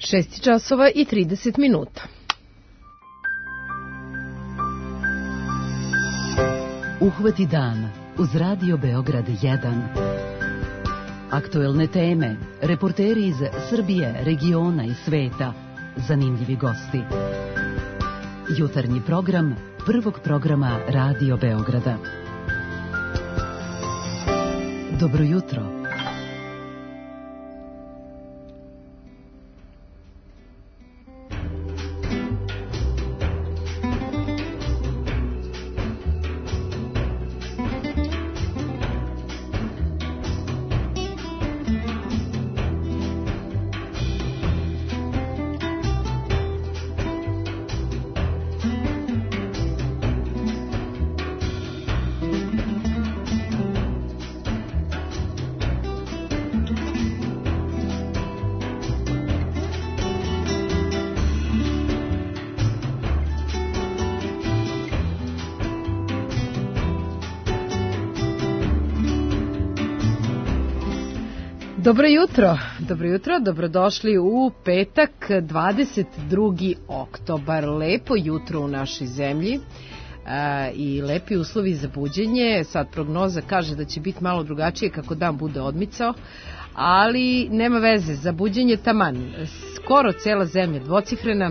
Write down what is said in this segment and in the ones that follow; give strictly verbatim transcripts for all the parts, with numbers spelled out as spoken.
šest časova i trideset minuta. Uhvati dan uz Radio Beograd jedan. Aktuelne teme, reporteri iz Srbije, regiona i sveta, zanimljivi gosti. Jutarnji program prvog programa Radio Beograda. Dobro jutro. Dobro jutro, dobro jutro, dobrodošli u petak, dvadeset drugi oktobar. Lepo jutro u našoj zemlji a, i lepi uslovi za buđenje. Sad prognoza kaže da će biti malo drugačije kako dan bude odmicao, ali nema veze, za buđenje taman. Skoro cela zemlja dvocifrena,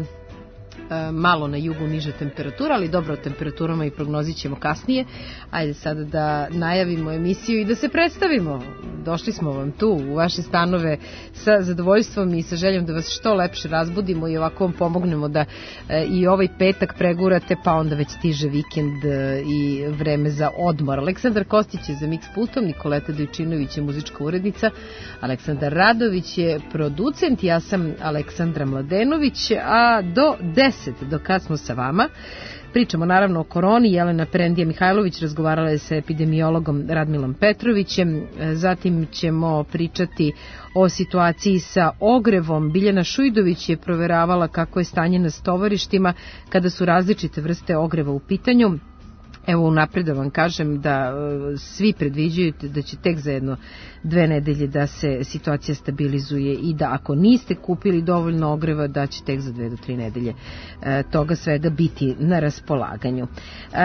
malo na jugu niža temperatura, ali dobro, o temperaturama i prognozi ćemo kasnije. Ajde sada da najavimo emisiju i da se predstavimo. Došli smo vam tu u vaše stanove sa zadovoljstvom i sa željom da vas što lepše razbudimo i ovako vam pomognemo da e, i ovaj petak pregurate, pa onda već stiže vikend e, i vreme za odmor. Aleksandar Kostić je za Mix pultom, Nikoleta Dojčinović je muzička urednica, Aleksandar Radović je producent, ja sam Aleksandra Mladenović, a do deset, do kad smo sa vama, pričamo naravno o koroni. Jelena Perendija Mihajlović razgovarala je sa epidemiologom Radmilom Petrovićem, zatim ćemo pričati o situaciji sa ogrevom. Biljana Šujdović je proveravala kako je stanje na stovarištima kada su različite vrste ogreva u pitanju. Evo unapred da vam kažem da svi predviđaju da će tek za jedno dve nedelje da se situacija stabilizuje i da ako niste kupili dovoljno ogreva da će tek za dve do tri nedelje e, toga svega biti na raspolaganju. E,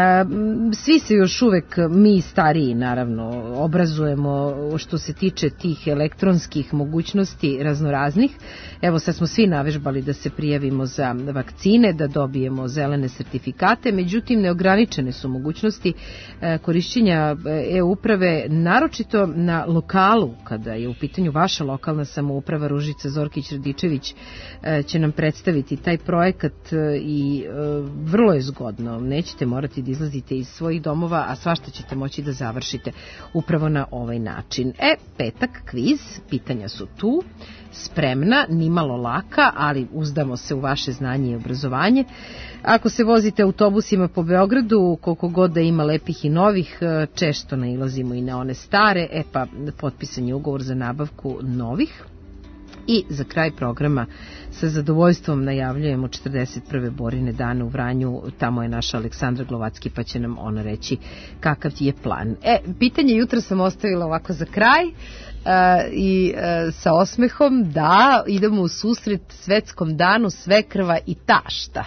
svi se još uvek, mi stariji naravno, obrazujemo što se tiče tih elektronskih mogućnosti raznoraznih. Evo sad smo svi navežbali da se prijavimo za vakcine, da dobijemo zelene sertifikate, međutim neograničene su mogućnosti e, korišćenja e-uprave, naročito na lokalu. Kada je u pitanju vaša lokalna samouprava, Ružica Zorkić-Radičević će nam predstaviti taj projekat i vrlo je zgodno. Nećete morati da izlazite iz svojih domova, a svašta ćete moći da završite upravo na ovaj način. E, petak, kviz, pitanja su tu, spremna, nimalo laka, ali uzdamo se u vaše znanje i obrazovanje. Ako se vozite autobusima po Beogradu, koliko god da ima lepih i novih, često nailazimo i na one stare, e pa potpisan je ugovor za nabavku novih. I za kraj programa sa zadovoljstvom najavljujemo četrdeset prve Borine dane u Vranju. Tamo je naša Aleksandra Glovacki, pa će nam ona reći kakav je plan. E, pitanje jutra sam ostavila ovako za kraj. Uh, i uh, sa osmehom da idemo u susret svetskom danu svekrva i tašta.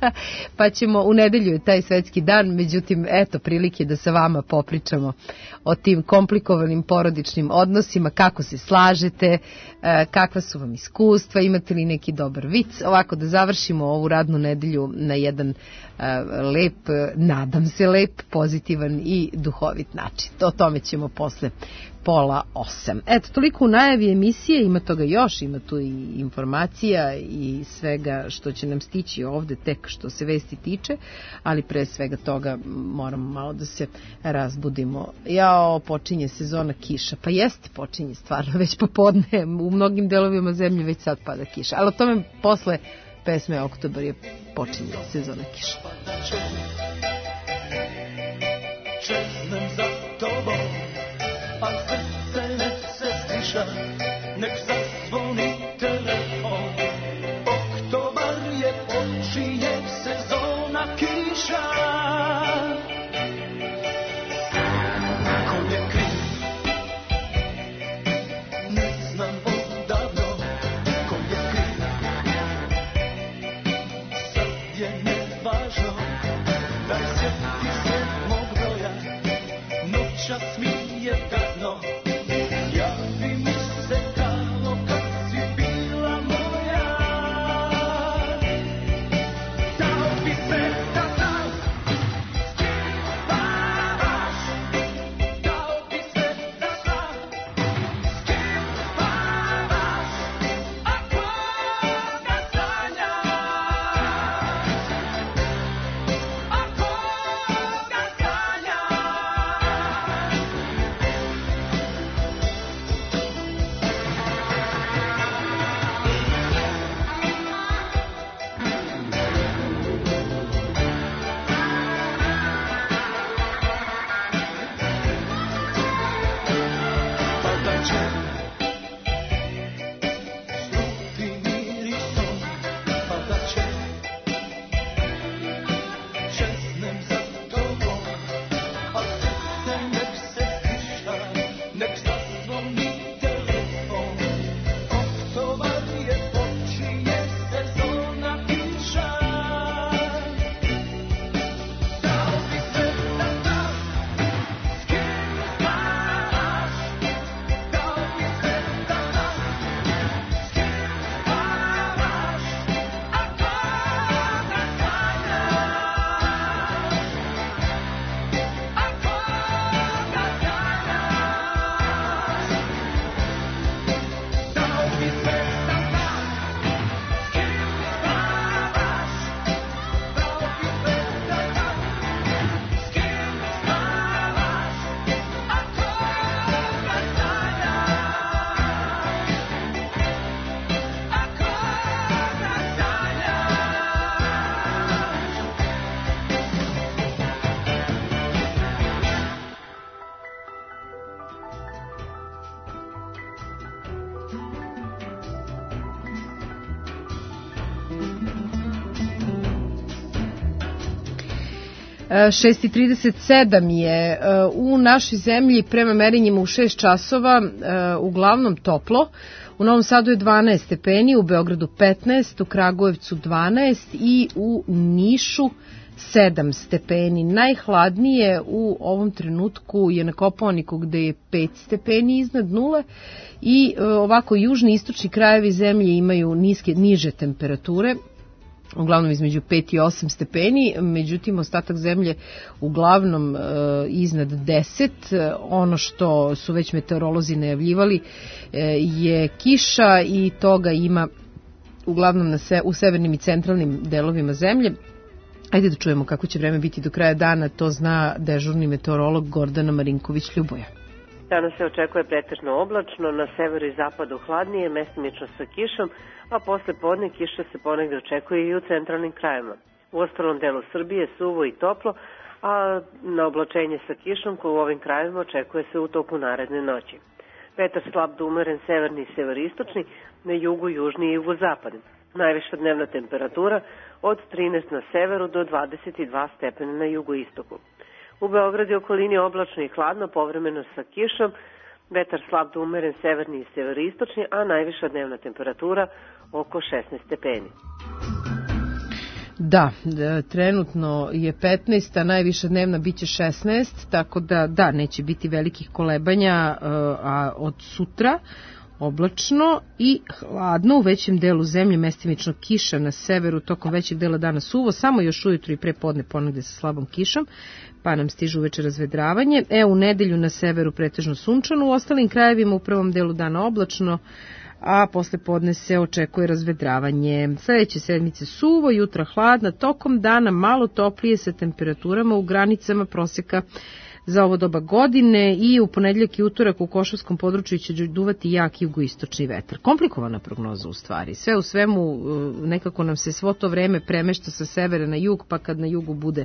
Pa ćemo u nedelju je taj svetski dan, međutim eto prilike da sa vama popričamo o tim komplikovanim porodičnim odnosima, kako se slažete, uh, kakva su vam iskustva, imate li neki dobar vic, ovako da završimo ovu radnu nedelju na jedan uh, lep, nadam se lep, pozitivan i duhovit način. O tome ćemo posle pola osam. Eto, toliko u najavi emisije, ima toga još, ima tu i informacija i svega što će nam stići ovde tek što se vesti tiče, ali pre svega toga moramo malo da se razbudimo. Jao, počinje sezona kiša, pa jeste počinje stvarno, već popodne, u mnogim delovima zemlje već sad pada kiša, ali o tome posle pesme Oktobar je počinje sezona kiša. Čeznem za tobom, a srce ne se stiša, nek zazvoni telefon. Oktobar je, počinje sezona kiša. Ko je kriv? Ne znam odavno. Ko je kriv? šest i trideset sedam je u našoj zemlji prema merenjima u šest časova, uglavnom toplo. U Novom Sadu je dvanaest stepeni, u Beogradu petnaest, u Kragujevcu dvanaest i u Nišu sedam stepeni. Najhladnije u ovom trenutku je na Kopaoniku gde je pet stepeni iznad nule i ovako južni i istočni krajevi zemlje imaju niske, niže temperature, uglavnom između pet i osam stepeni, međutim ostatak zemlje uglavnom e, iznad deset. Ono što su već meteorolozi najavljivali e, je kiša i toga ima uglavnom na se, u severnim i centralnim delovima zemlje. Ajde da čujemo kako će vreme biti do kraja dana, to zna dežurni meteorolog Gordana Marinković-Ljuboja. Danas se očekuje pretežno oblačno, na severu i zapadu hladnije, mestimično sa kišom, a posle podne kiša se ponegde očekuje i u centralnim krajevima. U ostalom delu Srbije suvo i toplo, a na oblačenje sa kišom koje u ovim krajevima očekuje se u toku naredne noći. Vetar slab do umeren severni i severistočni, na jugu, južni i jugozapadni. Najviša dnevna temperatura od trinaest na severu do dvadeset dva stepena na jugoistoku. U Beogradu i okolini oblačno i hladno, povremeno sa kišom, vetar slab do umeren severni i severistočni, a najviša dnevna temperatura oko šesnaest stepeni. Da, trenutno je petnaest, a najviša dnevna biće šesnaest, tako da da, neće biti velikih kolebanja, a od sutra oblačno i hladno, u većem delu zemlje mestimično kiša, na severu tokom većeg dela dana suvo, samo još ujutru i pre podne ponegde sa slabom kišom, pa nam stižu uveče razvedravanje. E, u nedelju na severu pretežno sunčano, u ostalim krajevima u prvom delu dana oblačno, a posle podne se očekuje razvedravanje. Sledeće sedmice suvo, jutra hladna, tokom dana malo toplije sa temperaturama u granicama proseka za ovo doba godine i u ponedeljak i utorak u Košavskom području će duvati jak jugoistočni vetar. Komplikovana prognoza u stvari. Sve u svemu nekako nam se svo to vreme premešta sa severa na jug, pa kad na jugu bude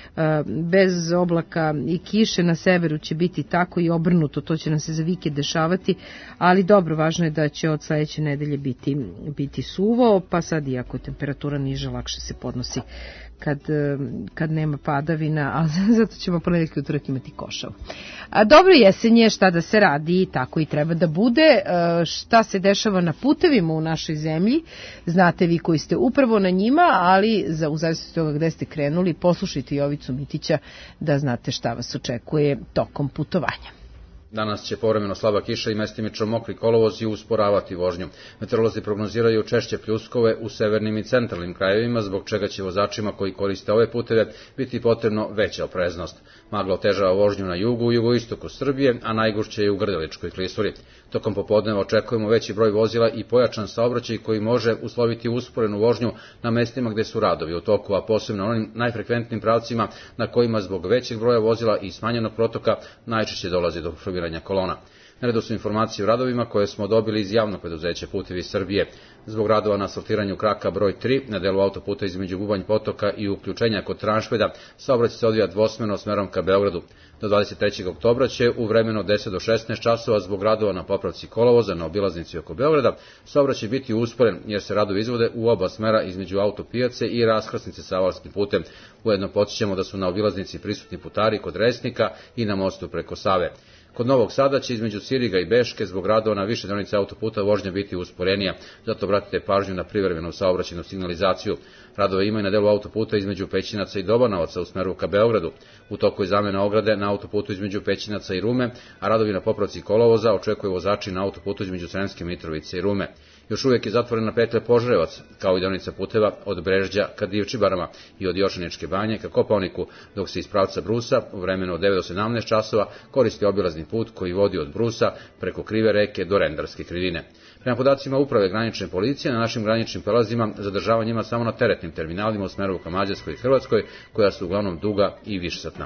bez oblaka i kiše, na severu će biti tako i obrnuto, to će nam se za vikend dešavati, ali dobro, važno je da će od sledeće nedelje biti, biti suvo, pa sad iako je temperatura niža, lakše se podnosi kad, kad nema padavina, a zato ćemo ponedeljak i utorak imati košavu. A dobro, jesen je, šta da se radi, tako i treba da bude. Šta se dešava na putevima u našoj zemlji, znate vi koji ste upravo na njima, ali za u zavisnosti toga gde ste krenuli, poslušajte Jovicu Mitića da znate šta vas očekuje tokom putovanja. Danas će povremeno slaba kiša i mestimično mokri kolovozi usporavati vožnju. Meteorolozi prognoziraju češće pljuskove u severnim i centralnim krajevima, zbog čega će vozačima koji koriste ove puteve biti potrebno veća opreznost. Magla otežava vožnju na jugu i jugoistoku Srbije, a najgušće je u Grdeličkoj klisuri. Tokom popodneva očekujemo veći broj vozila i pojačan saobraćaj koji može usloviti usporenu vožnju na mestima gde su radovi u toku, a posebno onim najfrekventnim pravcima na kojima zbog većeg broja vozila i smanjenog protoka najčešće dolazi do formiranja kolona. Na redu su informacije o radovima koje smo dobili iz javnog preduzeća Putevi Srbije. Zbog radova na asfaltiranju kraka broj tri na delu autoputa između Bubanj potoka i uključenja kod Tranšpeda, saobraćaj se odvija dvosmerno smerom ka Beogradu. Do dvadeset trećeg oktobra će u vremenu od deset do šesnaest časova zbog radova na popravci kolovoza na obilaznici oko Beograda saobraćaj biti usporen jer se radovi izvode u oba smera između autopijace i raskrsnice sa Avarskim putem. Ujedno podsjećamo da su na obilaznici prisutni putari kod Resnika i na mostu preko Save. Kod Novog Sada će između Siriga i Beške zbog radova na više deonice autoputa vožnja biti usporenija, zato obratite pažnju na privremenu saobraćajnu signalizaciju. Radove ima i na delu autoputa između Pećinaca i Dobanovaca u smeru ka Beogradu. U toku je zamena ograde na autoputu između Pećinaca i Rume, a radovi na popravci kolovoza očekuju vozači na autoputu između Sremske Mitrovice i Rume. Još uvijek je zatvorena petlja Požarevac, kao i deonica puteva od Brežđa ka Divčibarama i od Jošaničke banje ka Kopaoniku, dok se iz pravca Brusa u vremenu od devet do sedamnaest časova koristi obilazni put koji vodi od Brusa preko Krive reke do Rendarske krivine. Prema podacima Uprave granične policije, na našim graničnim prelazima zadržavanje ima samo na teretnim terminalima u smeru ka Mađarskoj i Hrvatskoj, koja su uglavnom duga i višesatna.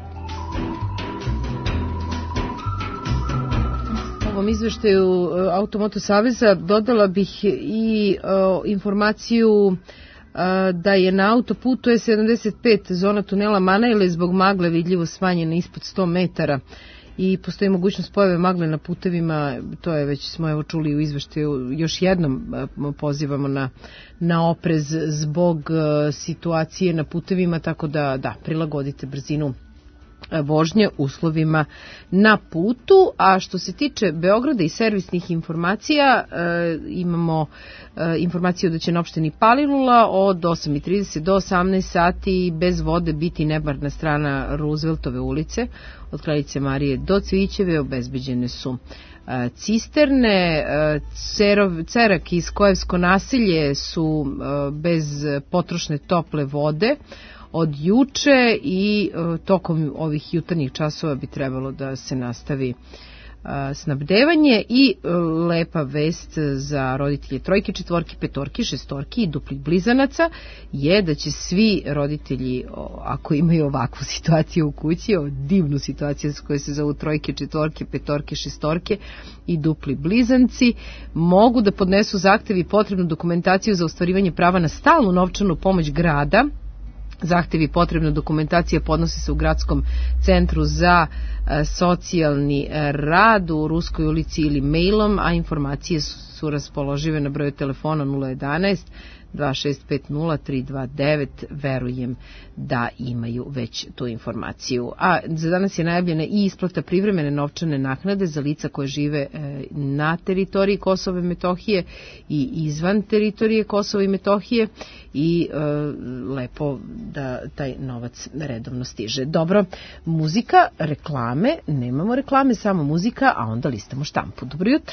U ovom izveštaju Automoto saveza dodala bih i o, informaciju o, da je na autoputu E sedamdeset pet zona tunela Manejle zbog magle vidljivo smanjena ispod sto metara i postoji mogućnost pojave magle na putevima, to je već smo evo čuli u izveštaju, još jednom pozivamo na, na oprez zbog situacije na putevima, tako da da, prilagodite brzinu vožnje uslovima na putu. A što se tiče Beograda i servisnih informacija, e, imamo e, informaciju da će na opštini Palilula od osam i trideset do osamnaest sati bez vode biti nebarna strana Rooseveltove ulice od Kraljice Marije do Cvićeve. Obezbeđene su e, cisterne, e, cerov, cerak i Skojevsko naselje su e, bez potrošne tople vode od juče i e, tokom ovih jutarnjih časova bi trebalo da se nastavi e, snabdevanje. I e, lepa vest za roditelje trojke, četvorke, petorke, šestorke i duplih blizanaca je da će svi roditelji, o, ako imaju ovakvu situaciju u kući, o divnu situaciju s kojoj se zovu trojke, četvorke, petorke, šestorke i dupli blizanci, mogu da podnesu zahtev i potrebnu dokumentaciju za ostvarivanje prava na stalnu novčanu pomoć grada. Zahtevi i potrebna dokumentacija podnose se u Gradskom centru za e, socijalni rad u Ruskoj ulici ili mailom, a informacije su, su raspoložive na broju telefona nula jedanaest dva šest pet nula tri dva devet. Verujem da imaju već tu informaciju. A za danas je najavljena i isplata privremene novčane naknade za lica koje žive e, na teritoriji Kosova i Metohije i izvan teritorije Kosova i Metohije i e, lepo da taj novac redovno stiže. Dobro, muzika, reklame, nemamo reklame, samo muzika, a onda listamo štampu. Dobro jutro.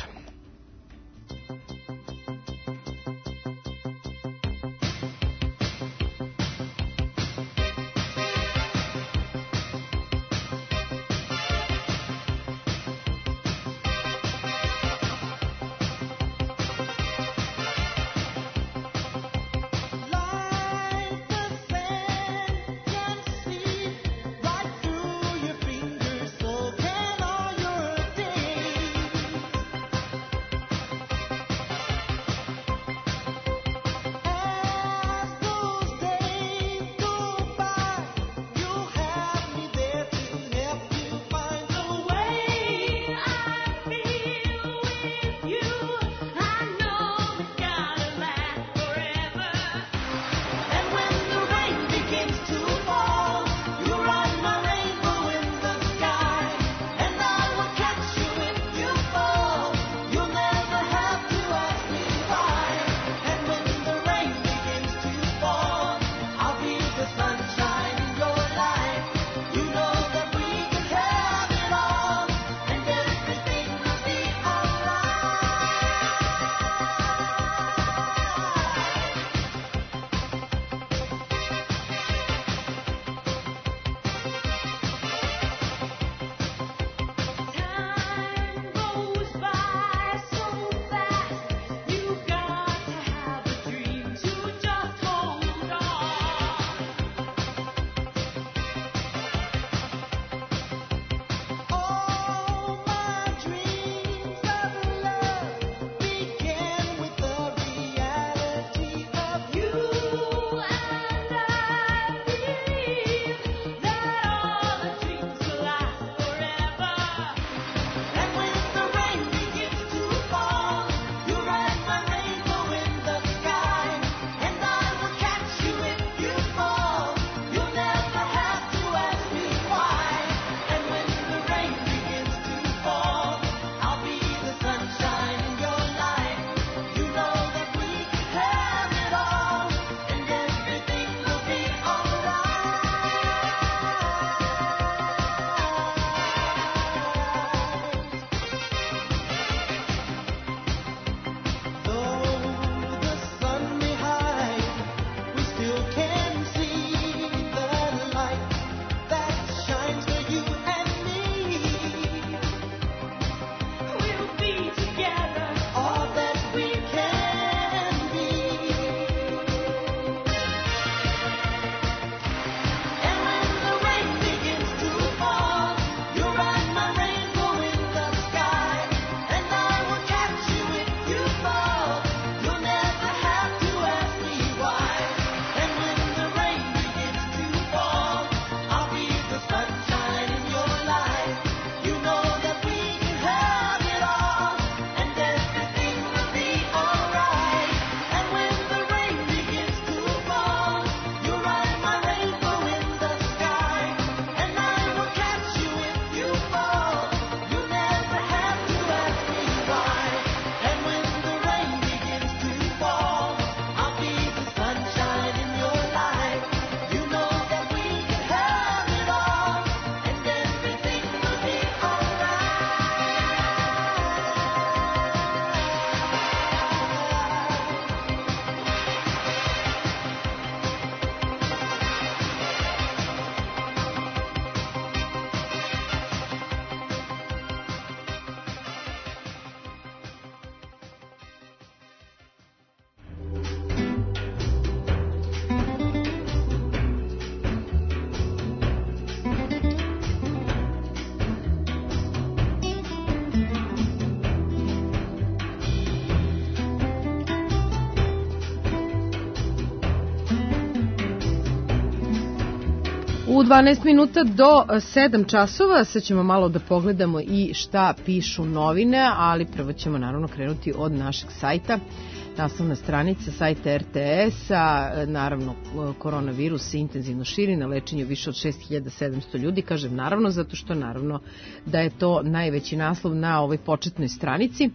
U dvanaest minuta do sedam časova sad ćemo malo da pogledamo i šta pišu novine, ali prvo ćemo naravno krenuti od našeg sajta. Naslovna stranica sajta er te es-a, naravno koronavirus se intenzivno širi, na lečenju više od šest hiljada sedamsto ljudi, kažem naravno zato što naravno da je to najveći naslov na ovoj početnoj stranici.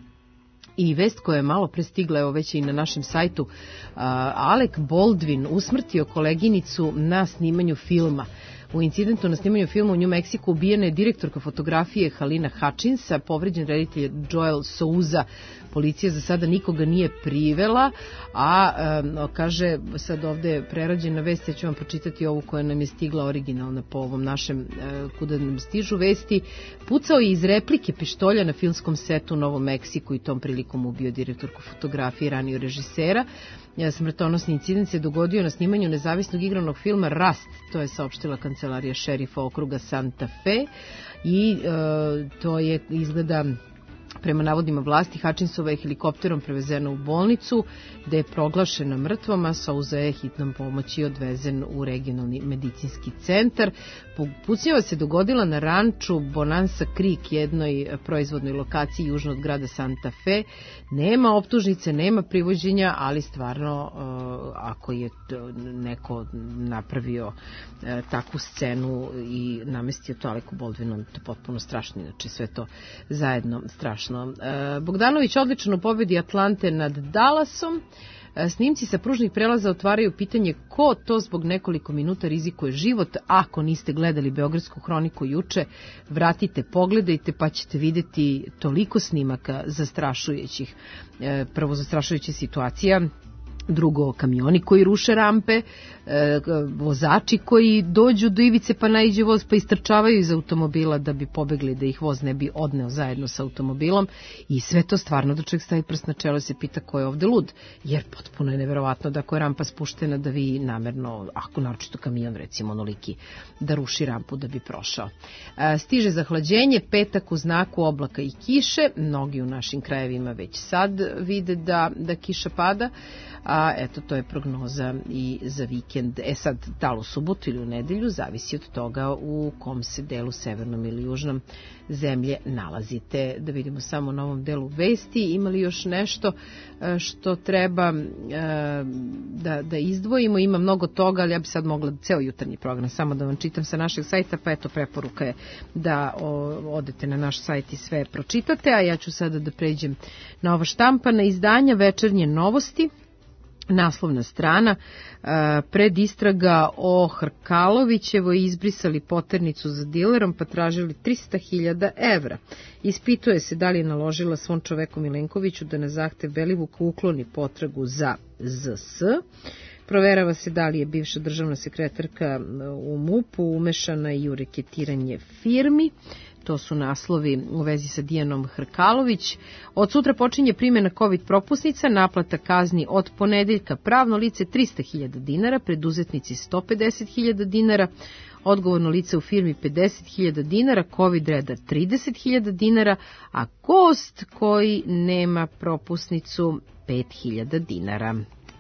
I vest koja je malo prestigla, evo već i na našem sajtu, Alec Baldwin usmrtio koleginicu na snimanju filma. U incidentu na snimanju filma u New Mexico ubijena je direktorka fotografije Halina Hutchinsa, povređen reditelj Joel Souza. Policija za sada nikoga nije privela, a e, kaže sad ovde prerađena vest, ja ću vam pročitati ovu koja nam je stigla originalna po ovom našem, e, kuda nam stižu vesti. Pucao je iz replike pištolja na filmskom setu u Novom Meksiku i tom prilikom ubio direktorku fotografije, ranio režisera. Smrtonosni incident se dogodio na snimanju nezavisnog igranog filma Rust, to je saopštila kancelarija šerifa okruga Santa Fe i e, to je izgleda prema navodima vlasti. Hutchinsova je helikopterom prevezena u bolnicu gde je proglašena mrtvom, a Souza je hitnom pomoći odvezen u regionalni medicinski centar. Pucnjava se dogodila na ranču Bonanza Creek, jednoj proizvodnoj lokaciji južno od grada Santa Fe. Nema optužnice, nema privođenja, ali stvarno ako je neko napravio takvu scenu i namestio to Aleku Baldwinu, to je potpuno strašno, inače sve to zajedno strašno. Bogdanović odlično pobedi Atlante nad Dallasom. Snimci sa pružnih prelaza otvaraju pitanje ko to zbog nekoliko minuta rizikuje život. Ako niste gledali Beogradsku hroniku juče, vratite, pogledajte pa ćete vidjeti toliko snimaka zastrašujućih. Prvo zastrašujuća situacija, drugo kamioni koji ruše rampe, e, vozači koji dođu do ivice pa naiđe voz pa istrčavaju iz automobila da bi pobegli, da ih voz ne bi odneo zajedno sa automobilom i sve to stvarno da čovjek stavi prst na čelo i se pita ko je ovde lud, jer potpuno je neverovatno da ako je rampa spuštena da vi namerno, ako naročito kamion recimo onoliki, da ruši rampu da bi prošao. E, stiže zahlađenje, petak u znaku oblaka i kiše, mnogi u našim krajevima već sad vide da, da kiša pada, a eto to je prognoza i za vikend. E sad, da li u subotu ili u nedelju, zavisi od toga u kom se delu, severnom ili južnom zemlje nalazite. Da vidimo samo na ovom delu vesti, ima li još nešto što treba da, da izdvojimo, ima mnogo toga, ali ja bi sad mogla ceo jutarnji program samo da vam čitam sa našeg sajta, pa eto preporuka je da odete na naš sajt i sve pročitate, a ja ću sada da pređem na ova štampana izdanja Večernje novosti. Naslovna strana, pred istraga o Hrkalovićevo izbrisali poternicu za dilerom pa tražili trista hiljada evra. Ispituje se da li je naložila svom čoveku Milenkoviću da na zahtev Belivuka ukloni potragu za Z S. Proverava se da li je bivša državna sekretarka u MUP-u umešana i u reketiranje firmi. To su naslovi u vezi sa Dijanom Hrkalović. Od sutra počinje primjena COVID propusnica, naplata kazni od ponedeljka, pravno lice trista hiljada dinara, preduzetnici sto pedeset hiljada dinara, odgovorno lice u firmi pedeset hiljada dinara, COVID reda trideset hiljada dinara, a gost koji nema propusnicu pet hiljada dinara.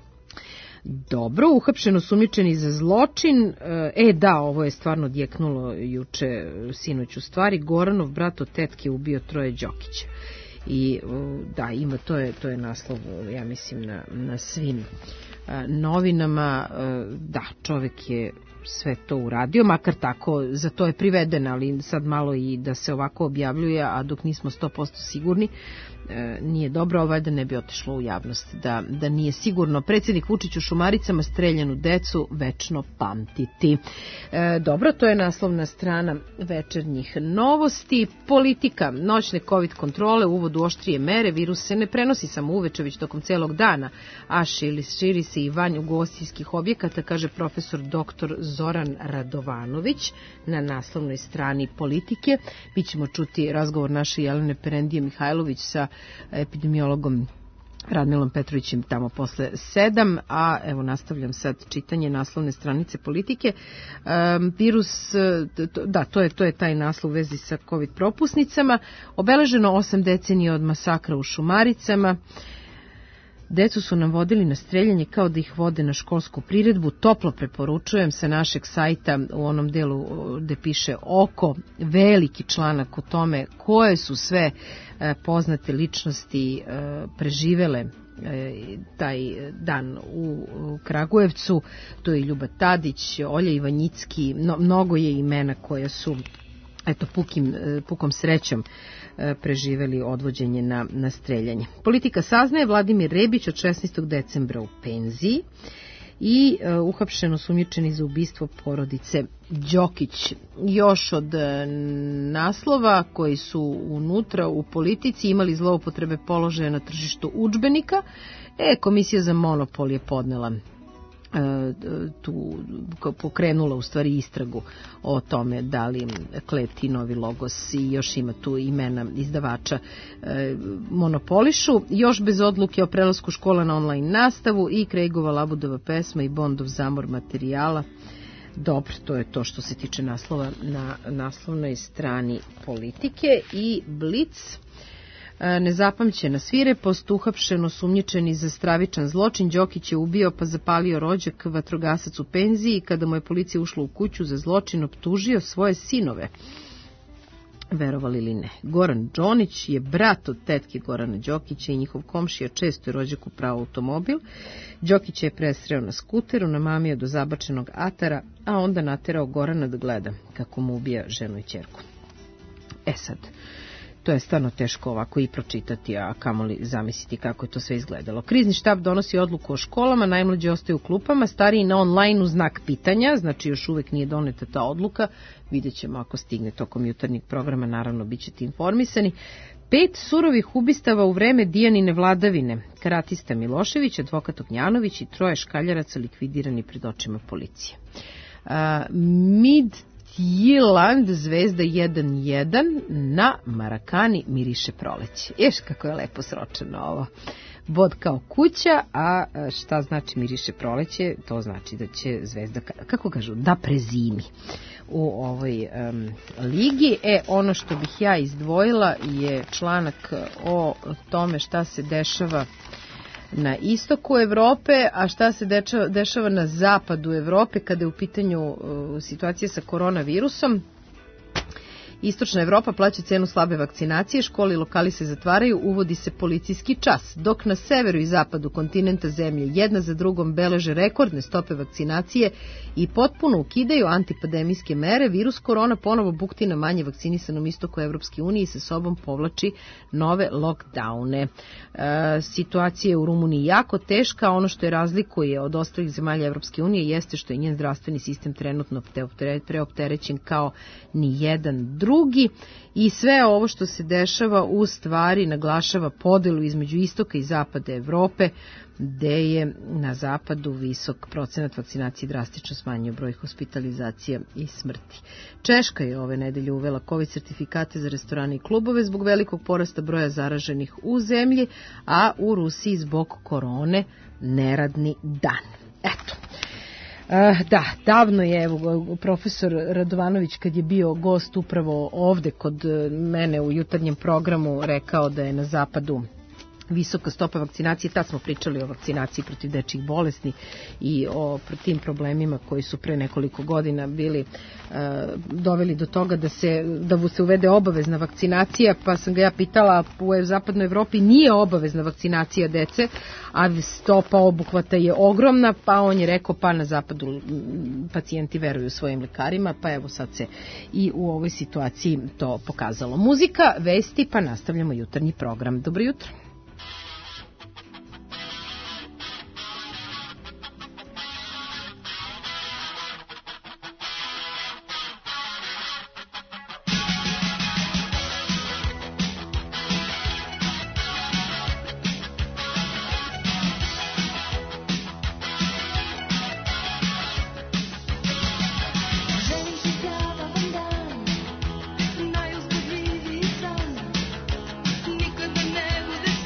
Dobro, uhapšeno sumnjičeni za zločin. E da, ovo je stvarno djeknulo juče, sinoć u stvari. Goranov brat od tetke ubio troje Đokića. I da, ima, to je, to je naslov, ja mislim, na, na svim novinama. Da, čovek je sve to uradio, makar tako, za to je priveden, ali sad malo i da se ovako objavljuje, a dok nismo sto posto sigurni, e, nije dobro, ovaj da ne bi otišlo u javnost, da, da nije sigurno. Predsjednik Vučić u Šumaricama streljanu decu večno pamtiti. E, dobro, to je naslovna strana Večernjih novosti. Politika, noćne COVID kontrole, uvod u oštrije mere, virus se ne prenosi samo uveče, već tokom celog dana, a širi, širi se i van ugostiteljskih objekata, kaže profesor doktor Zoran Radovanović na naslovnoj strani Politike. Mi ćemo čuti razgovor naše Jelene Perendije Mihajlović sa epidemiologom Radmilom Petrovićem tamo posle sedam, a evo nastavljam sad čitanje naslovne stranice Politike. Um, virus, da, to je, to je taj naslov u vezi sa COVID propusnicama. Obeleženo osam decenija od masakra u Šumaricama. Decu su nam vodili na streljanje kao da ih vode na školsku priredbu. Toplo preporučujem sa našeg sajta u onom delu gde piše oko veliki članak o tome koje su sve poznate ličnosti preživele taj dan u Kragujevcu. To je Ljuba Tadić, Olja Ivanjicki, no, mnogo je imena koja su eto pukim, pukom srećom preživeli odvođenje na, na streljanje. Politika saznaje, Vladimir Rebić od šesnaestog decembra u penziji i uh, uhapšeno sumnjičeni za ubistvo porodice Đokić. Još od uh, naslova koji su unutra u politici imali zloupotrebe položaja na tržištu udžbenika, e, Komisija za monopol je podnela tu pokrenula u stvari istragu o tome da li Kleti, Novi Logos i još ima tu imena izdavača e, monopolišu. Još bez odluke o prelasku škola na online nastavu i Kreigova Labudova pesma i Bondov zamor materijala. Dobro, to je to što se tiče naslova na naslovnoj strani Politike. I Blic. Nezapamćena svirepost, uhapšeno sumnjičeni za stravičan zločin. Đokić je ubio pa zapalio rođak, vatrogasac u penziji. Kada mu je policija ušla u kuću za zločin, optužio svoje sinove. Verovali ili ne. Goran Đonić je brat od tetke Gorana Đokića i njihov komšija, često je rođak upravo automobil. Đokić je presreo na skuteru, namamio do zabačenog atara, a onda naterao Gorana da gleda kako mu ubija ženu i ćerku. E sad, to je stvarno teško ovako i pročitati, a kamoli zamisliti kako je to sve izgledalo. Krizni štab donosi odluku o školama, najmlađi ostaju u klupama, stariji na online u znak pitanja, znači još uvek nije doneta ta odluka, vidjet ćemo ako stigne tokom jutarnjeg programa, naravno bit ćete informisani. Pet surovih ubistava u vreme Dijanine vladavine, karatista Milošević, advokat Ognjanović i troje škaljaraca likvidirani pred očima policije. Uh, Mid Tjiland, zvezda jedan jedan, na Marakani miriše proleće. Ješ kako je lepo sročeno ovo. Bod kao kuća, a šta znači miriše proleće? To znači da će zvezda, kako kažu, da prezimi u ovoj um, ligi. E, ono što bih ja izdvojila je članak o tome šta se dešava na istoku Evrope, a šta se dešava, dešava na zapadu Evrope kada je u pitanju uh, situacija sa koronavirusom. Istočna Evropa plaća cenu slabe vakcinacije, škole i lokali se zatvaraju, uvodi se policijski čas, dok na severu i zapadu kontinenta zemlje jedna za drugom beleže rekordne stope vakcinacije i potpuno ukidaju antipandemijske mere, virus korona ponovo bukti na manje vakcinisanom istoku Evropske unije i sa sobom povlači nove lockdowne. E, situacija je u Rumuniji jako teška, ono što je razlikuje od ostalih zemalja Evropske unije jeste što je njen zdravstveni sistem trenutno preopterećen kao ni jedan drugi. Drugi i sve ovo što se dešava u stvari naglašava podelu između istoka i zapada Evrope, gde je na zapadu visok procenat vakcinacije drastično smanjio broj hospitalizacija i smrti. Češka je ove nedelje uvela COVID sertifikate za restorane i klubove zbog velikog porasta broja zaraženih u zemlji, a u Rusiji zbog korone neradni dan. Eto. Uh, da, davno je evo, profesor Radovanović kad je bio gost upravo ovde kod mene u jutarnjem programu rekao da je na zapadu visoka stopa vakcinacije. Tad smo pričali o vakcinaciji protiv dečjih bolesti i o tim problemima koji su pre nekoliko godina bili uh, doveli do toga da se, da se uvede obavezna vakcinacija, pa sam ga ja pitala, u zapadnoj Evropi nije obavezna vakcinacija dece, a stopa obuhvata je ogromna, pa on je rekao pa na zapadu pacijenti veruju svojim lekarima, pa evo sad se i u ovoj situaciji to pokazalo. Muzika, vesti, pa nastavljamo jutarnji program. Dobro jutro. Najuzbudljiviji san, nikada ne budeš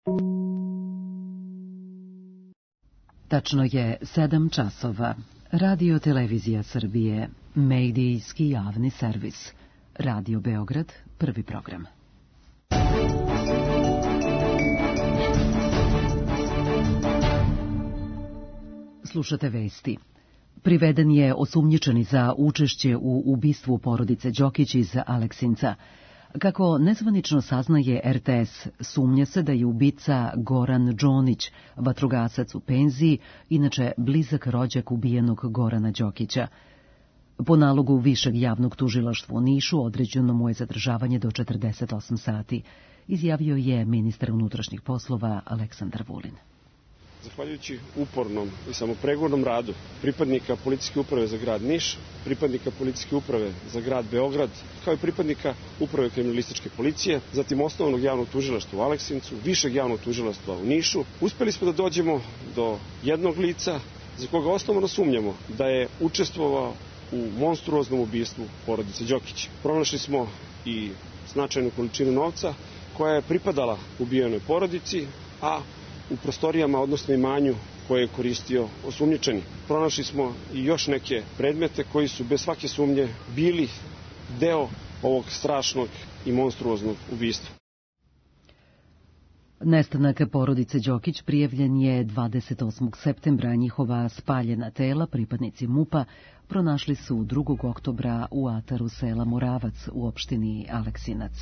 Tačno je sedam časova. Radio Televizija Srbije, medijski javni servis. Radio Beograd, prvi program. Slušate vesti. Priveden je osumnjičeni za učešće u ubistvu porodice Đokić iz Aleksinca. Kako nezvanično saznaje er te es, sumnja se da je ubica Goran Džonić, vatrogasac u penziji, inače blizak rođak ubijenog Gorana Đokića. Po nalogu Višeg javnog tužilaštva u Nišu određeno mu je zadržavanje do četrdeset osam sati, izjavio je ministar unutrašnjih poslova Aleksandar Vulin. Zahvaljujući upornom i samopregornom radu pripadnika Policijske uprave za grad Niš, pripadnika Policijske uprave za grad Beograd, kao i pripadnika Uprave kriminalističke policije, zatim Osnovnog javnog tužilaštva u Aleksincu, Višeg javnog tužilaštva u Nišu, uspeli smo da dođemo do jednog lica za koga osnovno sumnjamo da je učestvovao u monstruoznom ubistvu porodice Đokić. Pronašli smo i značajnu količinu novca koja je pripadala ubijenoj porodici, a u prostorijama, odnosno imanju koje je koristio osumnjičeni. Pronašli smo i još neke predmete koji su bez svake sumnje bili deo ovog strašnog i monstruoznog ubistva. Nestanak porodice Đokić prijavljen je dvadeset osmog septembra, njihova spaljena tela, pripadnici MUP-a, pronašli su drugog oktobra u ataru sela Moravac u opštini Aleksinac.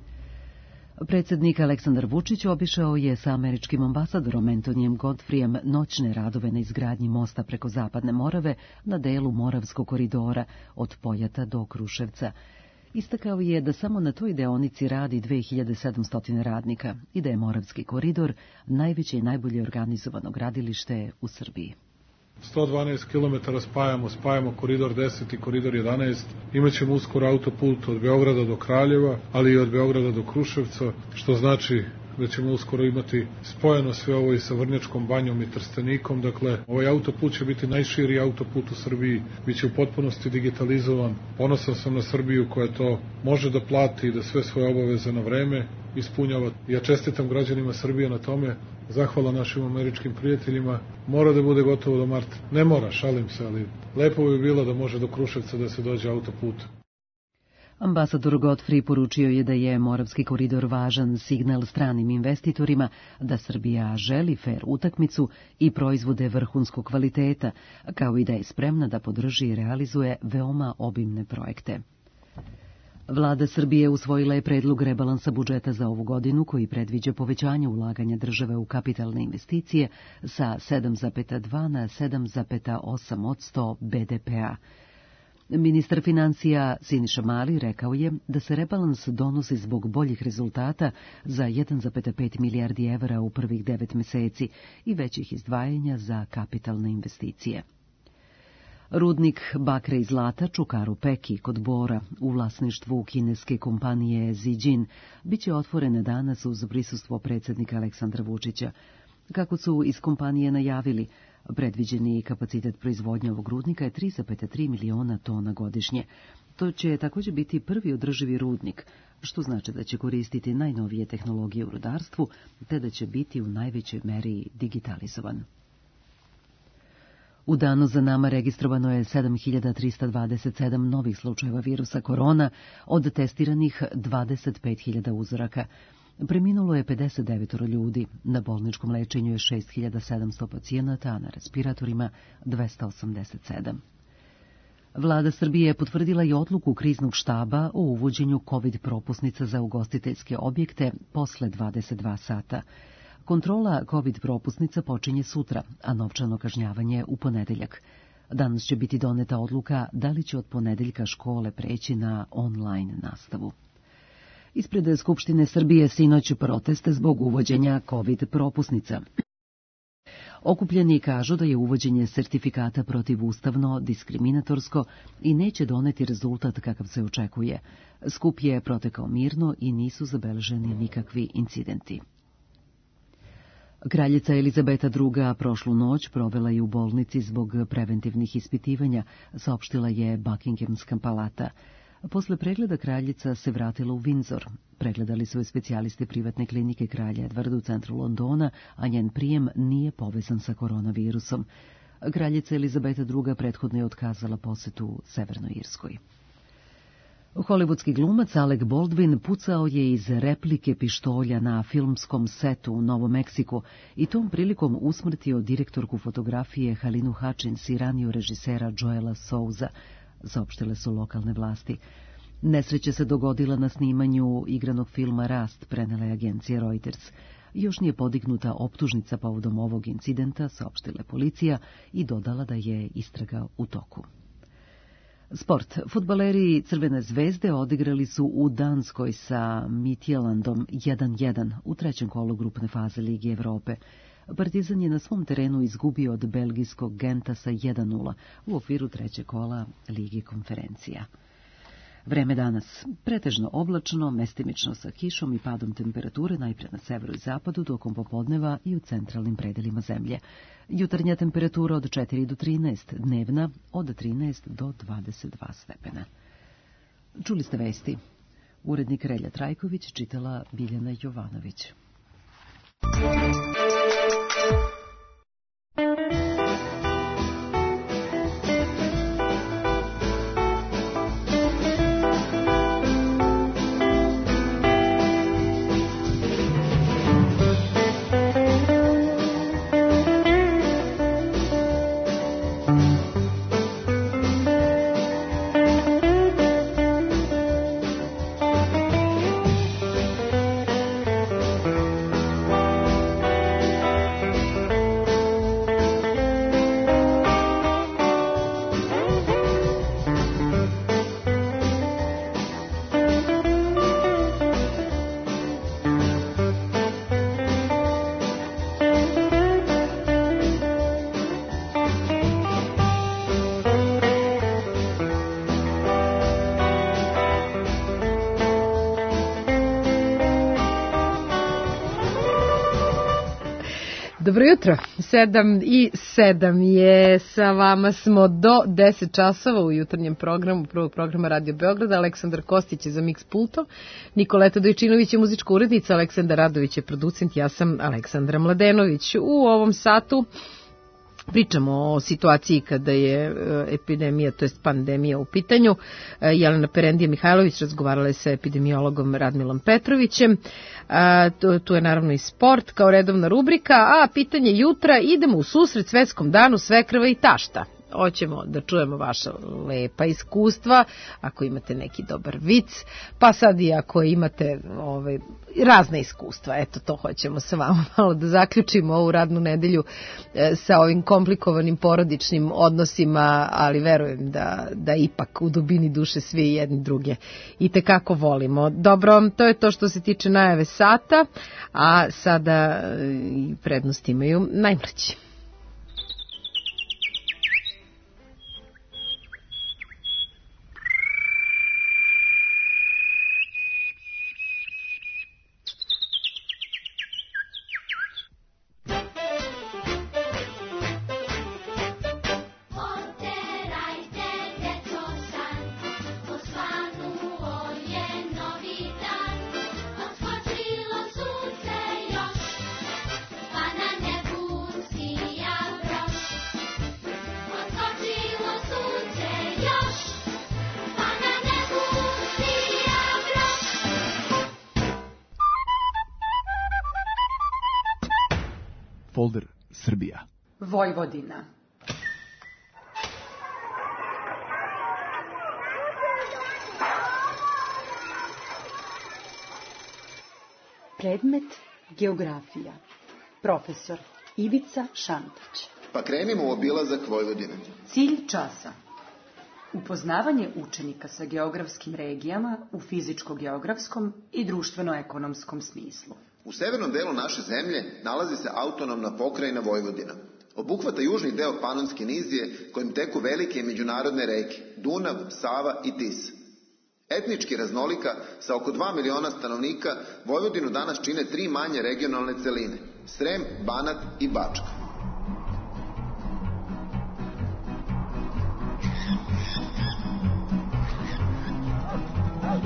Predsjednik Aleksandar Vučić obišao je sa američkim ambasadorom Antonijem Godfrijem noćne radove na izgradnji mosta preko Zapadne Morave na delu Moravskog koridora od Pojata do Kruševca. Istakao je da samo na toj deonici radi dve hiljade sedamsto radnika i da je Moravski koridor najveće i najbolje organizovano gradilište u Srbiji. sto dvanaest kilometara spajamo, spajamo koridor deset i koridor jedanaest. Imaćemo uskoro autoput od Beograda do Kraljeva, ali i od Beograda do Kruševca, što znači da ćemo uskoro imati spojeno sve ovo i sa Vrnjačkom banjom i Trstenikom. Dakle, ovaj autoput će biti najširi autoput u Srbiji, bit će u potpunosti digitalizovan. Ponosan sam na Srbiju koja to može da plati i da sve svoje obaveze na vreme ispunjava. Ja čestitam građanima Srbije na tome. Zahvala našim američkim prijateljima. Mora da bude gotovo do marta. Ne mora, šalim se, ali lepo bi bilo da može do Kruševca da se dođe autoput. Ambasador Godfrey poručio je da je Moravski koridor važan signal stranim investitorima da Srbija želi fer utakmicu i proizvode vrhunskog kvaliteta, kao i da je spremna da podrži i realizuje veoma obimne projekte. Vlada Srbije usvojila je predlog rebalansa budžeta za ovu godinu koji predviđa povećanje ulaganja države u kapitalne investicije sa sedam zarez dva na sedam zarez osam posto be de pe-a. Ministar financija Siniša Mali rekao je da se rebalans donosi zbog boljih rezultata za jedan zarez pet milijardi evra u prvih devet meseci i većih izdvajanja za kapitalne investicije. Rudnik bakra i zlata Čukaru Peki kod Bora u vlasništvu kineske kompanije Zijin biće otvorene danas uz prisustvo predsjednika Aleksandra Vučića. Kako su iz kompanije najavili, predviđeni kapacitet proizvodnje ovog rudnika je tri zarez tri miliona tona godišnje. To će također biti prvi održivi rudnik, što znači da će koristiti najnovije tehnologije u rudarstvu, te da će biti u najvećoj meri digitalizovan. U danu za nama registrovano je sedam hiljada trista dvadeset sedam novih slučajeva virusa korona, od testiranih dvadeset pet hiljada uzoraka. Preminulo je pedeset devet ljudi, na bolničkom lečenju je šest hiljada sedamsto pacijenata, a na respiratorima dvesta osamdeset sedam. Vlada Srbije je potvrdila i odluku kriznog štaba o uvođenju COVID propusnica za ugostiteljske objekte posle dvadeset dva sata. Kontrola COVID propusnica počinje sutra, a novčano kažnjavanje u ponedeljak. Danas će biti doneta odluka da li će od ponedeljka škole preći na online nastavu. Ispred Skupštine Srbije sinoć proteste zbog uvođenja COVID propusnica. Okupljeni kažu da je uvođenje sertifikata protivustavno, diskriminatorsko i neće doneti rezultat kakav se očekuje. Skup je protekao mirno i nisu zabeleženi nikakvi incidenti. Kraljica Elizabeta druga prošlu noć provela je u bolnici zbog preventivnih ispitivanja, saopštila je Buckinghamska palata. Posle pregleda kraljica se vratila u Windsor. Pregledali su je specijalisti privatne klinike kralja Edvarda u centru Londona, a njen prijem nije povezan sa koronavirusom. Kraljica Elizabeta druga prethodno je otkazala posetu Severnoj Irskoj. Hollywoodski glumac Alec Baldwin pucao je iz replike pištolja na filmskom setu u Novom Meksiku i tom prilikom usmrtio direktorku fotografije Halinu Hutchins i ranio režisera Joela Souza, saopštile su lokalne vlasti. Nesreća se dogodila na snimanju igranog filma Rast, prenela je agencija Reuters. Još nije podignuta optužnica povodom ovog incidenta, saopštila policija i dodala da je istraga u toku. Sport. Fudbaleri Crvene zvezde odigrali su u Danskoj sa Midtjyllandom jedan jedan u trećem kolu grupne faze Lige Evrope. Partizan je na svom terenu izgubio od belgijskog Genta sa jedan nula u okviru trećeg kola Lige konferencija. Vreme danas. Pretežno oblačno, mestimično sa kišom i padom temperature najpre na severu i zapadu, tokom popodneva i u centralnim predelima zemlje. Jutarnja temperatura od četiri do trinaest, dnevna od trinaest do dvadeset dva stepena. Čuli ste vesti. Urednik Relja Trajković, čitala Biljana Jovanović. Dobro jutro, sedam i sedam je, sa vama smo do deset časova u jutarnjem programu, prvog programa Radio Beograda. Aleksandar Kostić je za Mix pultom, Nikoleta Dojčinović je muzička urednica, Aleksandar Radović je producent, ja sam Aleksandra Mladenović. U ovom satu pričamo o situaciji kada je epidemija, to jest pandemija u pitanju. Jelena Perendija Mihajlović razgovarala je sa epidemiologom Radmilom Petrovićem. Tu je naravno i sport kao redovna rubrika, a pitanje jutra, idemo u susret svetskom danu svekrva i tašta. Hoćemo da čujemo vaša lepa iskustva, ako imate neki dobar vic, pa sad i ako imate ovaj, razna iskustva, eto to hoćemo sa vama malo da zaključimo ovu radnu nedelju e, sa ovim komplikovanim porodičnim odnosima, ali verujem da, da ipak u dubini duše svi jedni druge i tekako volimo. Dobro, to je to što se tiče najave sata, a sada e, prednost imaju najmlađi. Folder Srbija. Vojvodina. Predmet geografija. Profesor Ivica Šantić. Pa krenimo u obilazak Vojvodine. Cilj časa. Upoznavanje učenika sa geografskim regijama u fizičko-geografskom i društveno-ekonomskom smislu. U severnom delu naše zemlje nalazi se autonomna pokrajina Vojvodina. Obuhvata južni deo Panonske nizije kojim teku velike međunarodne reke Dunav, Sava i Tisa. Etnički raznolika sa oko dva miliona stanovnika, Vojvodinu danas čine tri manje regionalne celine: Srem, Banat i Bačka.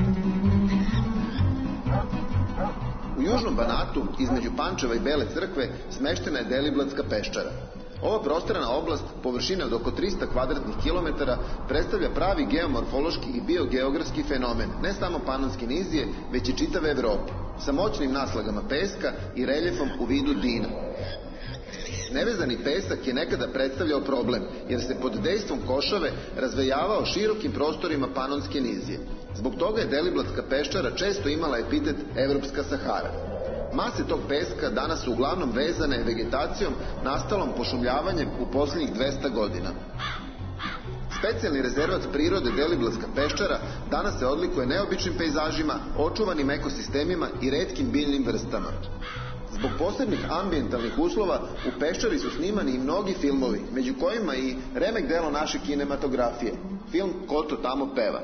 U južnom Banatu, između Pančeva i Bele crkve, smeštena je Deliblatska peščara. Ova prostrana oblast, površine od oko trista kvadratnih kilometara, predstavlja pravi geomorfološki i biogeografski fenomen, ne samo Panonske nizije, već i čitave Evrope, sa moćnim naslagama peska i reljefom u vidu dina. Nevezani pesak je nekada predstavljao problem, jer se pod dejstvom košave razvejavao širokim prostorima Panonske nizije. Zbog toga je Deliblatska peščara često imala epitet Evropska Sahara. Mase tog peska danas su uglavnom vezane vegetacijom nastalom pošumljavanjem u posljednjih dvesta godina. Specijalni rezervat prirode Deliblatska peščara danas se odlikuje neobičnim pejzažima, očuvanim ekosistemima i retkim biljnim vrstama. Zbog posebnih ambijentalnih uslova u peščari su snimani i mnogi filmovi, među kojima i remek delo naše kinematografije, film Ko to tamo peva.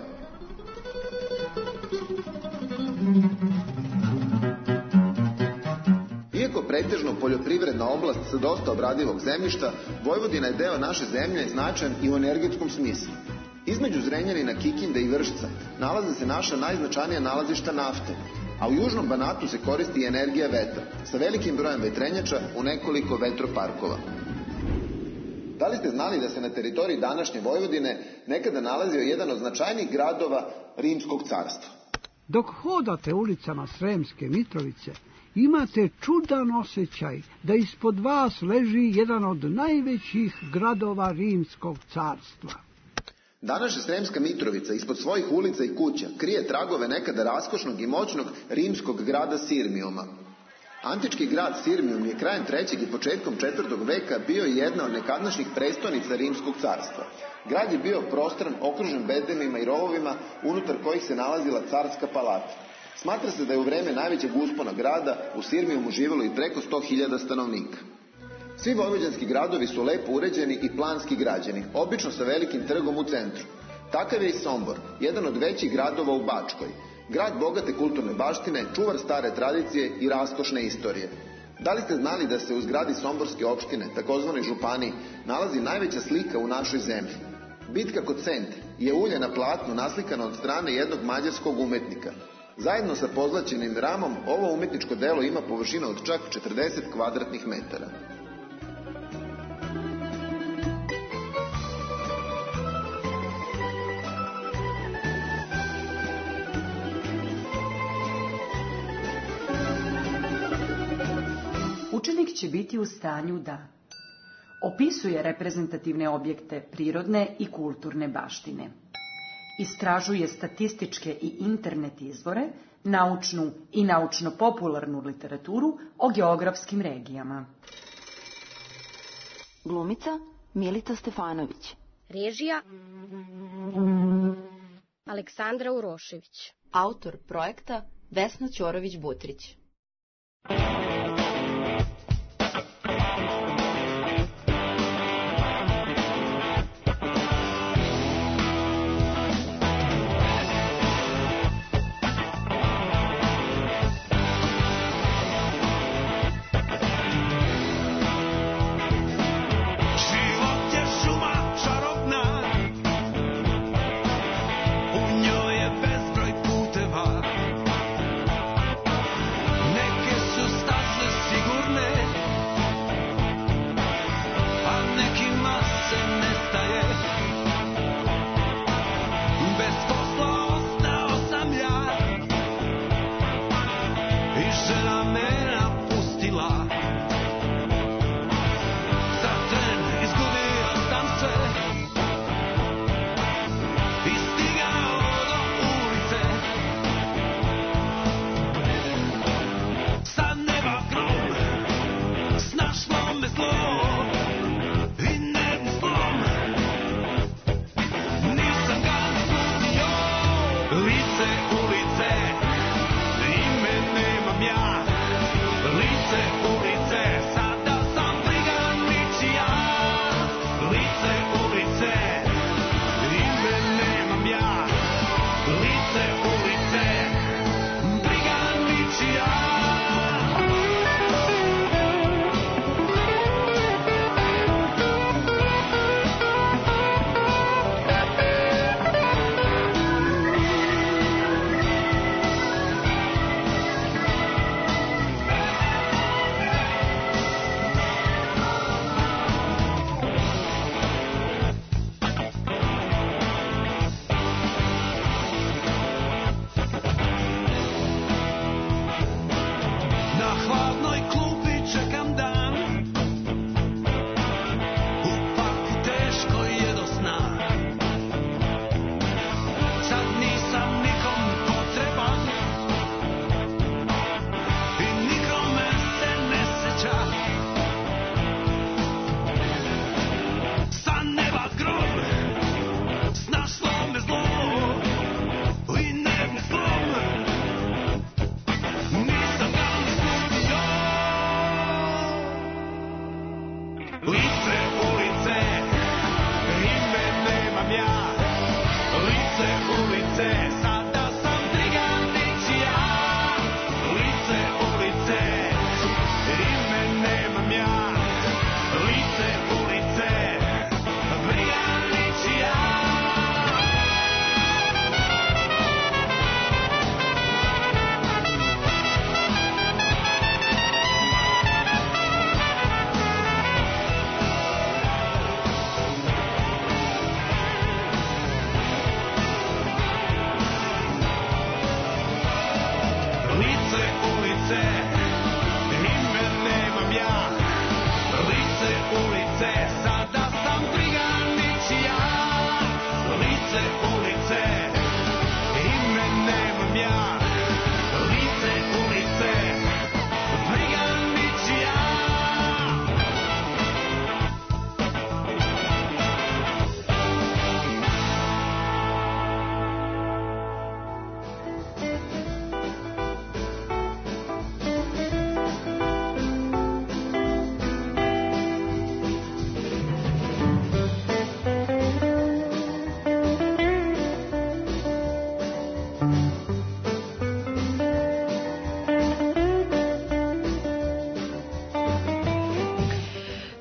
Iako pretežno poljoprivredna oblast sa dosta obradivog zemljišta, Vojvodina je deo naše zemlje značajan i u energetskom smislu. Između Zrenjanina, Kikinde i Vršca nalaze se naša najznačajnija nalazišta nafte, a u južnom Banatu se koristi i energija vetra, sa velikim brojem vetrenjača u nekoliko vetroparkova. Da li ste znali da se na teritoriji današnje Vojvodine nekada nalazio jedan od značajnijih gradova Rimskog carstva? Dok hodate ulicama Sremske Mitrovice, imate čudan osjećaj da ispod vas leži jedan od najvećih gradova Rimskog carstva. Današnja Sremska Mitrovica ispod svojih ulica i kuća krije tragove nekada raskošnog i moćnog rimskog grada Sirmijuma. Antički grad Sirmijum je krajem trećeg i početkom četvrtog veka bio jedna od nekadašnjih prestonica Rimskog carstva. Grad je bio prostran, okružen bedemima i rovovima, unutar kojih se nalazila carska palata. Smatra se da je u vreme najvećeg uspona grada u Sirmijumu živjelo i preko sto hiljada stanovnika. Svi vojvođanski gradovi su lepo uređeni i planski građeni, obično sa velikim trgom u centru. Takav je i Sombor, jedan od većih gradova u Bačkoj. Grad bogate kulturne baštine, čuvar stare tradicije i raskošne istorije. Da li ste znali da se u zgradi Somborske opštine, takozvanoj županiji, nalazi najveća slika u našoj zemlji? Bitka kod Sente je ulje na platnu naslikana od strane jednog mađarskog umetnika. Zajedno sa pozlaćenim ramom, ovo umetničko delo ima površinu od čak četrdeset kvadratnih metara. Učenik će biti u stanju da opisuje reprezentativne objekte prirodne i kulturne baštine, istražuje statističke i internet izvore, naučnu i naučno-popularnu literaturu o geografskim regijama. Glumica Milica Stefanović. Režija Aleksandra Urošević. Autor projekta Vesna Ćorović-Butrić. Neke su staze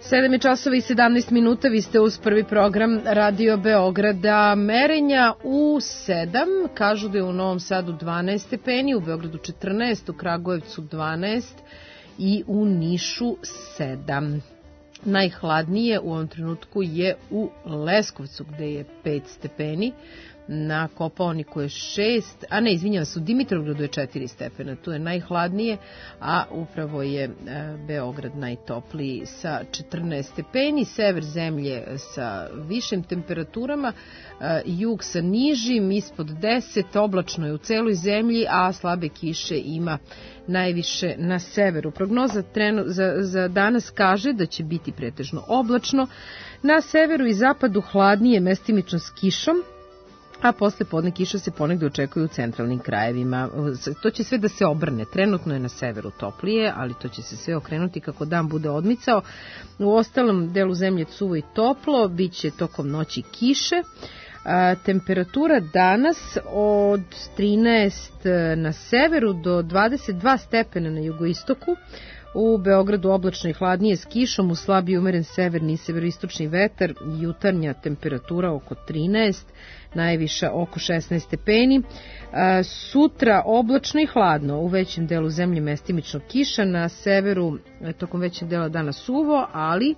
sedam je časova i sedamnaest minuta, vi ste uz prvi program Radio Beograda. Merenja u sedam, kažu da je u Novom Sadu dvanaest stepeni, u Beogradu četrnaest, u Kragujevcu dvanaest i u Nišu sedam. Najhladnije u ovom trenutku je u Leskovcu gde je pet stepeni, na Kopaoniku je šest, a ne, izvinjavam se, u Dimitrovgradu je četiri stepena, tu je najhladnije, a upravo je e, Beograd najtopliji sa četrnaest stepeni, sever zemlje sa višim temperaturama, e, jug sa nižim, ispod deset, oblačno je u celoj zemlji, a slabe kiše ima najviše na severu. Prognoza trenu, za, za danas kaže da će biti pretežno oblačno, na severu i zapadu hladnije, mestimično s kišom, a posle podne kiša se ponegde očekuje u centralnim krajevima. To će sve da se obrne. Trenutno je na severu toplije, ali to će se sve okrenuti kako dan bude odmicao. U ostalom delu zemlje cuvo i toplo, bit će tokom noći kiše. A, temperatura danas od trinaest na severu do dvadeset dva stepena na jugoistoku. U Beogradu oblačno i hladnije s kišom, u slab i umeren severni i severoistočni vetar, jutarnja temperatura oko trinaest, najviša oko šesnaest stepeni. A, sutra oblačno i hladno, u većem delu zemlje mestimično kiša, na severu tokom većeg dela dana suvo, ali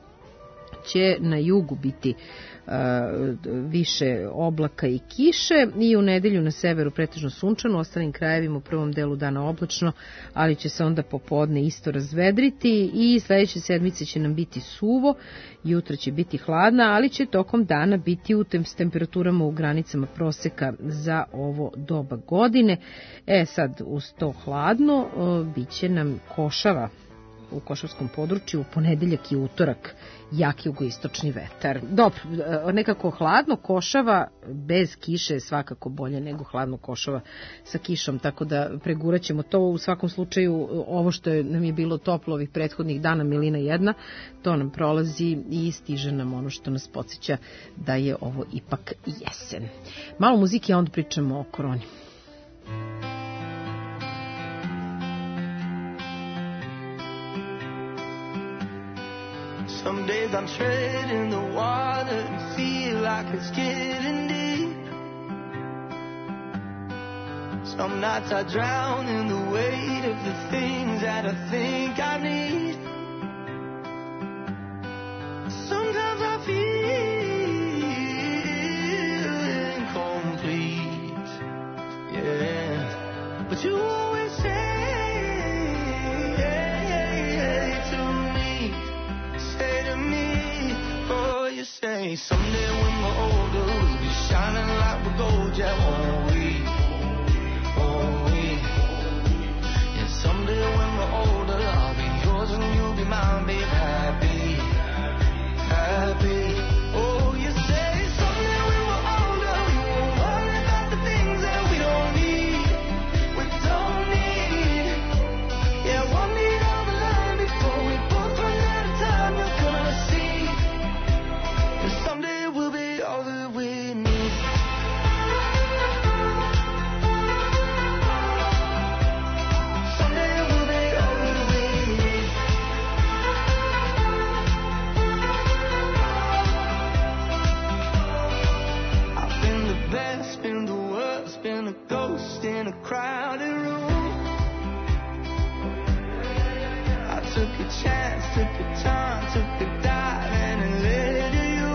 će na jugu biti uh, više oblaka i kiše i u nedelju na severu pretežno sunčano, u ostalim krajevima u prvom delu dana oblačno, ali će se onda popodne isto razvedriti i sledeće sedmice će nam biti suvo, jutra će biti hladna, ali će tokom dana biti u tem, s temperaturama u granicama proseka za ovo doba godine. E sad, uz to hladno, uh, bit će nam košava u košavskom području, u ponedeljak i utorak jak jugoistočni vetar. Dobro, nekako hladno košava bez kiše je svakako bolje nego hladno košava sa kišom, tako da pregurat ćemo to. U svakom slučaju ovo što je, nam je bilo toplo ovih prethodnih dana, milina jedna, to nam prolazi i stiže nam ono što nas podsjeća da je ovo ipak jesen. Malo muzike, a onda pričamo o koroni. Some days I'm treading the water and feel like it's getting deep. Some nights I drown in the weight of the things that I think I need. Sometimes I feel incomplete, yeah. But you always say say someday when we're older we'll be shining like we're gold, yeah, won't we, won't we, and someday when we're older I'll be yours and you'll be mine, babe, happy, happy. Oh, you say someday when we're older we won't worry about the things that we don't need, we don't need, yeah, one need on the line before we both run out of time, you're gonna see. Someday we'll be all that we need. Someday we'll be all that we need. I've been the best, been the worst, been a ghost in a crowded room. I took a chance, took a time, took a dive and it led to you.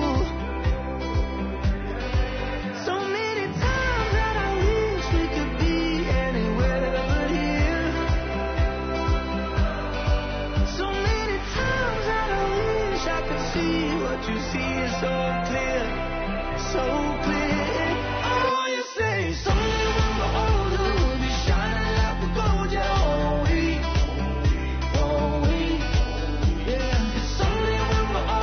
You see it so clear, so clear. Oh, you say someday when we're older we'll be shining like we're gold, yeah, won't we, won't we, yeah. Someday when we're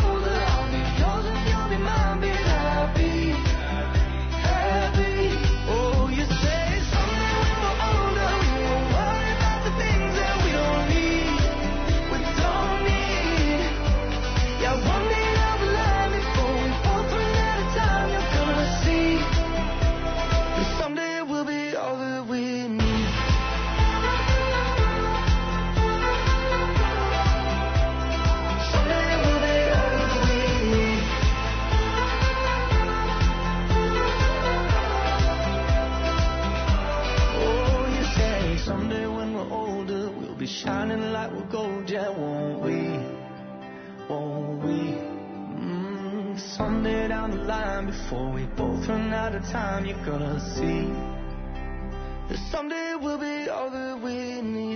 line before we both run out of time. You're gonna see that someday we'll be all that we need.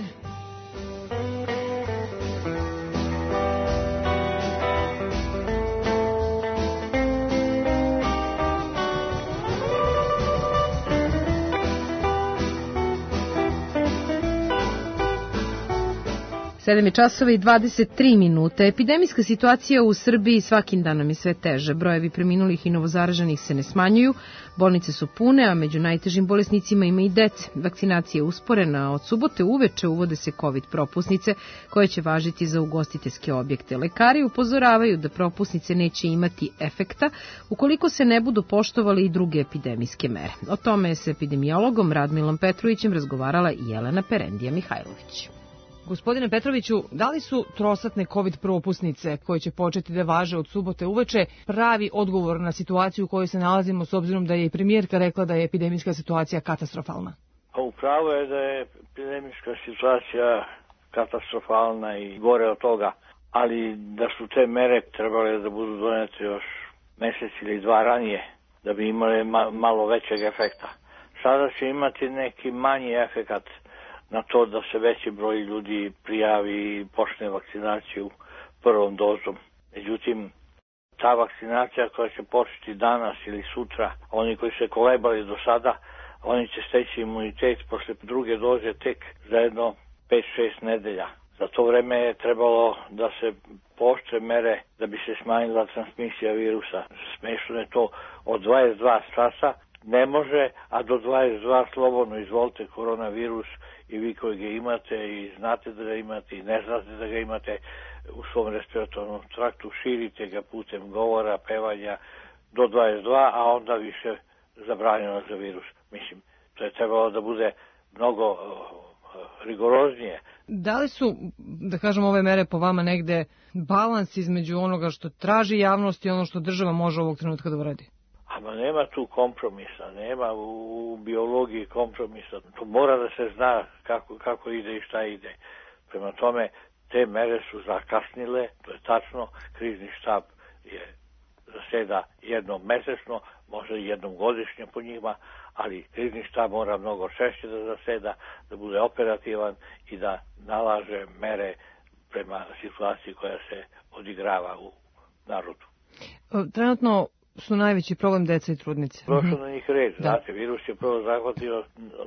sedam je časova i dvadeset tri minute. Epidemijska situacija u Srbiji svakim danom je sve teže. Brojevi preminulih i novozaraženih se ne smanjuju, bolnice su pune, a među najtežim bolesnicima ima i dece. Vakcinacija je usporena, a od subote uveče uvode se COVID propusnice koje će važiti za ugostiteljske objekte. Lekari upozoravaju da propusnice neće imati efekta ukoliko se ne budu poštovali i druge epidemijske mere. O tome je s epidemiologom Radmilom Petrovićem razgovarala i Jelena Perendija Mihajlović. Gospodine Petroviću, da li su trosatne COVID propusnice koje će početi da važe od subote uveče pravi odgovor na situaciju u kojoj se nalazimo, s obzirom da je i premijerka rekla da je epidemijska situacija katastrofalna? Upravo je da je epidemijska situacija katastrofalna i gore od toga, ali da su te mere trebale da budu donete još mesec ili dva ranije, da bi imale ma- malo većeg efekta. Sada će imati neki manji efekat na to da se veći broj ljudi prijavi i počne vakcinaciju prvom dozom. Međutim, ta vakcinacija koja će početi danas ili sutra, oni koji se kolebali do sada, oni će steći imunitet posle druge doze tek za jedno pet šest nedelja. Za to vreme je trebalo da se pooštre mere da bi se smanjila transmisija virusa. Smešno je to, od dvadeset dva časa ne može, a do dvadeset dva slobodno izvolite koronavirus i vi koji ga imate i znate da ga imate i ne znate da ga imate u svom respiratornom traktu, širite ga putem govora, pevanja do dvadeset dva, a onda više zabranjeno za virus. Mislim, to je trebalo da bude mnogo uh, rigoroznije. Da li su, da kažem, ove mere po vama negde balans između onoga što traži javnost i ono što država može ovog trenutka da uradi? Ama nema tu kompromisa, nema u biologiji kompromisa. To mora da se zna kako, kako ide i šta ide. Prema tome, te mere su zakasnile, to je tačno, krizni štab je zaseda jednom mesečno, možda i jednom godišnje po njima, ali krizni štab mora mnogo češće da zaseda, da bude operativan i da nalaže mere prema situaciji koja se odigrava u narodu. Trenutno su najveći problem deca i trudnice. Prošlo na njih red, znate, virus je prvo zahvatio,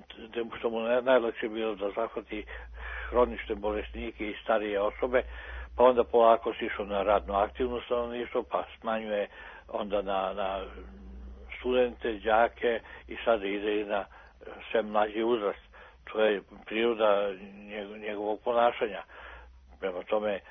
što mu najlakše bilo da zahvati hronične bolesnike i starije osobe, pa onda polako si išao na radno aktivno stanovništvo, pa smanjuje onda na, na studente, đake i sada ide i na sve mlađi uzrast. To je priroda njegovog ponašanja. Prema tome,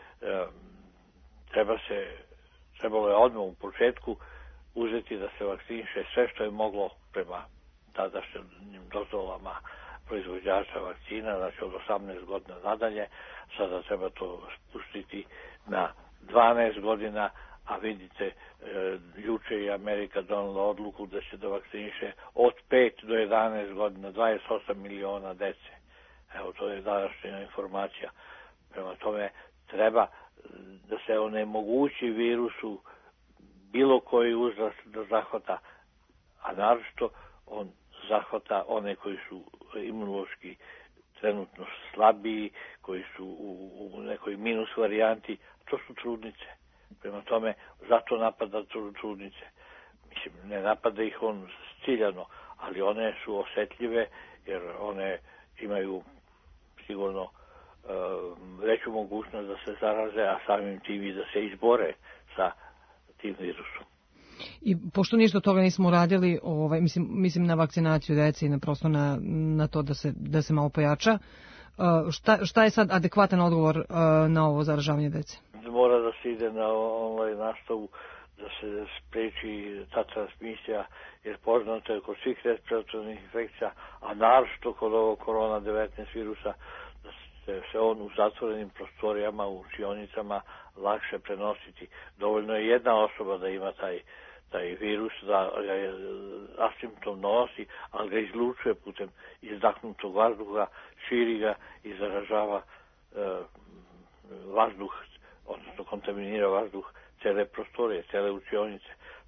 treba se, trebalo je odmah u početku uzeti da se vakciniše sve što je moglo prema tadašnjim dozvolama proizvođača vakcina, znači od osamnaest godina nadalje. Sada treba to spustiti na dvanaest godina, a vidite, e, juče je Amerika donala odluku da će da vakciniše od pet do jedanaest godina dvadeset osam miliona dece. Evo, to je današnja informacija. Prema tome, treba da se onemogući virusu bilo koji uzrast da zahvata, a naročito on zahvata one koji su imunološki trenutno slabiji, koji su u, u nekoj minus varijanti, to su trudnice. Prema tome, zato napada trudnice. Mislim, ne napada ih on ciljano, ali one su osetljive, jer one imaju sigurno uh, veću mogućnost da se zaraze, a samim tim i da se izbore sa tim virusom. I pošto ništa od toga nismo uradili, ovaj, mislim, mislim na vakcinaciju dece i na, prosto na, na to da se, da se malo pojača, uh, šta, šta je sad adekvatan odgovor uh, na ovo zaražavanje dece? Mora da se ide na online nastavu, da se spreči ta transmisija, jer poznato je kod svih respiratornih infekcija, a naročito kod ovog korona devetnaest virusa, da se, se on u zatvorenim prostorijama, u učionicama lakše prenositi. Dovoljno je jedna osoba da ima taj, taj virus, da ga je asimptomno nosi, ali ga izlučuje putem izdahnutog vazduha, širi ga i zaražava e, vazduh, odnosno kontaminira vazduh cele prostorije, cele učionice.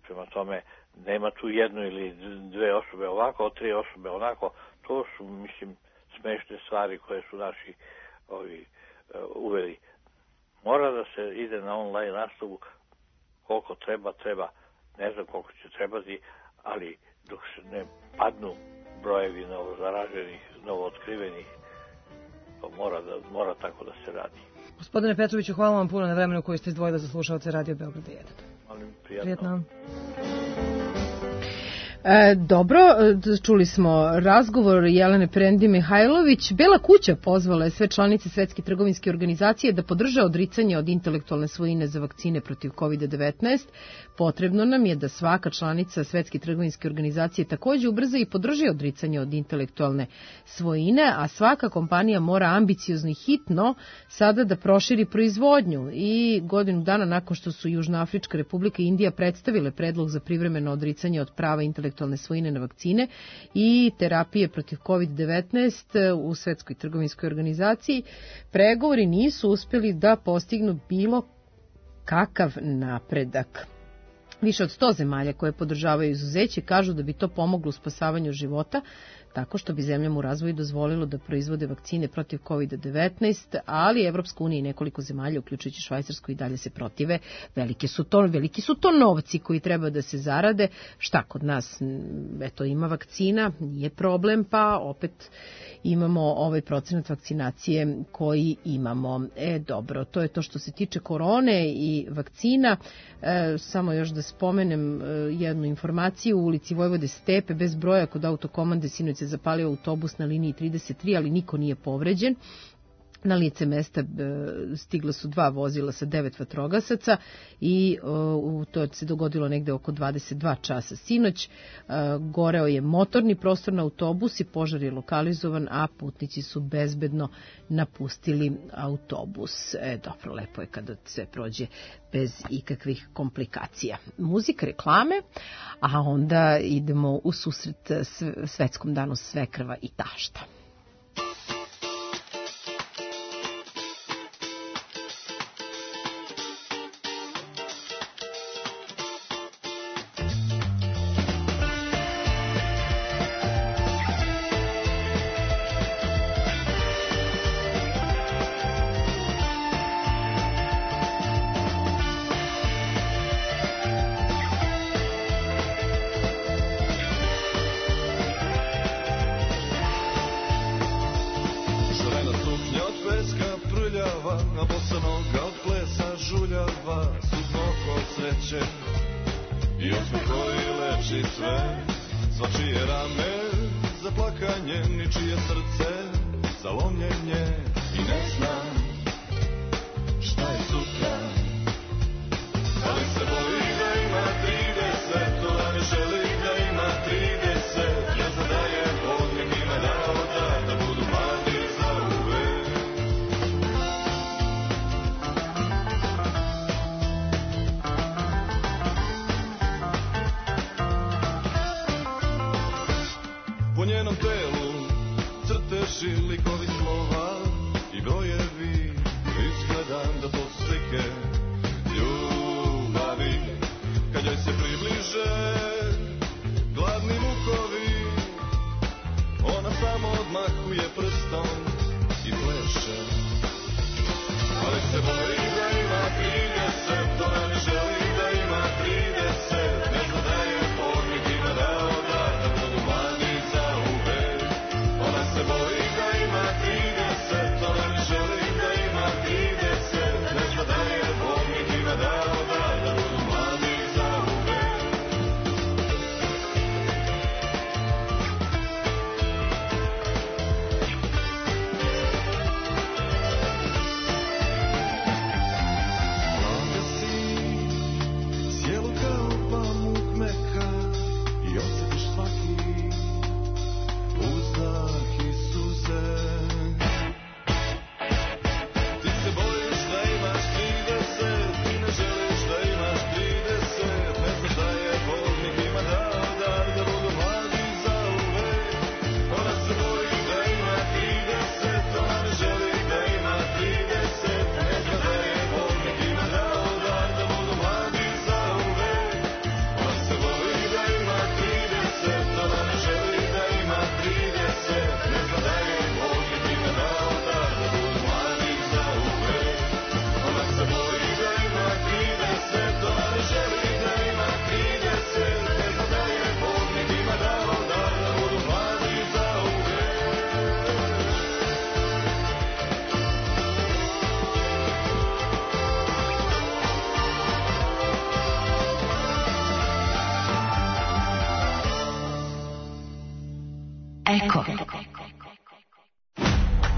Prema tome, nema tu jednu ili dve osobe ovako, tri osobe onako. To su, mislim, smešne stvari koje su naši ovi uh, uveli. Mora da se ide na online nastavu koliko treba, treba. Ne znam koliko će trebati, ali dok se ne padnu brojevi novozaraženih, novootkrivenih, to mora, da, mora tako da se radi. Gospodine Petroviću, hvala vam puno na vremenu koji ste izdvojili za slušalce Radio Beograda jedan. Molim, prijatno. Prijetno. E, dobro, čuli smo razgovor Jelene Prendi Mihajlović. Bela kuća pozvala je sve članice Svetske trgovinske organizacije da podrže odricanje od intelektualne svojine za vakcine protiv kovid devetnaest. Potrebno nam je da svaka članica Svetske trgovinske organizacije takođe ubrza i podrži odricanje od intelektualne svojine, a svaka kompanija mora ambiciozno i hitno sada da proširi proizvodnju. I godinu dana nakon što su Južnoafrička republika i Indija predstavile predlog za privremeno odricanje od prava intelektualne svojine na vakcine i terapije protiv kovid devetnaest u Svetskoj trgovinskoj organizaciji, pregovori nisu uspeli da postignu bilo kakav napredak. Više od sto zemalja koje podržavaju izuzeće kažu da bi to pomoglo u spasavanju života, tako što bi zemljama u razvoju dozvolilo da proizvode vakcine protiv kovid devetnaest, ali Evropska unija i nekoliko zemalja, uključujući Švajcarsku, i dalje se protive. Veliki su to, veliki su to novci koji treba da se zarade. Šta kod nas, eto, ima vakcina, nije problem, pa opet imamo ovaj procenat vakcinacije koji imamo. E, dobro, to je to što se tiče korone i vakcina. E, samo još da spomenem e, jednu informaciju. U ulici Vojvode Stepe bez broja kod autokomande sinoć se zapalio autobus na liniji trideset tri, ali niko nije povređen. Na lice mesta stigla su dva vozila sa devet vatrogasaca i uh, to se dogodilo negde oko dvadeset dva časa sinoć. Uh, goreo je motorni prostor na autobus i požar je lokalizovan, a putnici su bezbedno napustili autobus. E, dobro, lepo je kada sve prođe bez ikakvih komplikacija. Muzika, reklame, a onda idemo u susret Svetskom danu svekrva i tašta.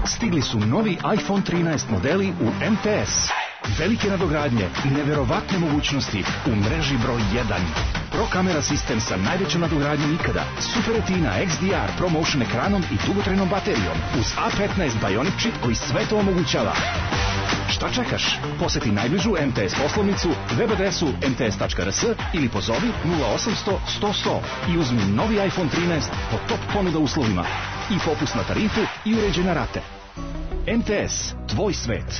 Stigli su novi iPhone trinaest modeli u M T S. Velike nadogradnje i neverovatne mogućnosti u mreži broj jedan. Pro kamera sistem sa najvećom nadogradnjom ikada. Super Retina X D R ProMotion ekranom i dugotrajnom baterijom. Uz A petnaest Bionic čip koji sve to omogućava. Šta čekaš? Poseti najbližu M T S poslovnicu, web adresu m t s tačka r s ili pozovi nula osamsto sto sto i uzmi novi iPhone trinaest po top ponuda uslovima. I popusna tarifu i uređene rate. M T S, tvoj svet.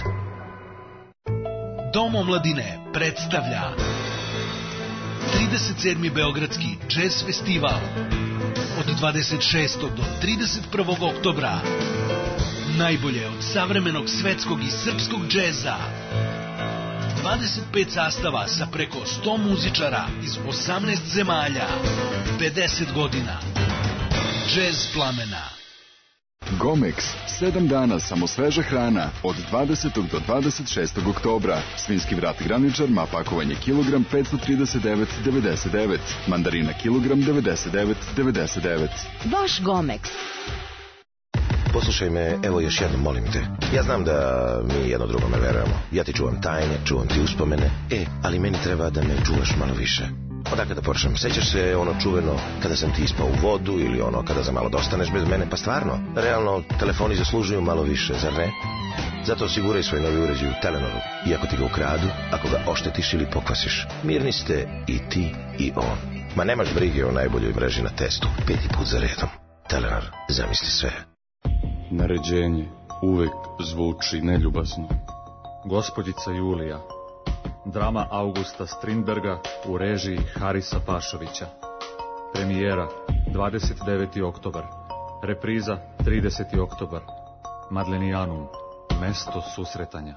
Dom omladine predstavlja trideset sedmi Beogradski jazz festival od dvadeset šestog do trideset prvog oktobra. Najbolje od savremenog svetskog i srpskog džeza. dvadeset pet sastava sa preko sto muzičara iz osamnaest zemalja. pedeset godina. Džez plamena. Gomex, sedam dana samo sveža hrana, od dvadesetog do dvadeset šestog oktobra. Svinjski vrat graničar, ma pakovanje kilogram petsto trideset devet devedeset devet, mandarina kilogram devedeset devet devedeset devet. Vaš Gomex. Poslušaj me, evo još jednom, molim te. Ja znam da mi jedno drugome verujemo. Ja ti čuvam tajne, čuvam ti uspomene. E, ali meni treba da me čuvaš malo više. Odakle da počnem? Sećaš se ono čuveno kada sam ti ispao u vodu ili ono kada za malo dostaneš bez mene? Pa stvarno, realno, telefoni zaslužuju malo više, zar ne? Zato osiguraj svoj novi uređaj u Telenoru. I ako ti ga ukradu, ako ga oštetiš ili pokvasiš, mirni ste i ti i on. Ma nemaš brige o najboljoj mreži na testu. Peti put za redom. Telenor, zamisli sve. Naređenje uvek zvuči neljubazno. Gospođica Julija. Drama Augusta Strindberga u režiji Harisa Pašovića. Premijera dvadeset deveti oktobar. Repriza trideseti oktobar. Madlenijanum. Mesto susretanja.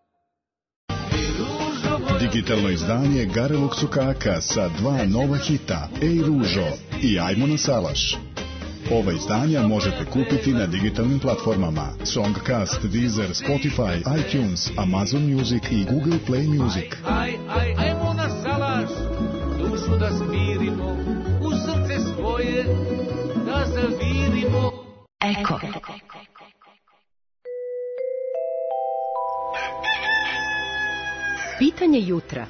Digitalno izdanje Garelog Sukaka sa dva nova hita Ej Ružo i Ajmo na salaš. Ova izdanja možete kupiti na digitalnim platformama Songcast, Deezer, Spotify, iTunes, Amazon Music i Google Play Music. Aj, aj, ajmo na salaš, dušu da smirimo, u srce svoje da zavirimo. Eko. Pitanje jutra.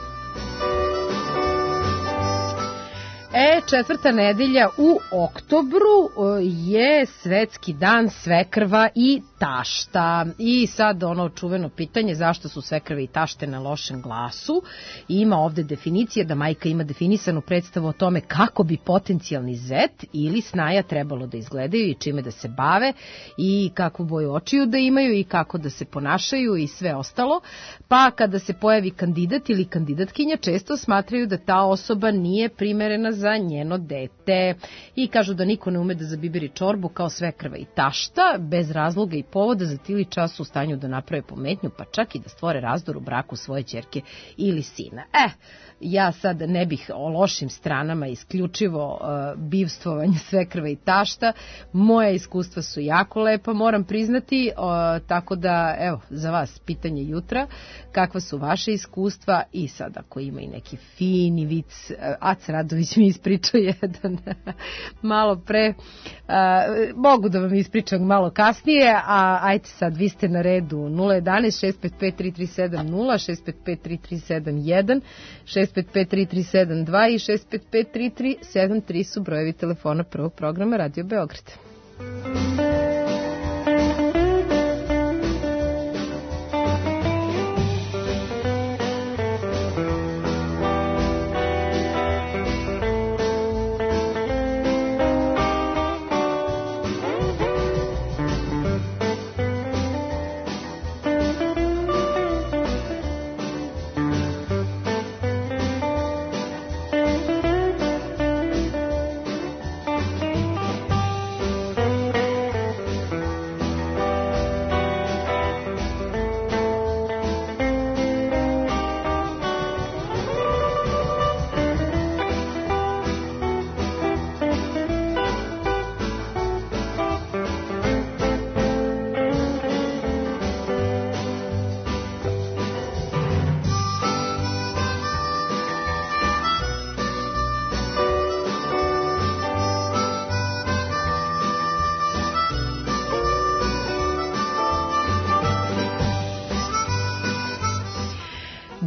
E, četvrta nedelja u oktobru je svetski dan svekrva i tašta. I sad ono čuveno pitanje zašto su svekrve i tašte na lošem glasu. I ima ovde definicija da majka ima definisanu predstavu o tome kako bi potencijalni zet ili snaja trebalo da izgledaju i čime da se bave i kakvu boju očiju da imaju i kako da se ponašaju i sve ostalo. Pa kada se pojavi kandidat ili kandidatkinja često smatraju da ta osoba nije primerena za njeno dete i kažu da niko ne ume da zabiberi čorbu kao svekrva i tašta, bez razloga i povoda za tili čas u stanju da naprave pometnju, pa čak i da stvore razdor u braku svoje ćerke ili sina. E, ja sad ne bih o lošim stranama isključivo uh, bivstvovanje svekrva i tašta. Moja iskustva su jako lepa, moram priznati, uh, tako da, evo, za vas pitanje jutra, kakva su vaše iskustva i sad ako ima i neki fini vic, uh, Aca Radović mi ispričao jedan malo pre, uh, mogu da vam ispričam malo kasnije, a ajte sad, vi ste na redu nula jedan šest pet pet tri tri sedam nula, šest pet pet tri tri sedam jedan, šest pet pet tri tri sedam dva i šest pet pet tri tri sedam tri su brojevi telefona prvog programa Radio Beograd.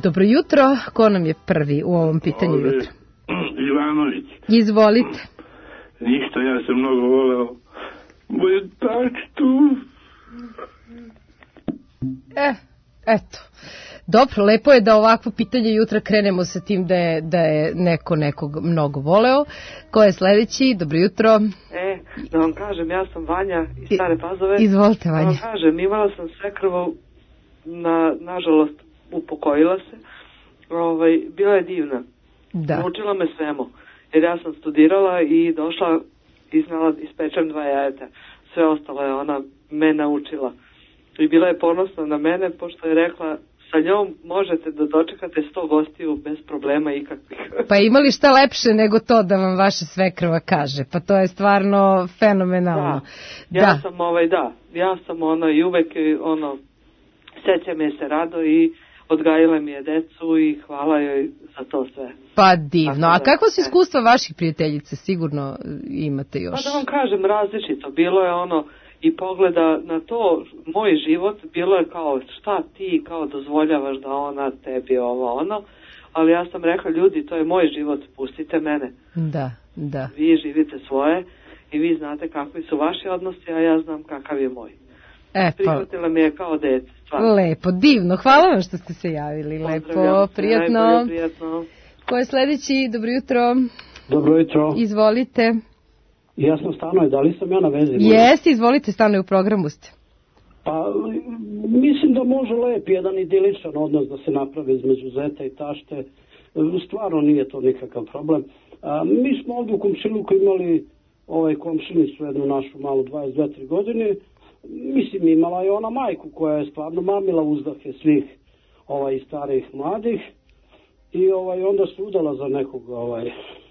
Dobro jutro, ko nam je prvi u ovom pitanju Ove, jutra? Ivanović. Izvolite. Ništa, ja sam mnogo voleo moju tačtu. E, eto. Dobro, lepo je da ovakvo pitanje jutra krenemo sa tim da je, da je neko nekog mnogo voleo. Ko je sledeći? Dobro jutro. E, da vam kažem, ja sam Vanja iz Stare Pazove. Izvolite, Vanja. Da vam kažem, imala sam svekrvu, na, nažalost, upokojila se. Ovaj, bila je divna. Da. Naučila me svemu. Jer ja sam studirala i došla i znala ispečem dva jajeta. Sve ostalo je ona me naučila. I bila je ponosna na mene, pošto je rekla, sa njom možete da dočekate sto gostiju bez problema ikakvih. Pa ima li šta lepše nego to da vam vaša svekrva kaže? Pa to je stvarno fenomenalno. Da, ja da. sam ovaj, da, ja sam ono i uvek ono, seća me se rado i odgajila mi je decu i hvala joj za to sve. Pa divno. A kakva su iskustva vaših prijateljice? Sigurno imate još. Pa da vam kažem, različito. Bilo je ono i pogleda na to, moj život, bilo je kao šta ti kao dozvoljavaš da ona tebi ovo ono, ali ja sam rekla, ljudi, to je moj život, pustite mene. Da, da. Vi živite svoje i vi znate kakvi su vaši odnosi, a ja znam kakav je moj. E, pa... Prihvatila mi je kao dete, stvarno. Lepo, divno, hvala vam što ste se javili. Lepo, prijatno. Najbolje, prijatno. Ko je sledeći? Dobro jutro. Dobro jutro. Izvolite. Ja sam Stanoje, da li sam ja na vezi? Jeste, izvolite, Stanoje, u programu ste. Pa, mislim da može lep jedan idiličan odnos da se napravi između zeta i tašte. Stvarno nije to nikakav problem. A, mi smo ovdje u komšiluku imali ovaj komšinicu, jednu našu malu dvadeset dve tri godine. Mislim, imala je ona majku koja je stvarno mamila uzdahe svih ovaj, starih mladih. I ovaj, onda se udala za nekog, ovaj,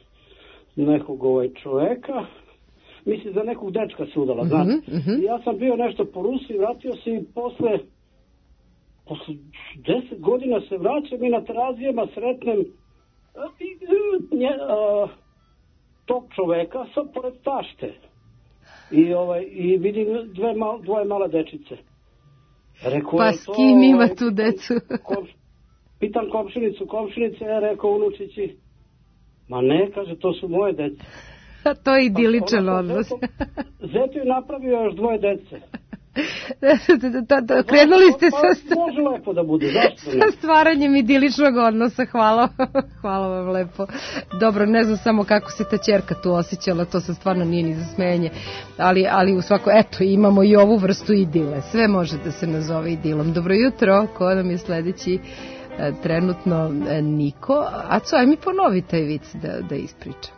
nekog ovaj, čoveka. Mislim, za nekog dečka se udala, znate. Mm-hmm, mm-hmm. Ja sam bio nešto po Rusiji, vratio se i posle, posle deset godina se vraćam i na Terazijama sretnem nje, a, tog čoveka sa pored tašte. I, ovaj, i vidim dve mal, dvoje male dečice. Rekao, pa s kim to, ima tu decu? Kom, pitam komšinicu, komšinice, je rekao unučići. Ma ne, kaže, to su moje dece. To je idiličan odnos. Zeto je napravio još dvoje dece. Krenuli ste sa... Može lepo da bude, zašto ne? Sa stvaranjem idiličnog odnosa, hvala, hvala vam lepo. Dobro, ne znam samo kako se ta ćerka tu osjećala, to se stvarno nije ni za smenje, ali, ali u svako, eto, imamo i ovu vrstu idile, sve može da se nazove idilom. Dobro jutro, ko nam je sledeći? Trenutno niko. Aco, aj mi ponovi taj vic da, da ispričam.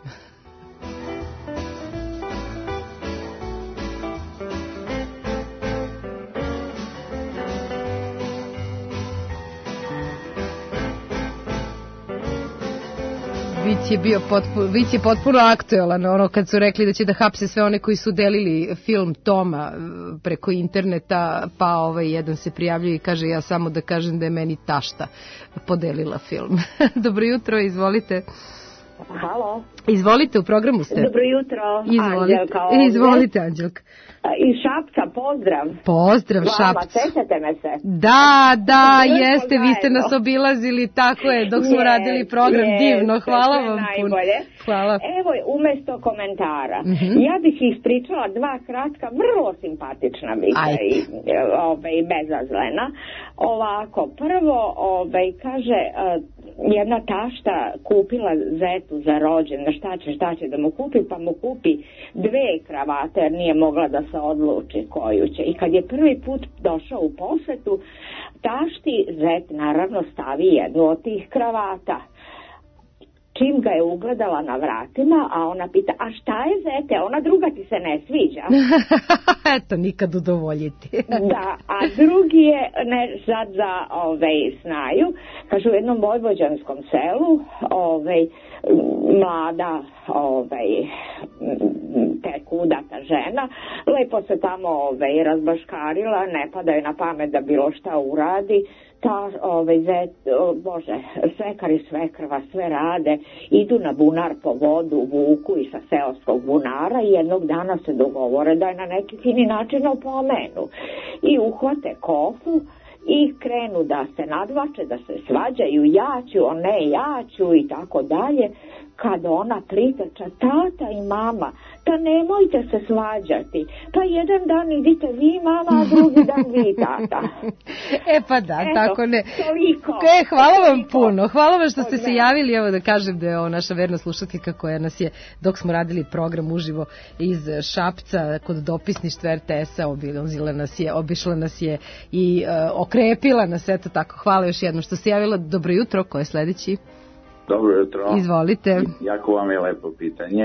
Vic je bio potpuno, Vic je potpuno aktuelan, ono kad su rekli da će da hapse sve one koji su delili film Toma preko interneta, pa ovaj jedan se prijavljuje i kaže ja samo da kažem da je meni tašta podelila film. Dobro jutro, izvolite. Halo. Izvolite, u programu ste. Dobro jutro, izvolite. Anđelka ovdje. Izvolite, Anđelka. Iz Šapca, pozdrav. Pozdrav, Šapca. Sećate me se? Da, da, jeste, vi ste nas obilazili, tako je, dok smo yes, radili program, yes, divno, hvala vam puno. Hvala. Evo, umesto komentara, mm-hmm. ja bih ispričala dva kratka, vrlo simpatična vica i, ove, i bezazlena. Ovako, prvo, ove, kaže, jedna tašta kupila zetu za rođendan, šta će, šta će da mu kupi, pa mu kupi dve kravate, jer nije mogla da se odluči koju će. I kad je prvi put došao u posetu, tašti zet naravno stavi jednu od tih kravata. Čim ga je ugledala na vratima, a ona pita, a šta je zete, ona druga ti se ne sviđa. Eto, nikad udovoljiti. Da, a drugi je, ne sad za ovaj, snaju, kaže u jednom vojvođanskom selu, ovaj, mlada ovaj, tek udata žena, lepo se tamo ovaj, razbaškarila, ne pada joj na pamet da bilo šta uradi, ta, ovaj, zet, o, bože, svekar i svekrva sve rade, idu na bunar po vodu, vuku i sa seoskog bunara i jednog dana se dogovore da je na neki fini način opomenu. I uhvate kofu i krenu da se nadvače, da se svađaju, ja ću, o ne, ja ću i tako dalje, kad ona priteče, tata i mama, pa nemojte se svađati, pa jedan dan idite vi mama, a drugi dan vi tata. E pa da, Eto, tako ne. Toliko. E, hvala vam puno, hvala vam što ste se javili, evo da kažem da je ovo naša verna slušateljka koja nas je, dok smo radili program uživo iz Šapca kod dopisništva er te es-a, obilazila nas je, obišla nas je i uh, okrepila nas, eto tako, hvala još jednom što se javila. Dobro jutro, ko je sledeći? Dobro jutro. Izvolite. Jako vam je lepo pitanje.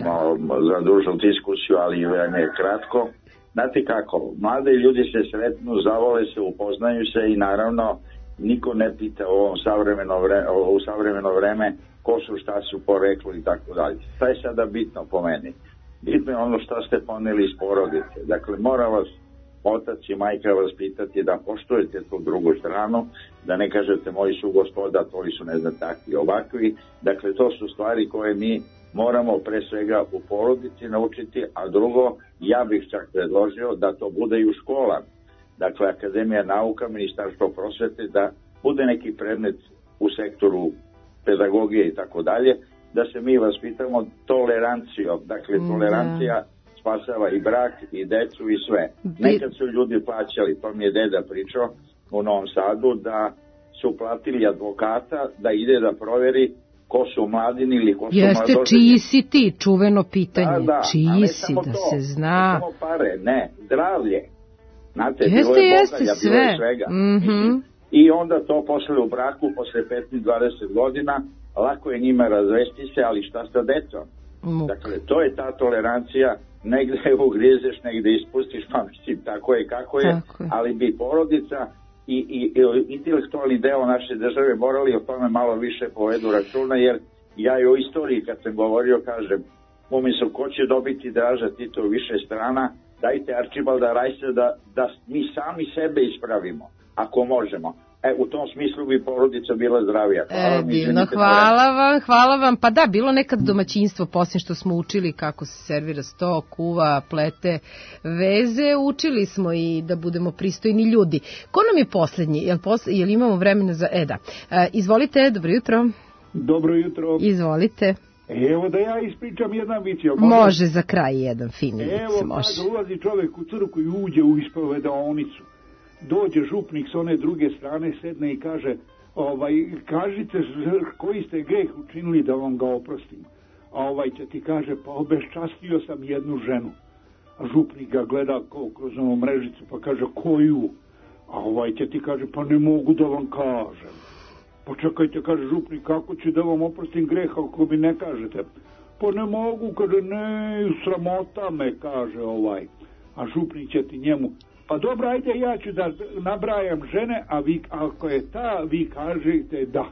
Za dužu diskusiju, ali i vreme je kratko. Znate kako, mlade ljudi se sretnu, zavole se, upoznaju se i naravno niko ne pita u ovom savremeno vreme, u savremeno vreme ko su, šta su, poreklo i tako dalje. Šta je sada bitno po meni? Bitno je ono što ste poneli iz porodice. Dakle, mora vas otac i majka vas pitati da poštujete tu drugu stranu, da ne kažete moji su gospoda, tvoji su ne znam takvi ovakvi. Dakle, to su stvari koje mi moramo pre svega u porodici naučiti, a drugo, ja bih čak predložio da to bude i u školama. Dakle, Akademija nauka, Ministarstvo prosvete, da bude neki predmet u sektoru pedagogije i tako dalje, da se mi vaspitamo tolerancijom. Dakle, tolerancija spasava i brak, i decu, i sve. Nekad su ljudi plaćali, to mi je deda pričao u Novom Sadu, da su platili advokata da ide da proveri ko su mladini ili ko su Jeste, mladoženji. čiji si ti, čuveno pitanje. Da, da, čiji si, da to, se zna. Ne samo pare, ne, zdravlje. Znate, Jeste, bilo je jeste, Bogalja, sve. bilo je svega. Mm-hmm. I onda to posle u braku, posle petnaest dvadeset godina, lako je njima razvesti se, ali šta sa decom? Muk. Dakle, to je ta tolerancija, negde ugrizeš, negde ispustiš, pa mislim, tako je kako je, tako je. Ali bi porodica i, i, i intelektualni deo naše države morali o tome malo više povedu računa, jer ja i o istoriji kad sam govorio, kažem, umjesto ko će dobiti Draža Tito više strana, dajte Arčibalda Rajsa da, da mi sami sebe ispravimo, ako možemo. E, u tom smislu bi porodica bila zdravija. Hvala, e, divno, hvala vam, hvala vam. Pa da, bilo nekad domaćinstvo, poslije što smo učili kako se servira sto, kuva, plete, veze, učili smo i da budemo pristojni ljudi. Ko nam je poslednji? Jel, posle, jel imamo vremena za... E, da. E, izvolite, dobro jutro. Dobro jutro. Izvolite. Evo da ja ispričam jedan vic. Može za kraj jedan fini vic. Evo, kada ulazi čovjek u crkvu i uđe u ispovedaonicu, dođe župnik s one druge strane, sedne i kaže, ovaj, kažite koji ste greh učinili da vam ga oprostim. A ovaj će ti kaže, pa obeščastio sam jednu ženu. A župnik ga gleda kao kroz onu mrežicu, pa kaže, koju? A ovaj će ti kaže, pa ne mogu da vam kažem. Pa čekajte, kaže župnik, kako ću da vam oprostim greh ako mi ne kažete? Pa ne mogu, kaže, ne, sramota me, kaže ovaj. A župnik će ti njemu, pa dobro, ajde, ja ću da nabrajam žene, a vi, ako je ta, vi kažete da.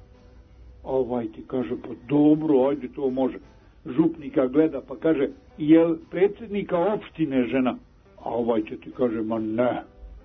Ovaj ti kaže, pa dobro, ajde, to može. Župnika gleda, pa kaže, je predsjednika opštine žena? A ovaj će ti kaže, ma ne.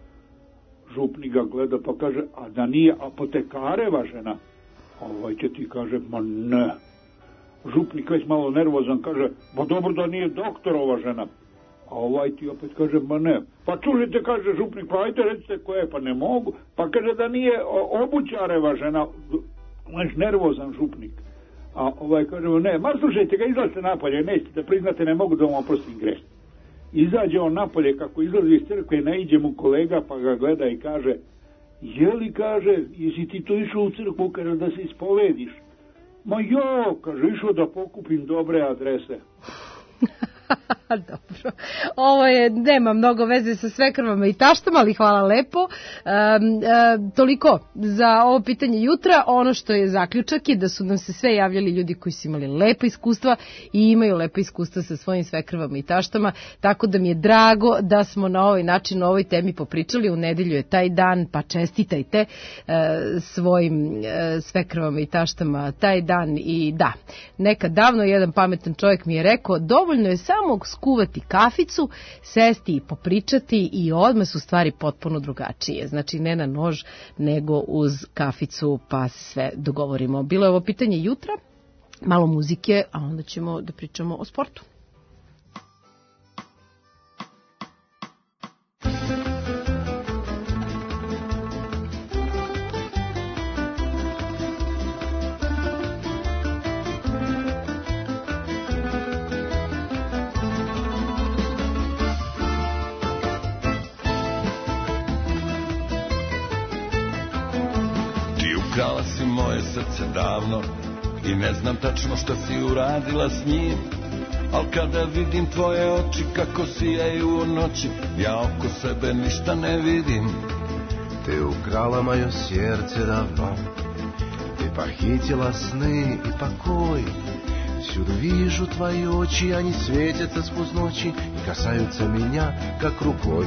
Župnik ga gleda, pa kaže, a da nije apotekareva žena? A ovaj će ti kaže, ma ne. Župnik već malo nervozan kaže, pa dobro, da nije doktorova žena? A ovaj ti opet kaže, ma ne. Pa čužite, kaže župnik, pa ajde recite ko je, pa ne mogu. Pa kaže da nije obućareva žena, znaš, nervozan župnik. A ovaj kaže, ne, ma slušajte ga, izlazite napolje, nećete priznate, ne mogu da vam oprostim greh. Izađe on napolje, kako izlazi iz crkve, naiđe mu kolega, pa ga gleda i kaže, je li, kaže, jesi ti to išao u crkvu, kaže, da se ispovediš? Ma jo, kaže, išao da pokupim dobre adrese. Dobro. Ovo je, nema mnogo veze sa svekrvama i taštama, ali hvala lepo. Um, um, toliko za ovo pitanje jutra. Ono što je zaključak je da su nam se sve javljali ljudi koji su imali lepa iskustva i imaju lepa iskustva sa svojim svekrvama i taštama, tako da mi je drago da smo na ovaj način o ovoj temi popričali. U nedelju je taj dan, pa čestitajte uh, svojim uh, svekrvama i taštama taj dan. I da, nekad davno jedan pametan čovjek mi je rekao, dovoljno je samo skuvati kaficu, sesti i popričati i odmah su stvari potpuno drugačije. Znači ne na nož, nego uz kaficu, pa se sve dogovorimo. Bilo je ovo pitanje jutra, malo muzike, a onda ćemo da pričamo o sportu. ukrala si moje srce davno i ne znam tačno šta si uradila s njim, al kada vidim tvoje oči kako sijaju u noći, ja oko sebe ništa ne vidim. Ты украла мое сердце давно, ты похитила сны и покой. Всюду вижу твои очи, они светятся сквозь ночи и касаются меня, как рукой.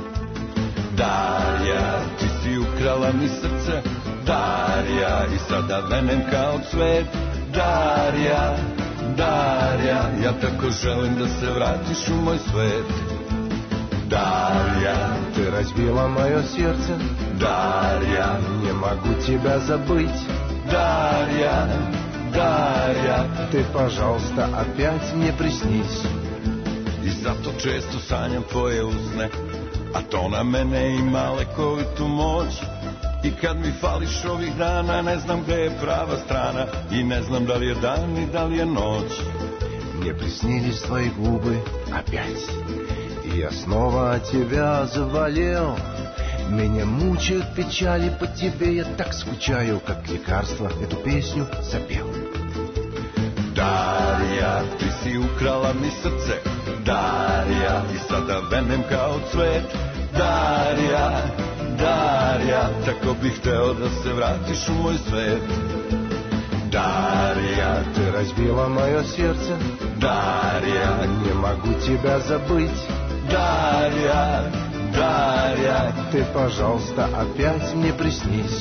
Darja, ti si ukrala mi srce, Darja, i sada venem kao cvet. Darja, Darja, ja tako želim da se vratiš u moj svet. Darja, ты разбила мое сердце, Darja, не могу тебя забыть. Darja, Darja, ты, пожалуйста, опять мне приснись. I zato često sanjam tvoje usne, a to na mene ima lekovitu moć. I kad mi fališ ovih dana, ne znam gde je prava strana i ne znam da li je dan i da li je noć. Мне приснились твои губы опять, и я снова от тебя заболел. Меня мучают печали по тебе, я так скучаю, как лекарство эту песню запел. Darja, ti si ukrala mi srce, Darja, i sada venem kao cvet. Darja, Darja, tako bih hteo da se vratiš u moj svet. Darja, ты разбила мое сердце, Darja, не могу тебя забыть. Darja, Darja, ты, пожалуйста, опять мне приснись.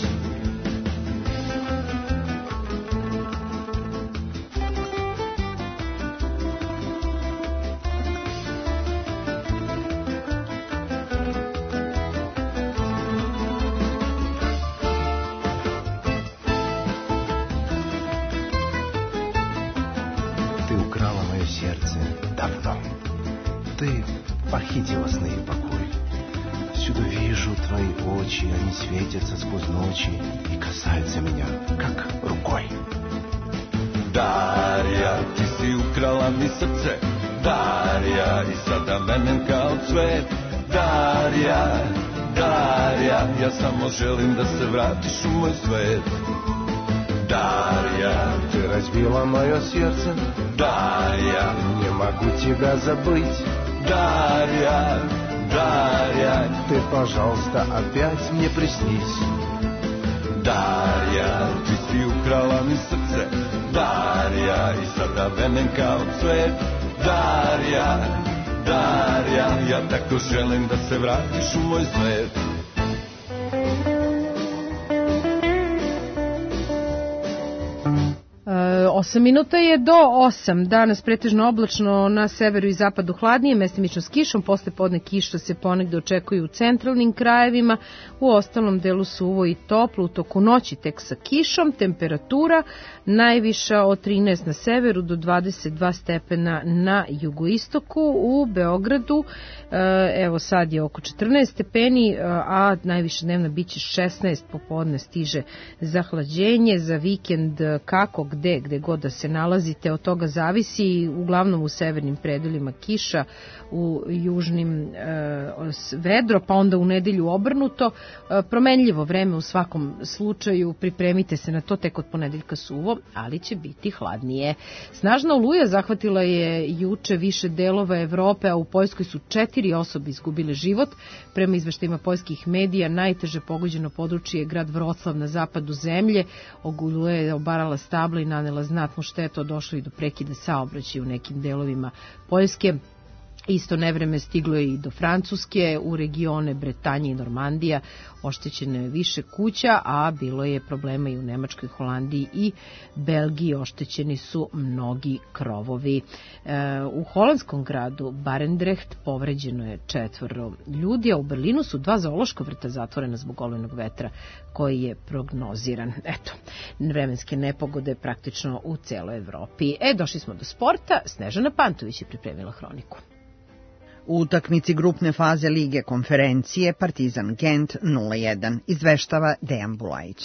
Ты украла мое сердце давно, ты похитила сны и покой. Всюду вижу твои очи, они светятся сквозь ночи и касаются меня, как рукой. Darja, ti si ukrala mi srce, Darja, i sada venem kao cvet. Darja, Darja, ja samo želim da se vratiš u moj svet. Darja, ты разбила мое сердце, Darja, не могу тебя забыть. Darja, Darja, ты, пожалуйста, опять мне приснись. Darja, ti si ukrala mi srce, Darja, i sada venem kao cvet. Darja, Darja, ja tako želim da se vratiš u moj svet. Osam minuta je do osam. Danas pretežno oblačno, na severu i zapadu hladnije, mestimično s kišom, posle podne kiša se ponegde očekuje u centralnim krajevima, u ostalom delu suvo i toplo, u toku noći tek sa kišom, temperatura najviša od trinaest na severu do dvadeset dva stepena na jugoistoku, u Beogradu evo sad je oko četrnaest stepeni, a najviša dnevna biće šesnaest, popodne stiže zahlađenje, za vikend kako, gde, gde god da se nalazite, od toga zavisi, uglavnom u severnim predelima kiša, u južnim e, vedro, pa onda u nedelju obrnuto, e, promenljivo vreme u svakom slučaju, pripremite se na to, tek od ponedeljka suvo, ali će biti hladnije. Snažna oluja zahvatila je juče više delova Evrope, a u Poljskoj su četiri osobe izgubile život. Prema izveštajima poljskih medija, najteže pogođeno područje je grad Vroclav na zapadu zemlje. Oluja je obarala stabla i nanela znatnu štetu, došlo i do prekida saobraćaja u nekim delovima Poljske. Isto nevreme stiglo je i do Francuske, u regione Bretanje i Normandija, oštećeno je više kuća, a bilo je problema i u Nemačkoj, Holandiji i Belgiji, oštećeni su mnogi krovovi. E, u holandskom gradu Barendrecht povređeno je četvoro ljudi, a u Berlinu su dva zoološka vrta zatvorena zbog olujnog vetra koji je prognoziran. Eto, vremenske nepogode praktično u celoj Evropi. E, došli smo do sporta, Snežana Pantović je pripremila hroniku. U utakmici grupne faze Lige konferencije Partizan Gent nula jedan, izveštava Dejan Bulajić.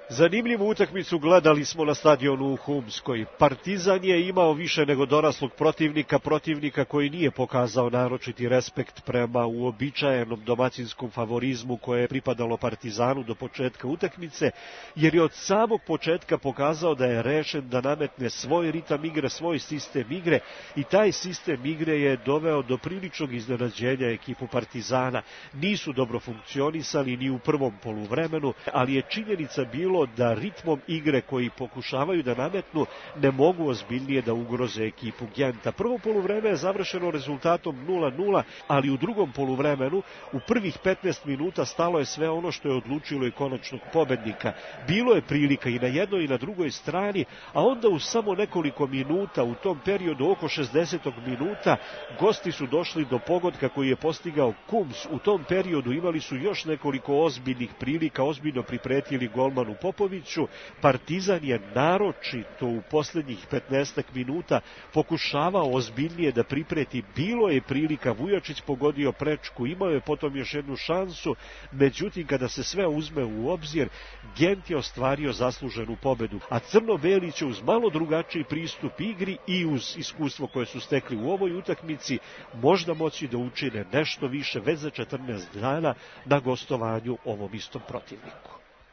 Zanimljivu utakmicu gledali smo na stadionu u Humskoj. Partizan je imao više nego doraslog protivnika, protivnika koji nije pokazao naročiti respekt prema uobičajenom domaćinskom favorizmu koje je pripadalo Partizanu do početka utakmice, jer je od samog početka pokazao da je rešen da nametne svoj ritam igre, svoj sistem igre i taj sistem igre je doveo do priličnog iznenađenja ekipu Partizana. Nisu dobro funkcionisali ni u prvom poluvremenu, ali je činjenica bilo da ritmom igre koji pokušavaju da nametnu ne mogu ozbiljnije da ugroze ekipu Genta. Prvo poluvreme je završeno rezultatom nula nula, ali u drugom poluvremenu u prvih petnaest minuta stalo je sve ono što je odlučilo i konačnog pobednika. Bilo je prilika i na jednoj i na drugoj strani, a onda u samo nekoliko minuta, u tom periodu oko šezdesetog minuta, gosti su došli do pogotka koji je postigao Kums. U tom periodu imali su još nekoliko ozbiljnih prilika, ozbiljno pripretili golmanu Popoviću. Partizan je naročito u posljednjih petnaestak minuta pokušavao ozbiljnije da pripreti. Bilo je prilika, Vujačić pogodio prečku, imao je potom još jednu šansu, međutim kada se sve uzme u obzir, Gent je ostvario zasluženu pobedu, a crno-beli će uz malo drugačiji pristup igri i uz iskustvo koje su stekli u ovoj utakmici možda moći da učine nešto više već za četrnaest dana na gostovanju ovom istom protivniku.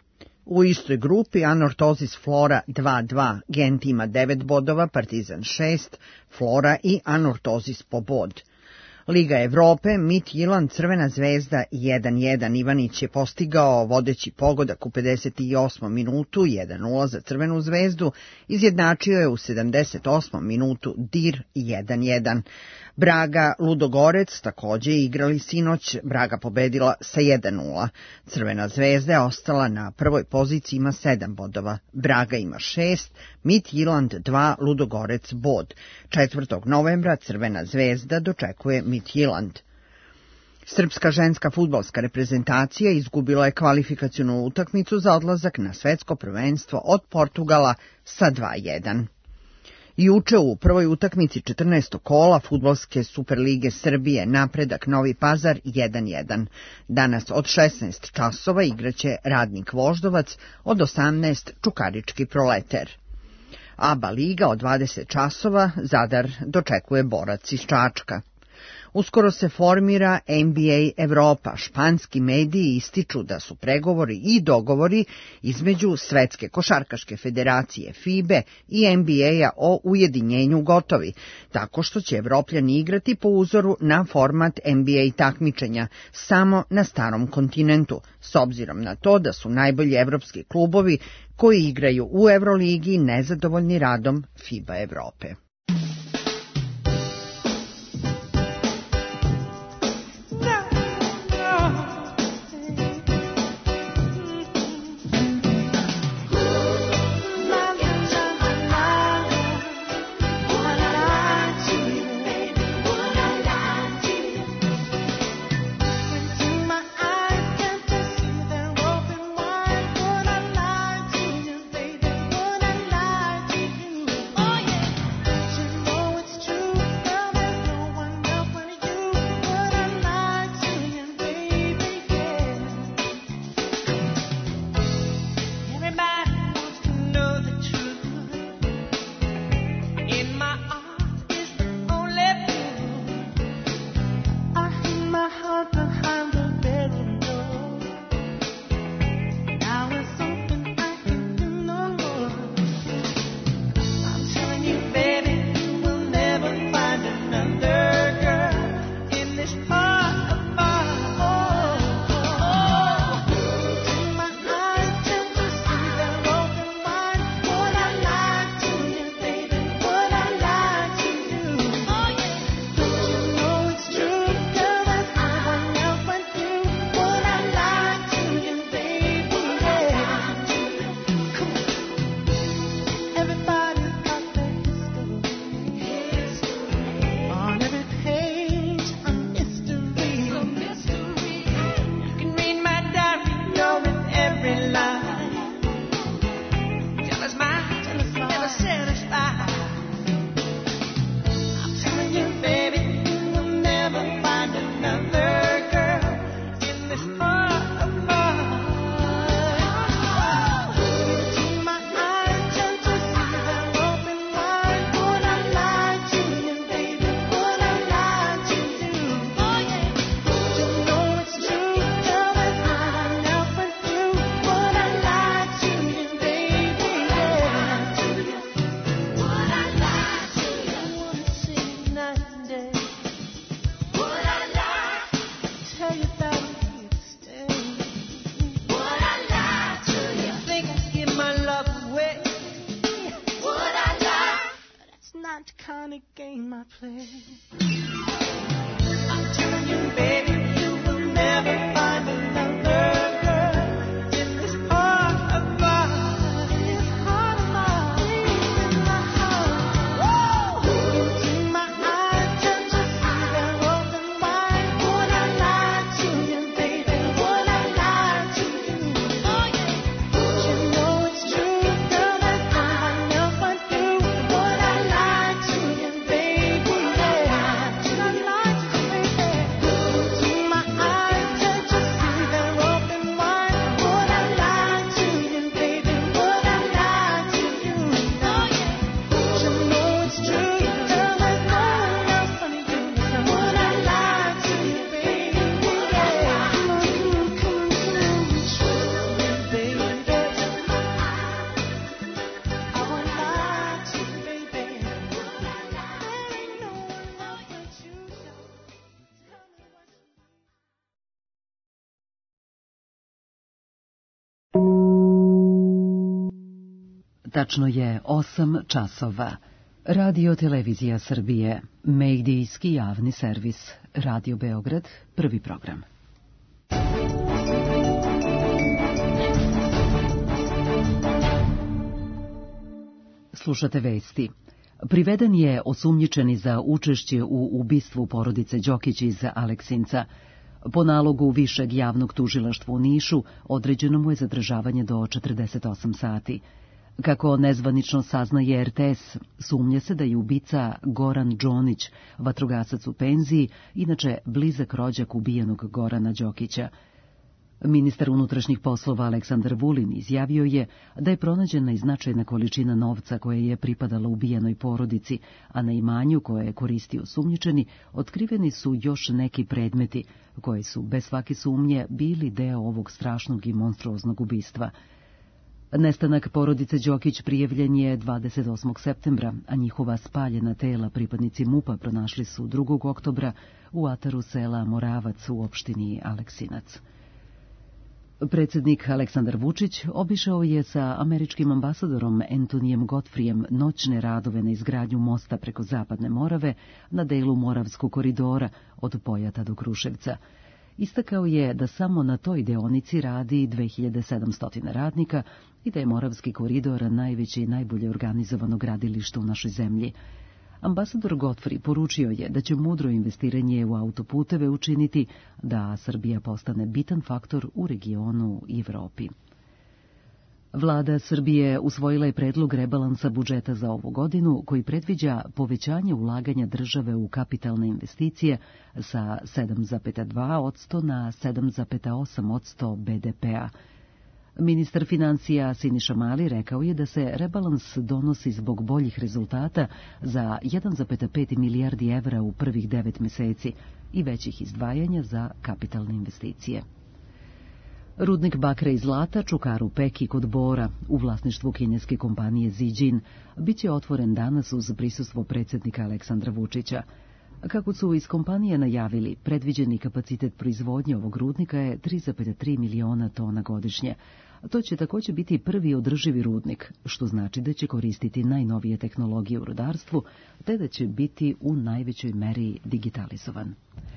U istoj grupi Anorthosis Flora dva dva, Gent ima devet bodova, Partizan šest, Flora i Anorthosis po bod. Liga Evrope, Midtjylland Crvena zvezda jedan jedan. Ivanić je postigao vodeći pogodak u pedeset osmom minutu, jedan nula za Crvenu zvezdu, izjednačio je u sedamdeset osmom minutu Dir jedan jedan. Braga, Ludogorec takođe igrali sinoć, Braga pobedila sa jedan nula. Crvena zvezda je ostala na prvoj poziciji, ima sedam bodova. Braga ima šest, Midtjylland dva, Ludogorec bod. četvrtog novembra Crvena zvezda dočekuje Midtjylland. Srpska ženska fudbalska reprezentacija izgubila je kvalifikacionu utakmicu za odlazak na svetsko prvenstvo od Portugala sa dva jedan. Juče u prvoj utakmici četrnaestog kola Fudbalske Superlige Srbije Napredak Novi Pazar jedan jedan. Danas od šesnaest časova igraće Radnik Voždovac, od osamnaest Čukarički Proleter. A B A Liga od dvadeset časova Zadar dočekuje Borac iz Čačka. Uskoro se formira N B A Evropa. Španski mediji ističu da su pregovori i dogovori između Svetske košarkaške federacije FIBE i N B A-a o ujedinjenju gotovi, tako što će Evropljani igrati po uzoru na format N B A takmičenja samo na starom kontinentu, s obzirom na to da su najbolji evropski klubovi koji igraju u Evroligi nezadovoljni radom FIBA Evrope. gain my place. I'm telling you, baby, you will never find another girl in this part of my, this heart of mine, in my heart. Look into my eyes, can't you see they're open wide? Would I lie to you, baby? Would I lie to you? Oh yeah. Don't you know it's true, girl? There's no one else but you. Would I lie to you, baby? Yeah. Should I lie to you, baby? Look into my eyes, can't you see they're open wide? Would I lie to you, baby? Would I lie to you? Oh yeah. Don't you know it's true, girl? There's no one else but you. So would I lie to you, baby? Yeah. Come on, come on, trust me, baby. I would lie to you, baby. There ain't no one else but you. Tačno je osam časova. Radio Televizija Srbije, medijski javni servis, Radio Beograd, prvi program. Slušate vesti. Priveden je osumnjičeni za učešće u ubistvu porodice Đokić iz Aleksinca. Po nalogu Višeg javnog tužilaštva u Nišu određeno mu je zadržavanje do četrdeset osam sati. Kako nezvanično saznaje er te es, sumnja se da je ubica Goran Džonić, vatrogasac u penziji, inače blizak rođak ubijenog Gorana Đokića. Ministar unutrašnjih poslova Aleksandar Vulin izjavio je da je pronađena i značajna količina novca koja je pripadala ubijenoj porodici, a na imanju koje je koristio osumnjičeni otkriveni su još neki predmeti koji su bez svake sumnje bili deo ovog strašnog i monstruoznog ubistva. Nestanak porodice Đokić prijavljen je dvadeset osmog septembra, a njihova spaljena tela pripadnici MUP-a pronašli su drugog oktobra u ataru sela Moravac u opštini Aleksinac. Predsjednik Aleksandar Vučić obišao je sa američkim ambasadorom Antonijem Godfrijem noćne radove na izgradnju mosta preko Zapadne Morave na delu Moravskog koridora od Pojata do Kruševca. Istakao je da samo na toj deonici radi dve hiljade sedamsto radnika i da je Moravski koridor najveće i najbolje organizovano gradilište u našoj zemlji. Ambasador Godfrey poručio je da će mudro investiranje u autoputeve učiniti da Srbija postane bitan faktor u regionu i Evropi. Vlada Srbije usvojila je predlog rebalansa budžeta za ovu godinu koji predviđa povećanje ulaganja države u kapitalne investicije sa sedam zarez dva posto na sedam zarez osam posto be de pea. Ministar financija Siniša Mali rekao je da se rebalans donosi zbog boljih rezultata za jedan zarez pet milijardi evra u prvih devet meseci i većih izdvajanja za kapitalne investicije. Rudnik bakra i zlata Čukaru Peki kod Bora u vlasništvu kineske kompanije Zijin biće otvoren danas uz prisustvo predsjednika Aleksandra Vučića. Kako su iz kompanije najavili, predviđeni kapacitet proizvodnje ovog rudnika je tri zarez tri miliona tona godišnje. To će također biti prvi održivi rudnik, što znači da će koristiti najnovije tehnologije u rudarstvu, te da će biti u najvećoj meri digitalizovan.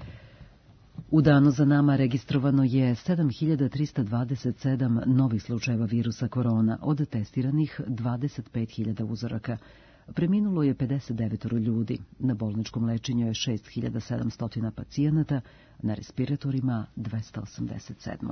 U danu za nama registrovano je sedam hiljada trista dvadeset sedam novih slučajeva virusa korona, od testiranih dvadeset pet hiljada uzoraka. Preminulo je pedeset devet ljudi, na bolničkom lečenju je šest hiljada sedamsto pacijenata, na respiratorima dvesta osamdeset sedam.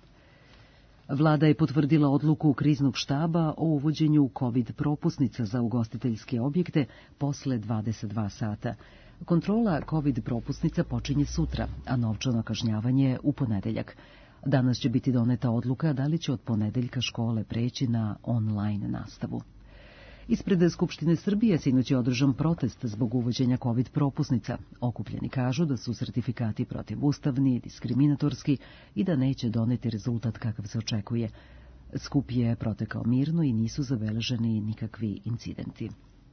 Vlada je potvrdila odluku kriznog štaba o uvođenju COVID propusnica za ugostiteljske objekte posle dvadeset dva sata. Kontrola COVID propusnica počinje sutra, a novčano kažnjavanje u ponedeljak. Danas će biti doneta odluka da li će od ponedeljka škole preći na online nastavu. Ispred Skupštine Srbije sinoć je održan protest zbog uvođenja COVID propusnica. Okupljeni kažu da su sertifikati protivustavni, diskriminatorski i da neće doneti rezultat kakav se očekuje. Skup je protekao mirno i nisu zabeleženi nikakvi incidenti.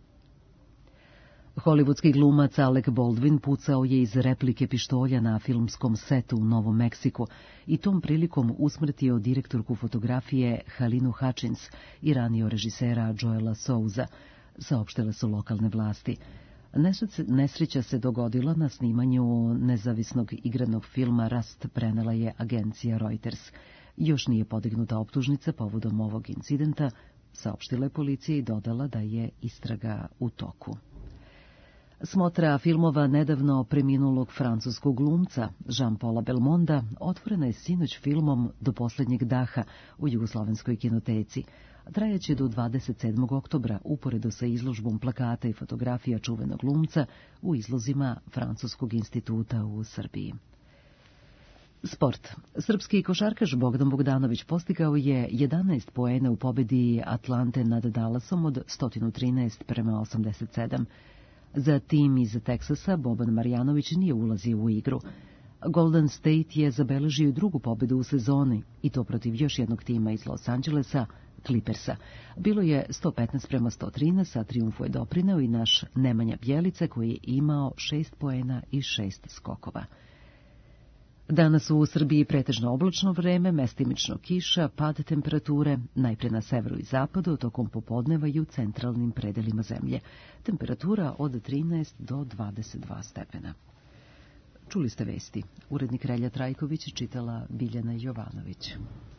Hollywoodski glumac Alec Baldwin pucao je iz replike pištolja na filmskom setu u Novom Meksiku i tom prilikom usmrtio direktorku fotografije Halinu Hutchins i ranio režisera Joela Souza, saopštile su lokalne vlasti. Nesreća se dogodila na snimanju nezavisnog igranog filma Rast, prenela je agencija Reuters. Još nije podignuta optužnica povodom ovog incidenta, saopštila je policija i dodala da je istraga u toku. Smotra filmova nedavno preminulog francuskog glumca Jean-Paula Belmonda otvorena je sinoć filmom Do poslednjeg daha u Jugoslovenskoj kinoteci. Trajaće do dvadeset sedmog oktobra, uporedo sa izložbom plakata i fotografija čuvenog glumca u izlozima Francuskog instituta u Srbiji. Sport. Srpski košarkaš Bogdan Bogdanović postigao je jedanaest poena u pobedi Atlante nad Dallasom od sto trinaest prema osamdeset sedam. Za tim iz Teksasa Boban Marjanović nije ulazio u igru. Golden State je zabeležio drugu pobedu u sezoni, i to protiv još jednog tima iz Los Angelesa, Clippersa. Bilo je sto petnaest prema sto trinaest, a trijumfu je doprineo i naš Nemanja Bjelica, koji je imao šest poena i šest skokova. Danas u Srbiji pretežno oblačno vreme, mestimično kiša, pad temperature, najpre na severu i zapadu, tokom popodneva i u centralnim predelima zemlje. Temperatura od trinaest do dvadeset dva stepena. Čuli ste vesti. Urednik Relja Trajković, čitala Biljana Jovanović.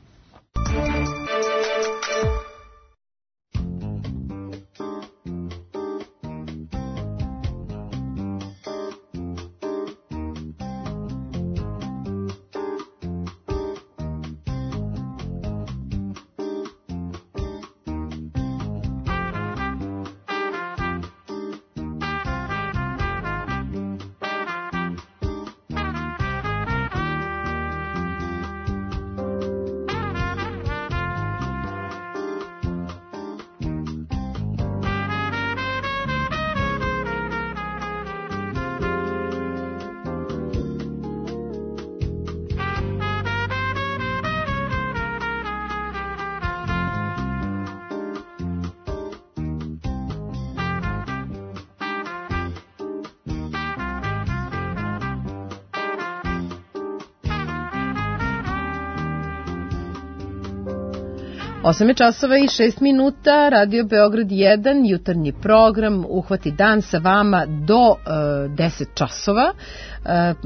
osam je časova i šest minuta, Radio Beograd jedan, jutarnji program Uhvati dan sa vama do uh, deset časova. Uh,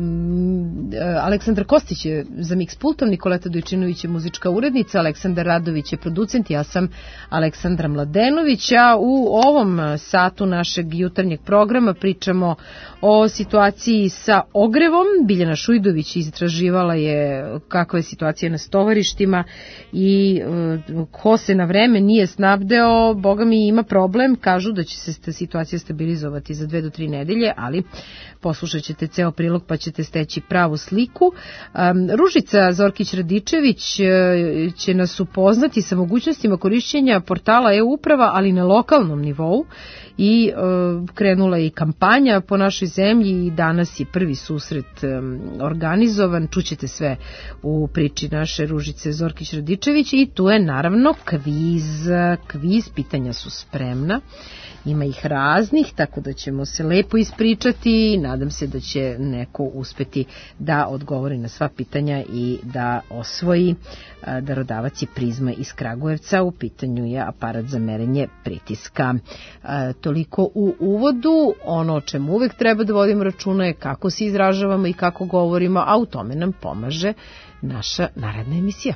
Aleksandar Kostić je za Mix pultom, Nikoleta Dojčinović je muzička urednica, Aleksandar Radović je producent, ja sam Aleksandra Mladenović, a u ovom satu našeg jutarnjeg programa pričamo o situaciji sa ogrevom. Biljana Šujdović istraživala je kakva je situacija na stovarištima i uh, ko se na vreme nije snabdeo, boga mi ima problem. Kažu da će se situacija stabilizovati za dve do tri nedelje, ali poslušat ćete ceo prilog pa ćete steći pravu sliku. Um, Ružica Zorkić-Radičević će nas upoznati sa mogućnostima korišćenja portala e-uprava, ali na lokalnom nivou, i uh, krenula je i kampanja po našoj zemlji i danas je prvi susret um, organizovan. Čućete sve u priči naše Ružice Zorkić-Radičević i tu je naravno kviz. Kviz, pitanja su spremna. Ima ih raznih, tako da ćemo se lepo ispričati i nadam se da će neko uspeti da odgovori na sva pitanja i da osvoji. Darodavac je Prizma iz Kragujevca, u pitanju je aparat za merenje pritiska. Toliko u uvodu. Ono o čemu uvek treba da vodimo računa je kako se izražavamo i kako govorimo, a u tome nam pomaže naša naredna emisija.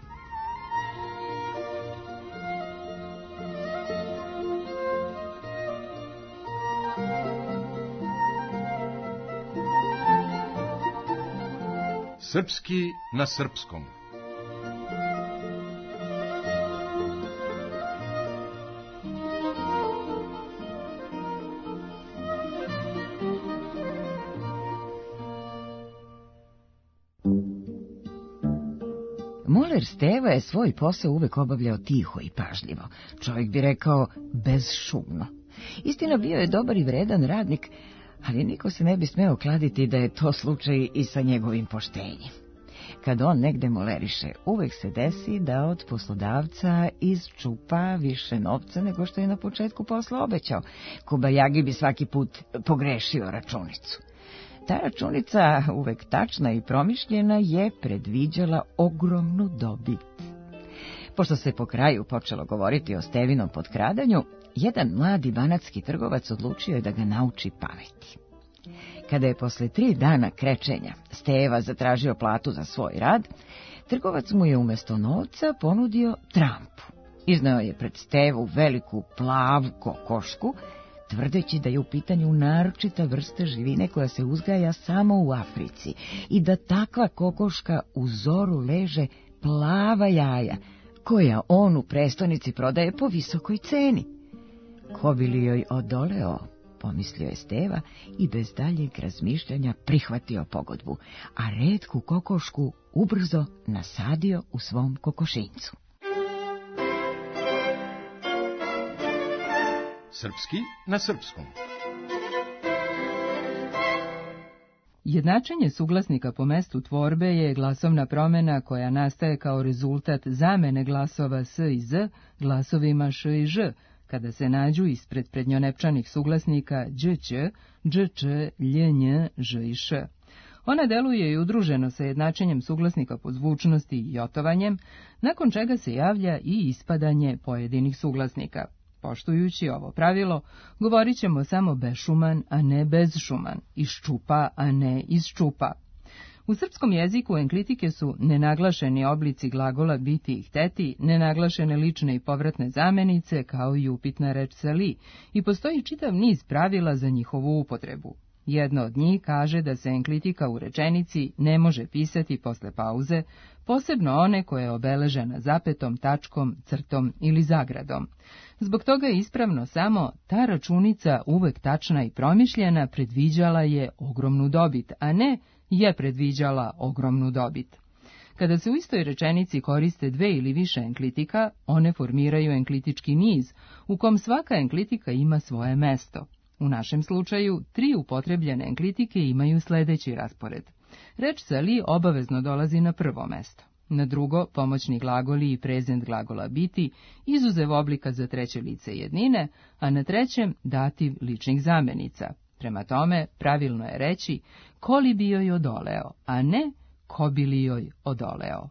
Srpski na srpskom. Moler Steva je svoj posao uvek obavljao tiho i pažljivo. Čovjek bi rekao bezšumno. Istina, bio je dobar i vredan radnik, ali niko se ne bi smeo kladiti da je to slučaj i sa njegovim poštenjem. Kad on negde moleriše, uvek se desi da od poslodavca izčupa više novca nego što je na početku posla obećao. Kobajagi bi svaki put pogrešio računicu. Ta računica, uvek tačna i promišljena, je predviđala ogromnu dobit. Pošto se po kraju počelo govoriti o Stevinom potkradanju, jedan mladi banatski trgovac odlučio je da ga nauči pameti. Kada je posle tri dana krečenja Steva zatražio platu za svoj rad, trgovac mu je umjesto novca ponudio trampu. Izneo je pred Stevu veliku plavu kokošku, tvrdeći da je u pitanju naročita vrsta živine koja se uzgaja samo u Africi i da takva kokoška u zoru leže plava jaja, koja on u prestonici prodaje po visokoj ceni. Ko bi li joj odoleo, pomislio je Steva i bez daljeg razmišljanja prihvatio pogodbu, a retku kokošku ubrzo nasadio u svom kokošincu. Srpski na srpskom. Jednačenje suglasnika po mestu tvorbe je glasovna promjena koja nastaje kao rezultat zamene glasova s i z glasovima š i ž, kada se nađu ispred prednjonepčanih suglasnika đć, džč, ljenj, ž i š. Ona deluje i udruženo sa jednačenjem suglasnika po zvučnosti i jotovanjem, nakon čega se javlja i ispadanje pojedinih suglasnika. Poštujući ovo pravilo, govorit ćemo samo bešuman, a ne bezšuman, iščupa, a ne izčupa. U srpskom jeziku enklitike su nenaglašeni oblici glagola biti i hteti, nenaglašene lične i povratne zamenice, kao i upitna reč sa li, i postoji čitav niz pravila za njihovu upotrebu. Jedno od njih kaže da se enklitika u rečenici ne može pisati posle pauze, posebno one koje je obeležena zapetom, tačkom, crtom ili zagradom. Zbog toga je ispravno samo ta računica uvek tačna i promišljena predviđala je ogromnu dobit, a ne je predviđala ogromnu dobit. Kada se u istoj rečenici koriste dve ili više enklitika, one formiraju enklitički niz, u kom svaka enklitika ima svoje mesto. U našem slučaju, tri upotrebljene enklitike imaju sljedeći raspored. Reč sa li obavezno dolazi na prvo mesto. Na drugo, pomoćni glagoli i prezent glagola biti, izuzev oblika za treće lice jednine, a na trećem dativ ličnih zamenica. Prema tome, pravilno je reći ko li bi joj odoleo, a ne ko bi li joj odoleo.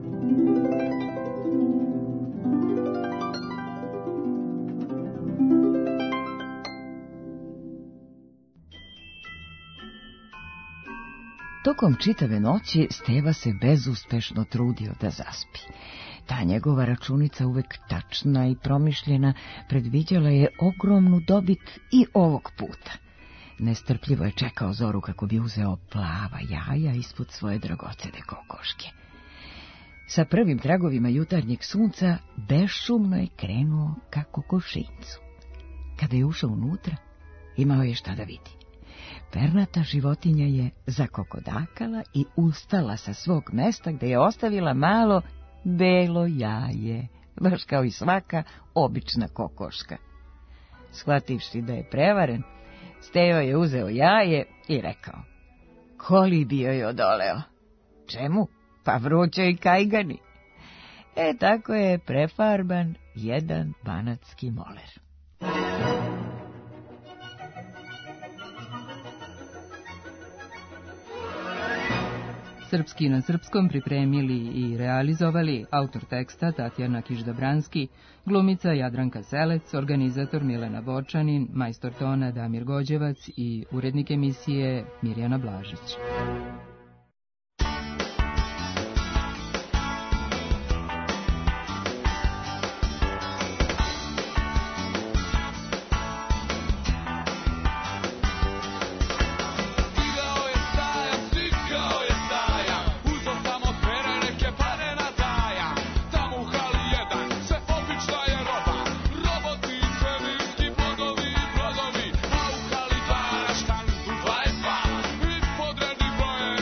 Tokom čitave noći Steva se bezuspešno trudio da zaspi. Ta njegova računica, uvek tačna i promišljena, predviđala je ogromnu dobit i ovog puta. Nestrpljivo je čekao zoru kako bi uzeo plava jaja ispod svoje dragocene kokoške. Sa prvim tragovima jutarnjeg sunca bešumno je krenuo ka kokošincu. Kada je ušao unutra, imao je šta da vidi. Pernata životinja je zakokodakala i ustala sa svog mesta gde je ostavila malo belo jaje, baš kao i svaka obična kokoška. Shvativši da je prevaren, Steva je uzeo jaje i rekao: ko li bi joj odoleo? Čemu? Pa vrućoj kajgani. E, tako je prefarban jedan banatski moler. Srpski na srpskom pripremili i realizovali autor teksta Tatjana Kiš-Dabranski, glumica Jadranka Selec, organizator Milena Borčanin, majstor tona Damir Gođevac i urednik emisije Mirjana Blažić. Boje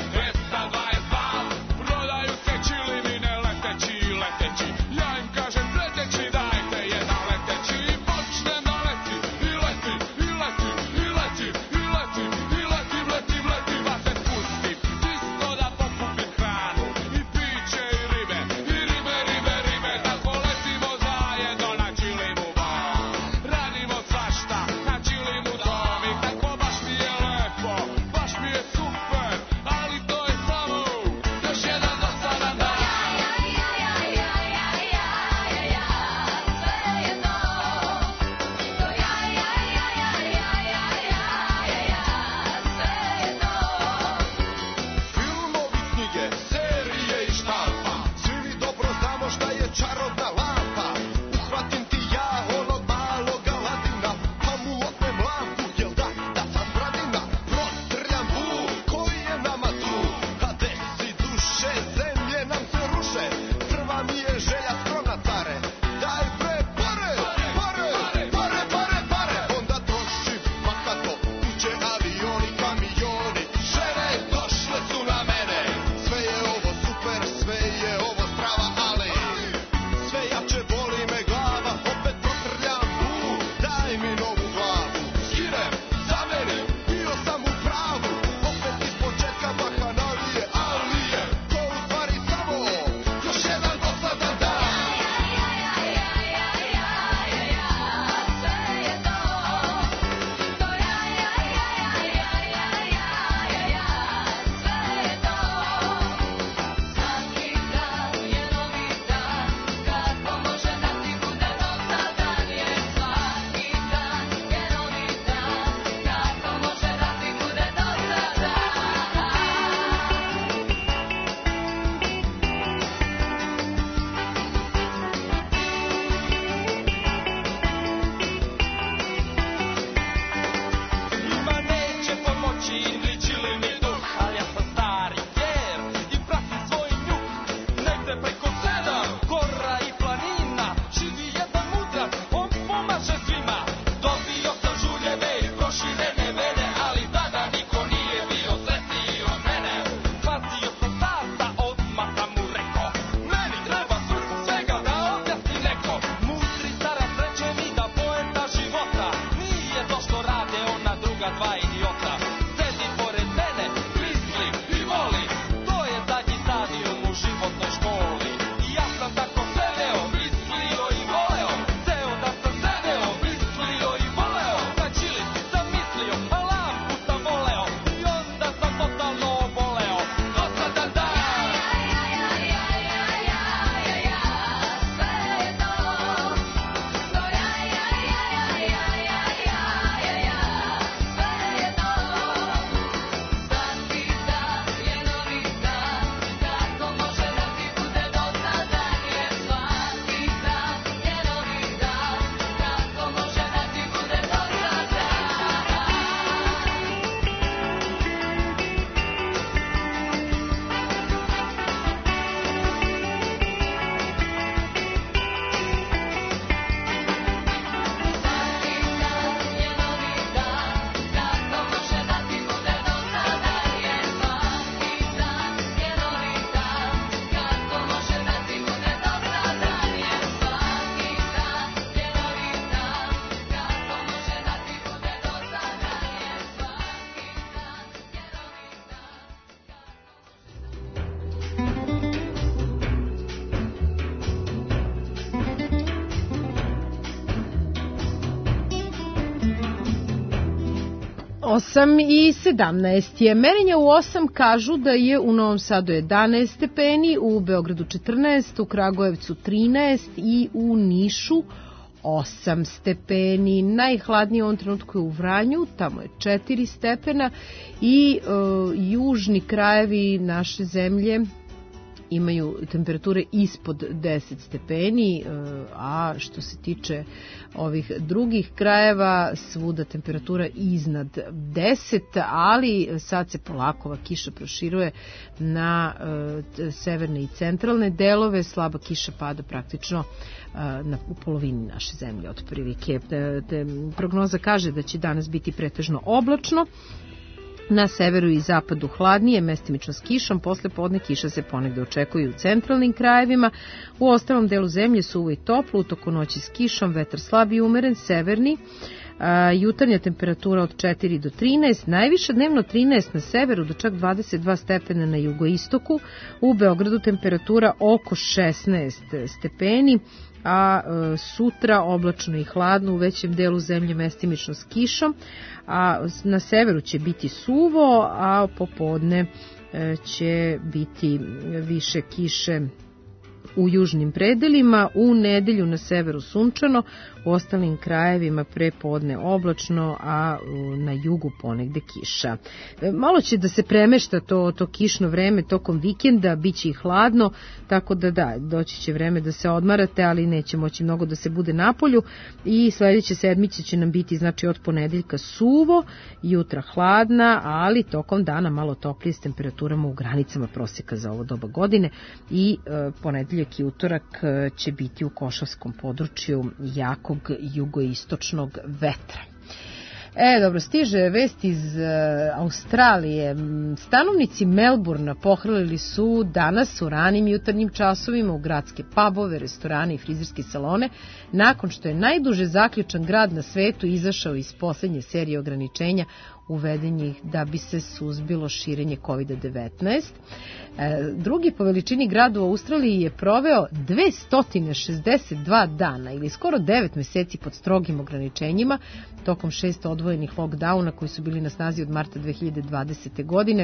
osam i sedamnaest je. Merenja u osam kažu da je u Novom Sadu jedanaest stepeni, u Beogradu četrnaest, u Kragujevcu trinaest i u Nišu osam stepeni. Najhladnije u ovom trenutku je u Vranju, tamo je četiri stepena i e, južni krajevi naše zemlje imaju temperature ispod deset stepeni, a što se tiče ovih drugih krajeva, svuda temperatura iznad deset, ali sad se polako ova kiša proširuje na e, severne i centralne delove, slaba kiša pada praktično e, na, u polovini naše zemlje otprilike. Te, te, prognoza kaže da će danas biti pretežno oblačno, na severu i zapadu hladnije, mestimično s kišom, posle podne kiša se ponegde očekuje u centralnim krajevima, u ostalom delu zemlje suvo i toplo, u toku noći s kišom, vetar slab i umeren, severni, a, jutarnja temperatura od četiri do trinaest, najviše dnevno trinaest na severu do čak dvadeset dva stepena na jugoistoku, u Beogradu temperatura oko šesnaest stepeni, a e, sutra oblačno i hladno u većem delu zemlje mestimično s kišom, a na severu će biti suvo, a popodne e, će biti više kiše u južnim predelima, u nedelju na severu sunčano, u ostalim krajevima prepodne oblačno, a na jugu ponegde kiša. Malo će da se premešta to, to kišno vreme tokom vikenda, bit će i hladno, tako da da, doći će vreme da se odmarate, ali neće moći mnogo da se bude napolju i sledeće sedmice će nam biti znači od ponedeljka suvo, jutra hladna, ali tokom dana malo toplije s temperaturama u granicama proseka za ovo doba godine i e, ponedeljak i utorak će biti u Košavskom području jakog jugoistočnog vetra. E, dobro, stiže vest iz uh, Australije. Stanovnici Melburna pohrlili su danas u ranim jutarnjim časovima u gradske pubove, restorane i frizerske salone, nakon što je najduže zaključan grad na svetu izašao iz poslednje serije ograničenja uvedenih da bi se suzbilo širenje kovid devetnaest. E, drugi po veličini grad u Australiji je proveo dvesta šezdeset dva dana ili skoro devet meseci pod strogim ograničenjima tokom šest odvojenih lockdowna koji su bili na snazi od marta dve hiljade dvadesete. godine,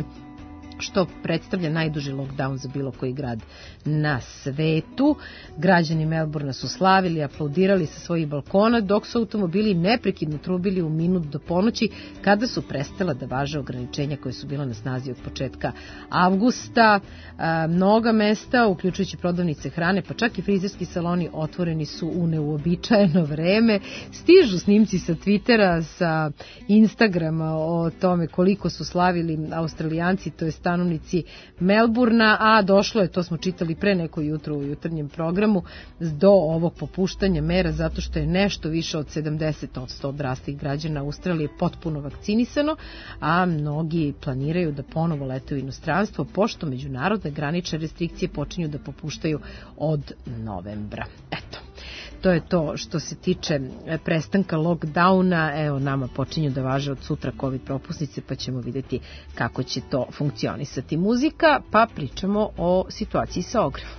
što predstavlja najduži lockdown za bilo koji grad na svetu. Građani Melburna su slavili, aplaudirali sa svojih balkona, dok su automobili neprekidno trubili u minut do ponoći, kada su prestala da važe ograničenja koje su bila na snazi od početka avgusta. A, mnoga mesta, uključujući prodavnice hrane, pa čak i frizerski saloni, otvoreni su u neuobičajeno vreme. Stižu snimci sa Twittera, sa Instagrama o tome koliko su slavili Australijanci, to je stanovnici Melburna, a došlo je, to smo čitali pre neko jutro u jutarnjem programu, do ovog popuštanja mera zato što je nešto više od sedamdeset posto odraslih građana Australije potpuno vakcinisano, a mnogi planiraju da ponovo lete u inostranstvo, pošto međunarodne granične restrikcije počinju da popuštaju od novembra. Eto. To je to što se tiče prestanka lockdowna. Evo, nama počinju da važe od sutra COVID propusnice, pa ćemo vidjeti kako će to funkcionisati. Muzika, pa pričamo o situaciji sa ogrevom.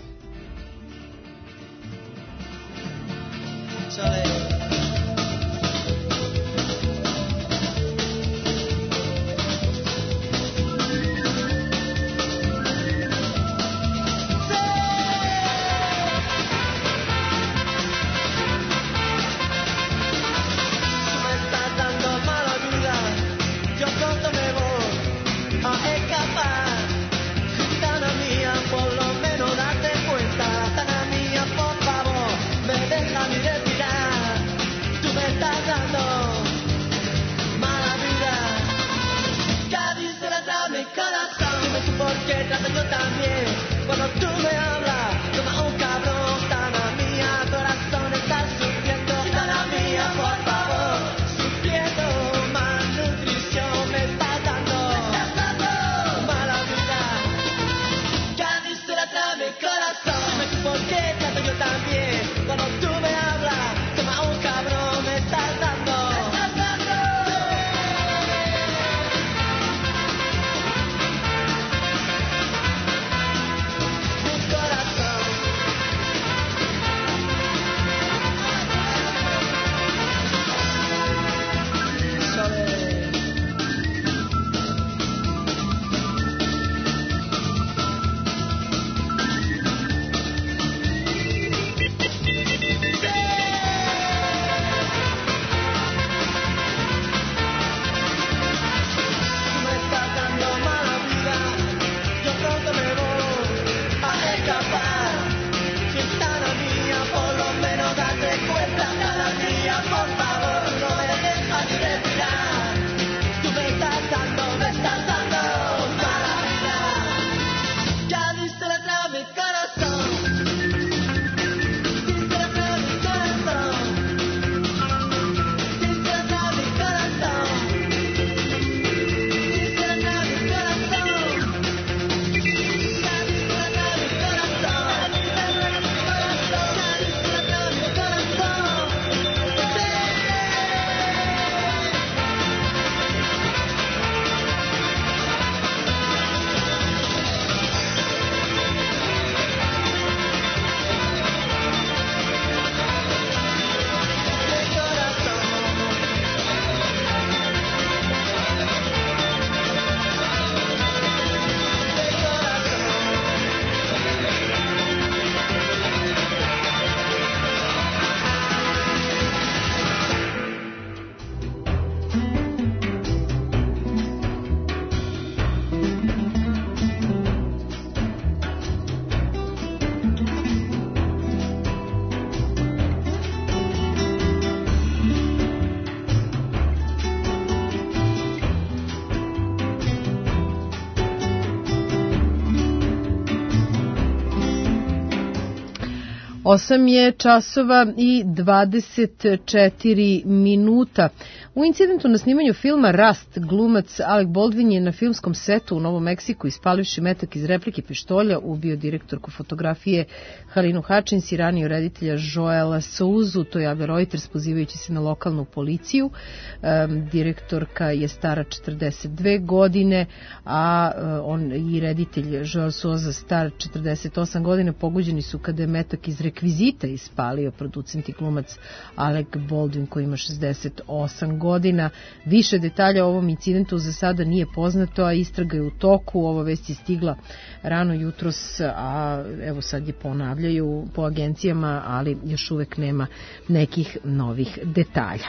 Por lo menos date cuenta, Tana mía, por favor, me deja ni respirar. osam je časova i dvadeset četiri minuta. U incidentu na snimanju filma Rast glumac Alec Baldwin je na filmskom setu u Novom Meksiku ispalivši metak iz replike pištolja ubio direktorku fotografije Halinu Hutchins i ranio reditelja Joela Souzu, to javlja Reuters pozivajući se na lokalnu policiju. Um, direktorka je stara četrdeset dve godine, a on i reditelj Joel Souza star četrdeset osam godina. Pogođeni su kada je metak iz rekvizita ispalio producent i glumac Alec Baldwin koji ima šezdeset osam godina. Više detalja o ovom incidentu za sada nije poznato, a istraga je u toku. Ova vest je stigla rano jutros, a evo sad je ponavljaju po agencijama, ali još uvek nema nekih novih detalja.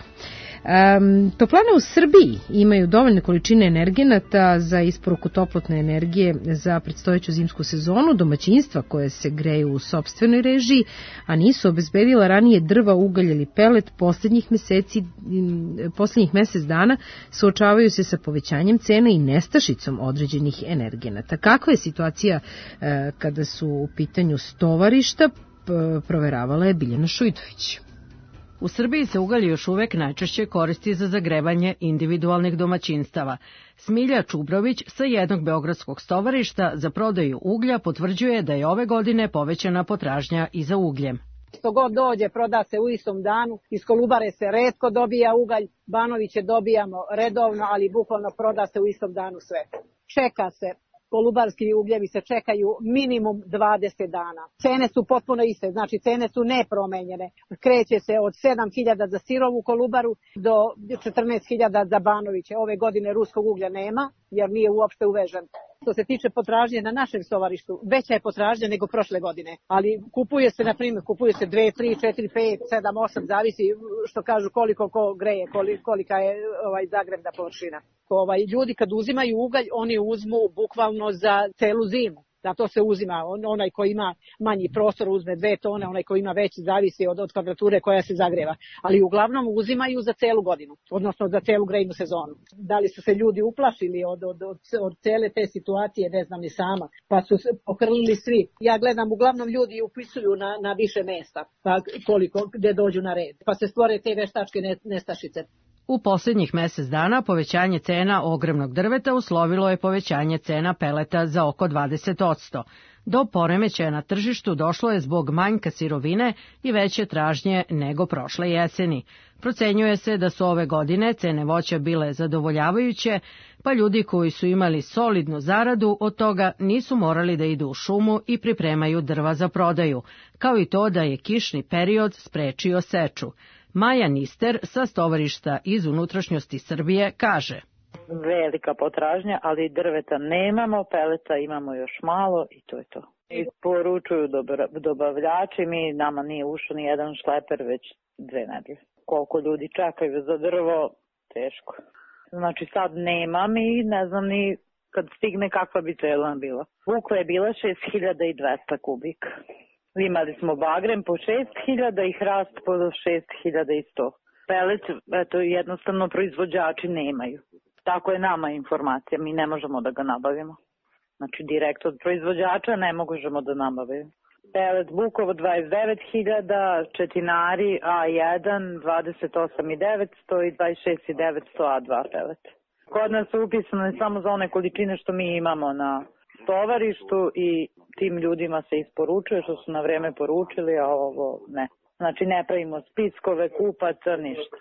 Um, toplane u Srbiji imaju dovoljne količine energenata za isporuku toplotne energije za predstojeću zimsku sezonu. Domaćinstva koje se greju u sopstvenoj režiji, a nisu obezbedila ranije drva, ugalj ili pelet, posljednjih meseci, posljednjih mesec dana suočavaju se sa povećanjem cena i nestašicom određenih energenata. Kakva je situacija e, kada su u pitanju stovarišta, proveravala je Biljana Šujdović. U Srbiji se ugalj još uvek najčešće koristi za zagrevanje individualnih domaćinstava. Smilja Čubrović sa jednog beogradskog stovarišta za prodaju uglja potvrđuje da je ove godine povećana potražnja i za ugljem. Što god dođe, proda se u istom danu, iz Kolubare se retko dobija ugalj, Banoviće dobijamo redovno, ali bukvalno proda se u istom danu sve. Čeka se. Kolubarski ugljevi se čekaju minimum dvadeset dana. Cene su potpuno iste, znači cene su nepromenjene. Kreće se od sedam hiljada za sirovu Kolubaru do četrnaest hiljada za Banoviće. Ove godine ruskog uglja nema jer nije uopšte uvežen. Što se tiče potražnje na našem stovarištu, veća je potražnja nego prošle godine, ali kupuje se, na primjer, kupuje se dve, tri, četiri, pet, sedam, osam, zavisi što kažu koliko ko greje, kolika je ovaj, zagrevna površina. Ovaj, ljudi kad uzimaju ugalj, oni uzmu bukvalno za celu zimu. Zato se uzima, on, onaj koji ima manji prostor uzme dve tone, onaj koji ima veći zavisi od, od kvadrature koja se zagreva. Ali uglavnom uzimaju za celu godinu, odnosno za celu grejnu sezonu. Da li su se ljudi uplašili od, od, od, od cele te situacije, ne znam ni sama, pa su se pokrlili svi. Ja gledam, uglavnom ljudi upisuju na, na više mesta, pa koliko, gde dođu na red, pa se stvore te veštačke nestašice. U posljednjih mesec dana povećanje cena ogrevnog drveta uslovilo je povećanje cena peleta za oko dvadeset odsto. Do poremećaja na tržištu došlo je zbog manjka sirovine i veće tražnje nego prošle jeseni. Procenjuje se da su ove godine cene voća bile zadovoljavajuće, pa ljudi koji su imali solidnu zaradu od toga nisu morali da idu u šumu i pripremaju drva za prodaju, kao i to da je kišni period sprečio seču. Maja Nister sa stovarišta iz unutrašnjosti Srbije kaže: Velika potražnja, ali drveta nemamo, peleta imamo još malo i to je to. I poručuju dobavljači, mi nama nije ušao ni jedan šleper već dve nedelje. Koliko ljudi čekaju za drvo, teško. Znači sad nemam i ne znam ni kad stigne kakva bi cena bila. Bukva je bila šest hiljada dvesta kubika. Imali smo bagrem po šest hiljada i hrast po šest hiljada sto. Pelet, eto, jednostavno proizvođači nemaju. Tako je nama informacija, mi ne možemo da ga nabavimo. Znači, direkt od proizvođača ne možemo da nabavimo. Pelet Bukovo dvadeset devet hiljada, Četinari A jedan dvadeset osam hiljada devetsto i dvadeset šest hiljada devetsto A dva pelet. Kod nas su upisane samo za one količine što mi imamo na stovarištu i tim ljudima se isporučuje što su na vreme poručili, a ovo ne. Znači ne pravimo spiskove, kupaca, ništa.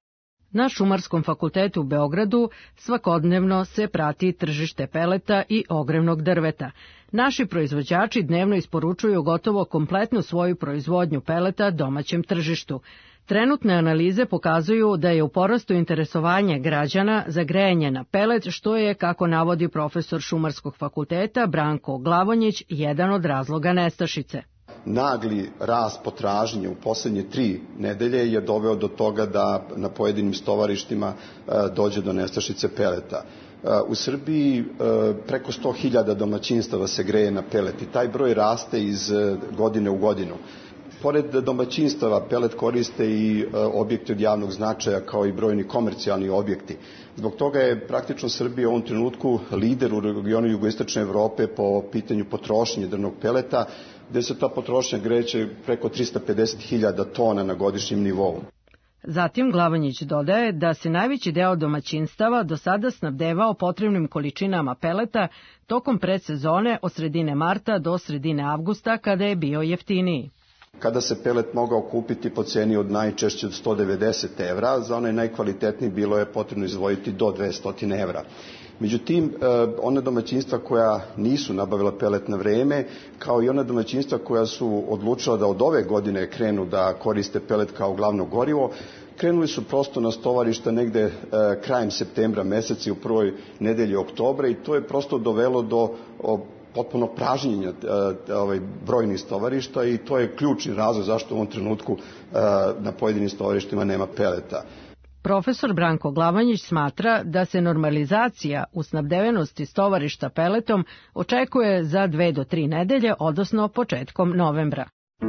Na Šumarskom fakultetu u Beogradu svakodnevno se prati tržište peleta i ogrevnog drveta. Naši proizvođači dnevno isporučuju gotovo kompletnu svoju proizvodnju peleta domaćem tržištu. Trenutne analize pokazuju da je u porastu interesovanje građana za grejanje na pelet, što je, kako navodi profesor Šumarskog fakulteta Branko Glavonjić, jedan od razloga nestašice. Nagli rast potražnje u poslednje tri nedelje je doveo do toga da na pojedinim stovarištima dođe do nestašice peleta. U Srbiji preko sto hiljada domaćinstava se greje na pelet i taj broj raste iz godine u godinu. Pored domaćinstava, pelet koriste i objekti od javnog značaja kao i brojni komercijalni objekti. Zbog toga je praktično Srbija u ovom trenutku lider u regionu jugoistočne Evrope po pitanju potrošnje drvnog peleta. gde se ta potrošnja kreće preko trista pedeset hiljada tona na godišnjem nivou. Zatim Glavanjić dodaje da se najveći deo domaćinstava do sada snabdevao potrebnim količinama peleta tokom predsezone od sredine marta do sredine avgusta kada je bio jeftiniji. Kada se pelet mogao kupiti po ceni od najčešće od sto devedeset evra, za onaj najkvalitetniji bilo je potrebno izdvojiti do dvesta evra. Međutim, one domaćinstva koja nisu nabavila pelet na vreme, kao i one domaćinstva koja su odlučila da od ove godine krenu da koriste pelet kao glavno gorivo, krenuli su prosto na stovarišta negde e, krajem septembra meseca i u prvoj nedelji oktobra i to je prosto dovelo do o, potpuno pražnjenja e, ovaj, brojnih stovarišta i to je ključni razlog zašto u ovom trenutku e, na pojedinim stovarištima nema peleta. Profesor Branko Glavanjić smatra da se normalizacija u snabdevenosti stovarišta peletom očekuje za dve do tri nedelje, odnosno početkom novembra.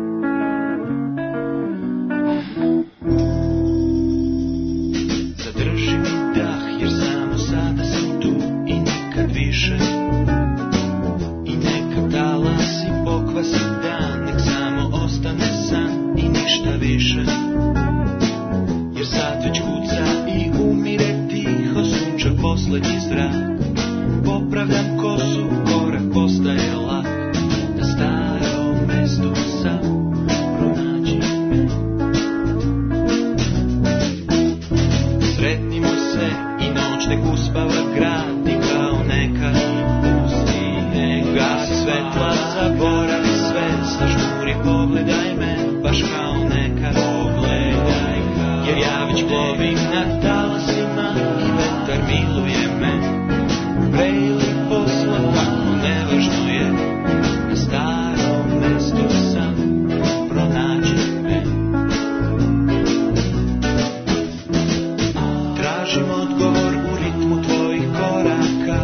Zadrži mi dah jer samo sada sam tu i nikad više. I neka talasi pokvasi dan, nek samo ostane san i ništa više. Jer sad već kuca i umire tiho, sunče poslednji zrak. Popravljam kosu, korak postaje lak. Na starom mestu sam, pronađi me. Sretnimo se i noć nek uspava grad. I kao neka pustine gasi svetla, zaboravi sve, zažmuri, pogledaj me, baš kao neka pogledaj. Jer ja već plovim na talasima i vetar miluje me. Pre ili posle, tako nevažno je, na starom mestu sam, pronađi me. Tražim odgovor u ritmu tvojih koraka.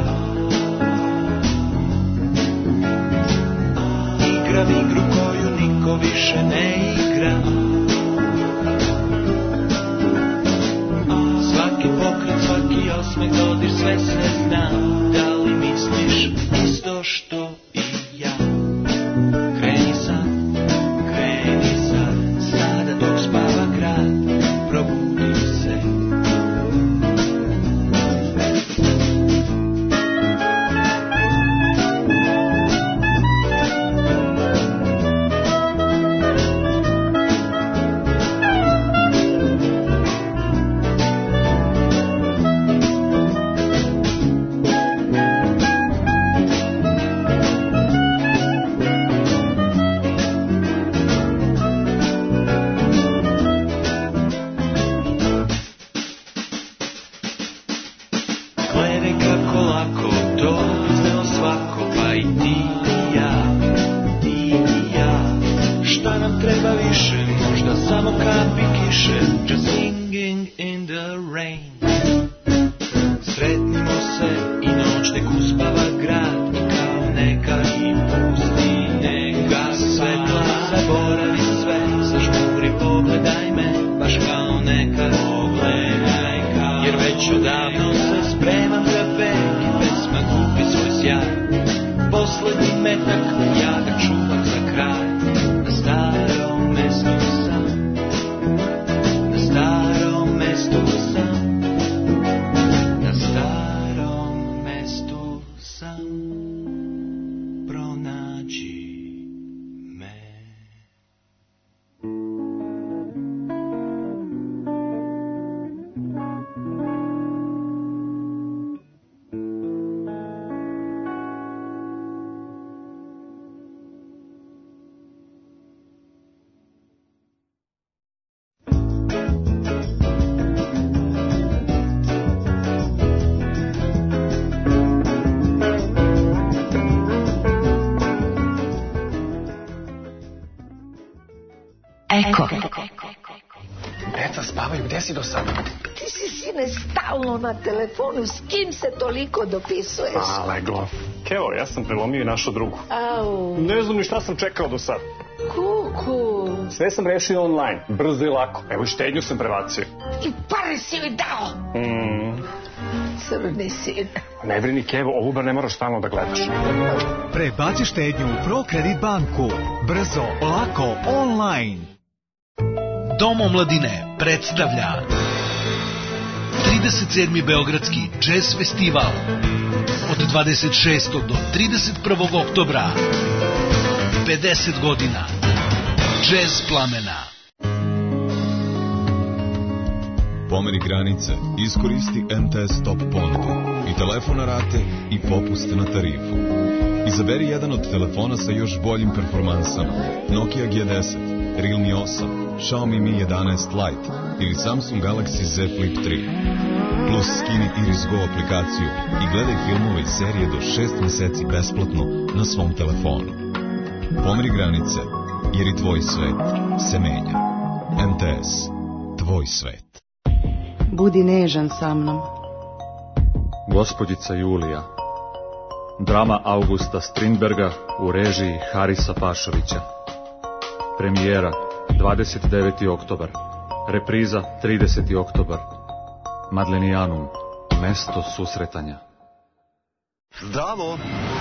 Igram igru koju niko više ne igra. Svaki pokret, svaki osmeh, dodir, sve sve znam. Da li misliš isto što i ja? Kreni sad, kreni sad, sada dok spava grad, probudi se. Eko. Deca spavaju, gde si do sada? Ti si, sine, stalno na telefonu, s kim se toliko dopisuješ? A, leglo. Evo, ja sam prelomio i našo drugu. Au. Ne znam ni šta sam čekao do sada. Kuku. Sve sam rešio online, brzo i lako. Evo i štednju sam prebacio. I pare si joj dao. Mm. Crni sin. Ne brini, Kevo, ovu bar ne moraš stalno da gledaš. Prebaci štednju u ProKredit banku. Brzo, lako, online. Dom omladine predstavlja trideset sedmi Beogradski džez festival od dvadeset šestog do trideset prvog oktobra. pedeset godina džez plamena. Pomeri granice, iskoristi M T S Top ponudu i telefon na rate i popust na tarifu. Izaberi jedan od telefona sa još boljim performansama: Nokia G deset, Realme osam, Xiaomi Mi jedanaest Lite ili Samsung Galaxy Z Flip tri. Plus skini Iris Go aplikaciju i gledaj filmove i serije do šest meseci besplatno na svom telefonu. Pomeri granice, jer i tvoj svet se menja. M T S, tvoj svet. Budi nežan sa mnom. Gospođica Julija. Drama Augusta Strindberga u režiji Harisa Pašovića. Premijera dvadeset deveti oktobar. Repriza trideseti oktobar. Madlenijanum, mesto susretanja. Zdravo!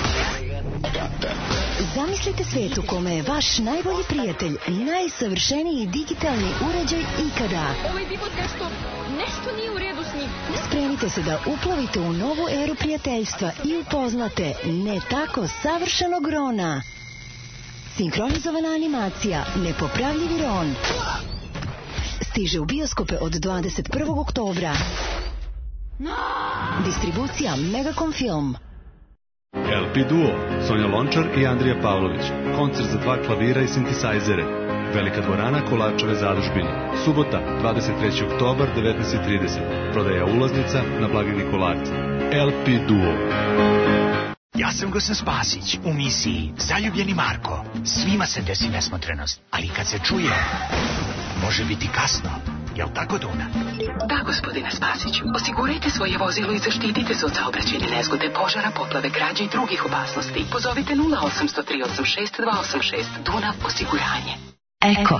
Zamislite svijet u kome je vaš najbolji prijatelj najsavršeniji digitalni uređaj ikada. Ovaj divot nešto, nešto nije u redu s njim. Spremite se da uplovite u novu eru prijateljstva i upoznate ne tako savršenog Rona. Sinkronizovana animacija, nepopravljivi Ron. Stiže u bioskope od dvadeset prvog oktobra. Distribucija Megacom Film. L P Duo, Sonja Lončar i Andrija Pavlović. Koncert za dva klavira i sintisajzere. Velika dvorana Kolarčeve zadužbine. Subota, dvadeset treći oktobar, devetnaest i trideset. Prodaja ulaznica na blagajni Kolarca. L P Duo. Ja sam Gosan Spasić u misiji Zaljubljeni Marko. Svima se desi nesmotrenost, ali kad se čuje, može biti kasno. Jel tako, Duna? Da, gospodine Spasiću. Osigurajte svoje vozilo i zaštitite se od saobraćajne nezgode, požara, poplave, krađe i drugih opasnosti. Pozovite nula osam zero tri osam šest dva osam šest. Dunav osiguranje. Eko.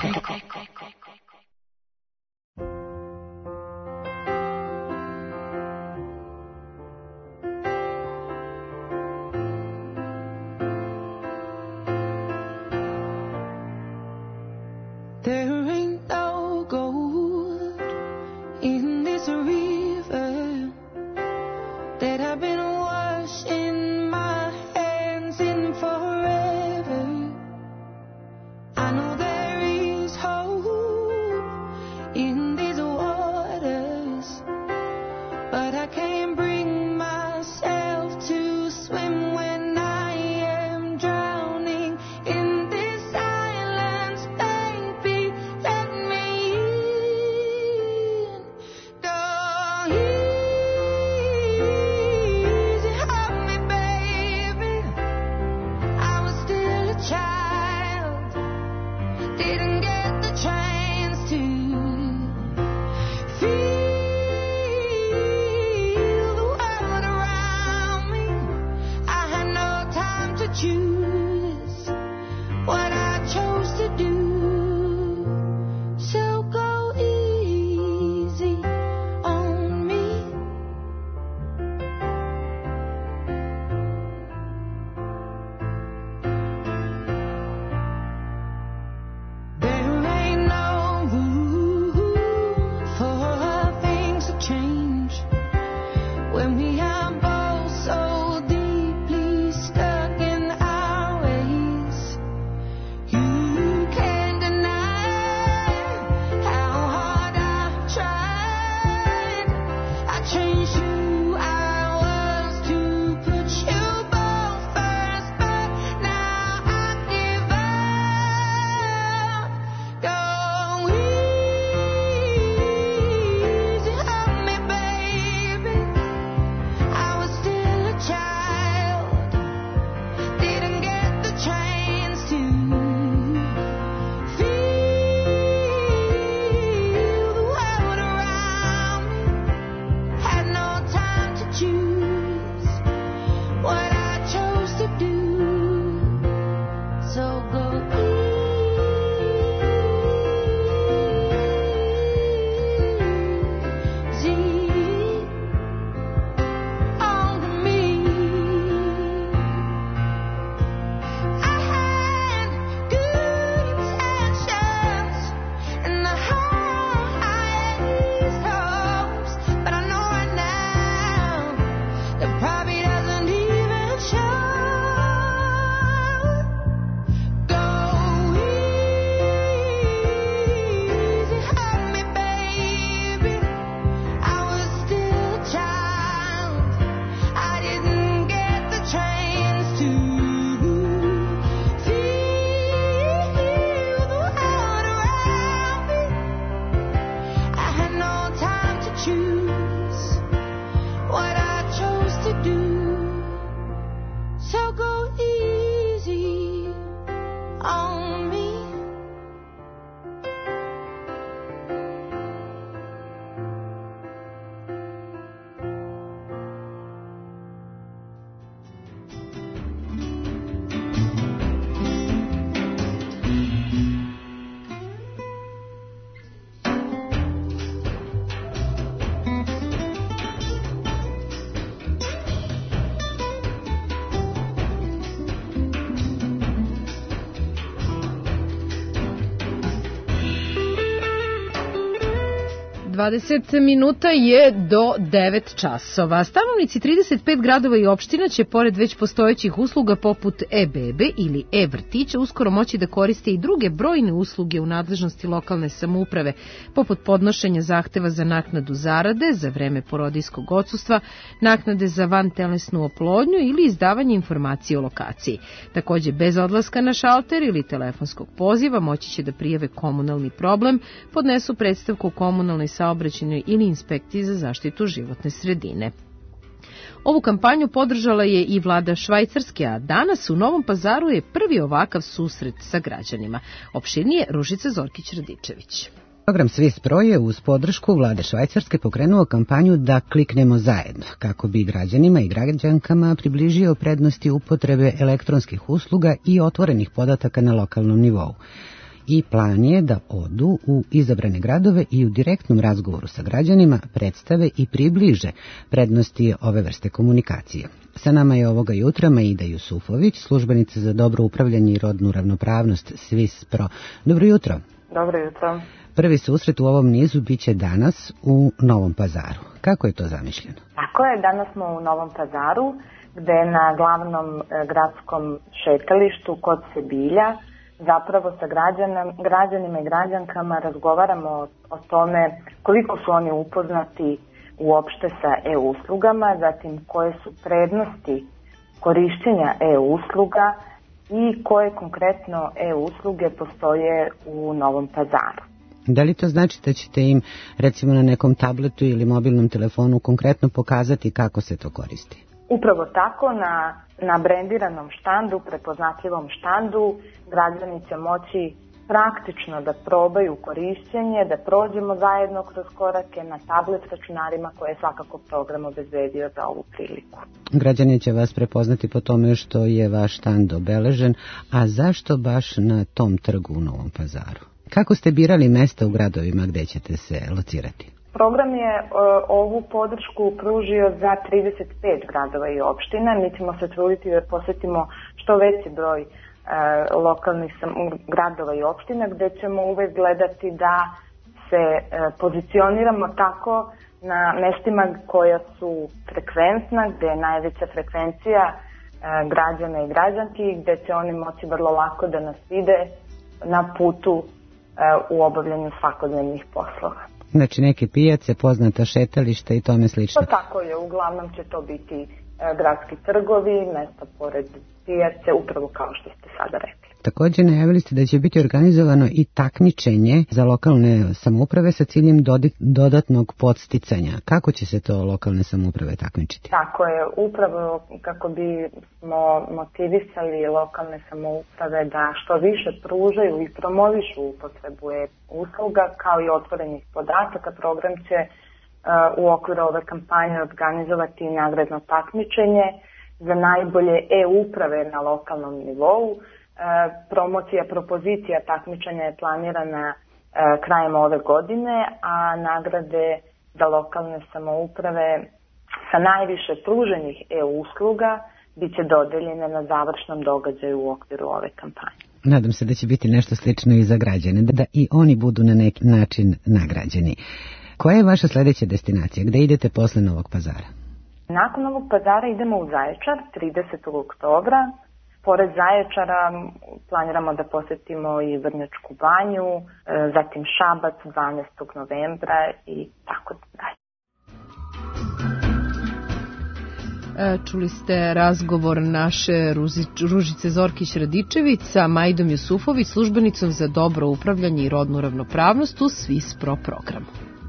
There ain't no gold in this river that I've been washing my hands in forever. I know there is hope in these waters, but I can't bring myself to swim when I am drowning in this silence, baby. dvadeset minuta je do devet časova. Stanovnici trideset pet gradova i opština će, pored već postojećih usluga poput e-bebe ili e-vrtića, uskoro moći da koriste i druge brojne usluge u nadležnosti lokalne samouprave, poput podnošenja zahteva za naknadu zarade za vreme porodijskog odsustva, naknade za vantelesnu oplodnju ili izdavanje informacije o lokaciji. Takođe, bez odlaska na šalter ili telefonskog poziva moći će da prijave komunalni problem, podnesu predstavku komunalnoj, saobraćajnoj ili inspekciji za zaštitu životne sredine. Ovu kampanju podržala je i vlada Švajcarske, a danas u Novom Pazaru je prvi ovakav susret sa građanima. Opširnije Ružica Zorkić-Radičević. Program Swiss Pro je uz podršku vlade Švajcarske pokrenuo kampanju Da kliknemo zajedno, kako bi građanima i građankama približio prednosti upotrebe elektronskih usluga i otvorenih podataka na lokalnom nivou. I plan je da odu u izabrane gradove i u direktnom razgovoru sa građanima predstave i približe prednosti ove vrste komunikacije. Sa nama je ovoga jutra Maida Jusufović, službenica za dobro upravljanje i rodnu ravnopravnost Swiss Pro. Dobro jutro. Dobro jutro. Prvi susret u ovom nizu biće danas u Novom Pazaru. Kako je to zamišljeno? Tako je, danas smo u Novom Pazaru, gde na glavnom gradskom šetalištu kod Sebilja zapravo sa građanom, građanima i građankama razgovaramo o, o tome koliko su oni upoznati uopšte sa e-uslugama, zatim koje su prednosti korišćenja e-usluga i koje konkretno e-usluge postoje u Novom Pazaru. Da li to znači da ćete im recimo na nekom tabletu ili mobilnom telefonu konkretno pokazati kako se to koristi? Upravo tako, na, na brendiranom štandu, prepoznatljivom štandu, građani će moći praktično da probaju korišćenje, da prođemo zajedno kroz korake na tablet računarima koje je svakako program obezbedio za ovu priliku. Građani će vas prepoznati po tome što je vaš štand obeležen, a zašto baš na tom trgu u Novom Pazaru? Kako ste birali mesta u gradovima gde ćete se locirati? Program je o, ovu podršku pružio za trideset pet gradova i opština. Mi ćemo se truditi da posjetimo što veći broj e, lokalnih sam, gradova i opština, gde ćemo uvek gledati da se e, pozicioniramo tako na mestima koja su frekventna, gde je najveća frekvencija e, građana i građanki, gde će oni moći vrlo lako da nas vide na putu e, u obavljanju svakodnevnih poslova. Znači neke pijace, poznata šetališta i tome slično. To tako je, uglavnom će to biti e, gradski trgovi, mesta pored pijace, upravo kao što ste sada rekli. Također najavili ste da će biti organizovano i takmičenje za lokalne samouprave sa ciljem dodatnog podsticanja. Kako će se to lokalne samouprave takmičiti? Tako je, upravo kako bi smo motivisali lokalne samouprave da što više pružaju i promovišu upotrebu usluga kao i otvorenih podataka. Program će uh, u okviru ove kampanje organizovati nagradno takmičenje za najbolje e-uprave na lokalnom nivou. Promocija, propozicija takmičenja je planirana krajem ove godine, a nagrade za lokalne samouprave sa najviše pruženih e-usluga biće dodeljene na završnom događaju u okviru ove kampanje. Nadam se da će biti nešto slično i za građane, da i oni budu na neki način nagrađeni. Koja je vaša sledeća destinacija? Gde idete posle Novog Pazara? Nakon Novog Pazara idemo u Zaječar tridesetog oktobra. Pored Zaječara planiramo da posjetimo i Vrnjačku banju, zatim Šabac dvanaestog novembra i tako dalje. Čuli ste razgovor naše Ružice Zorkić-Radičević sa Majdom Jusufović, službenicom za dobro upravljanje i rodnu ravnopravnost u Swiss Pro programu.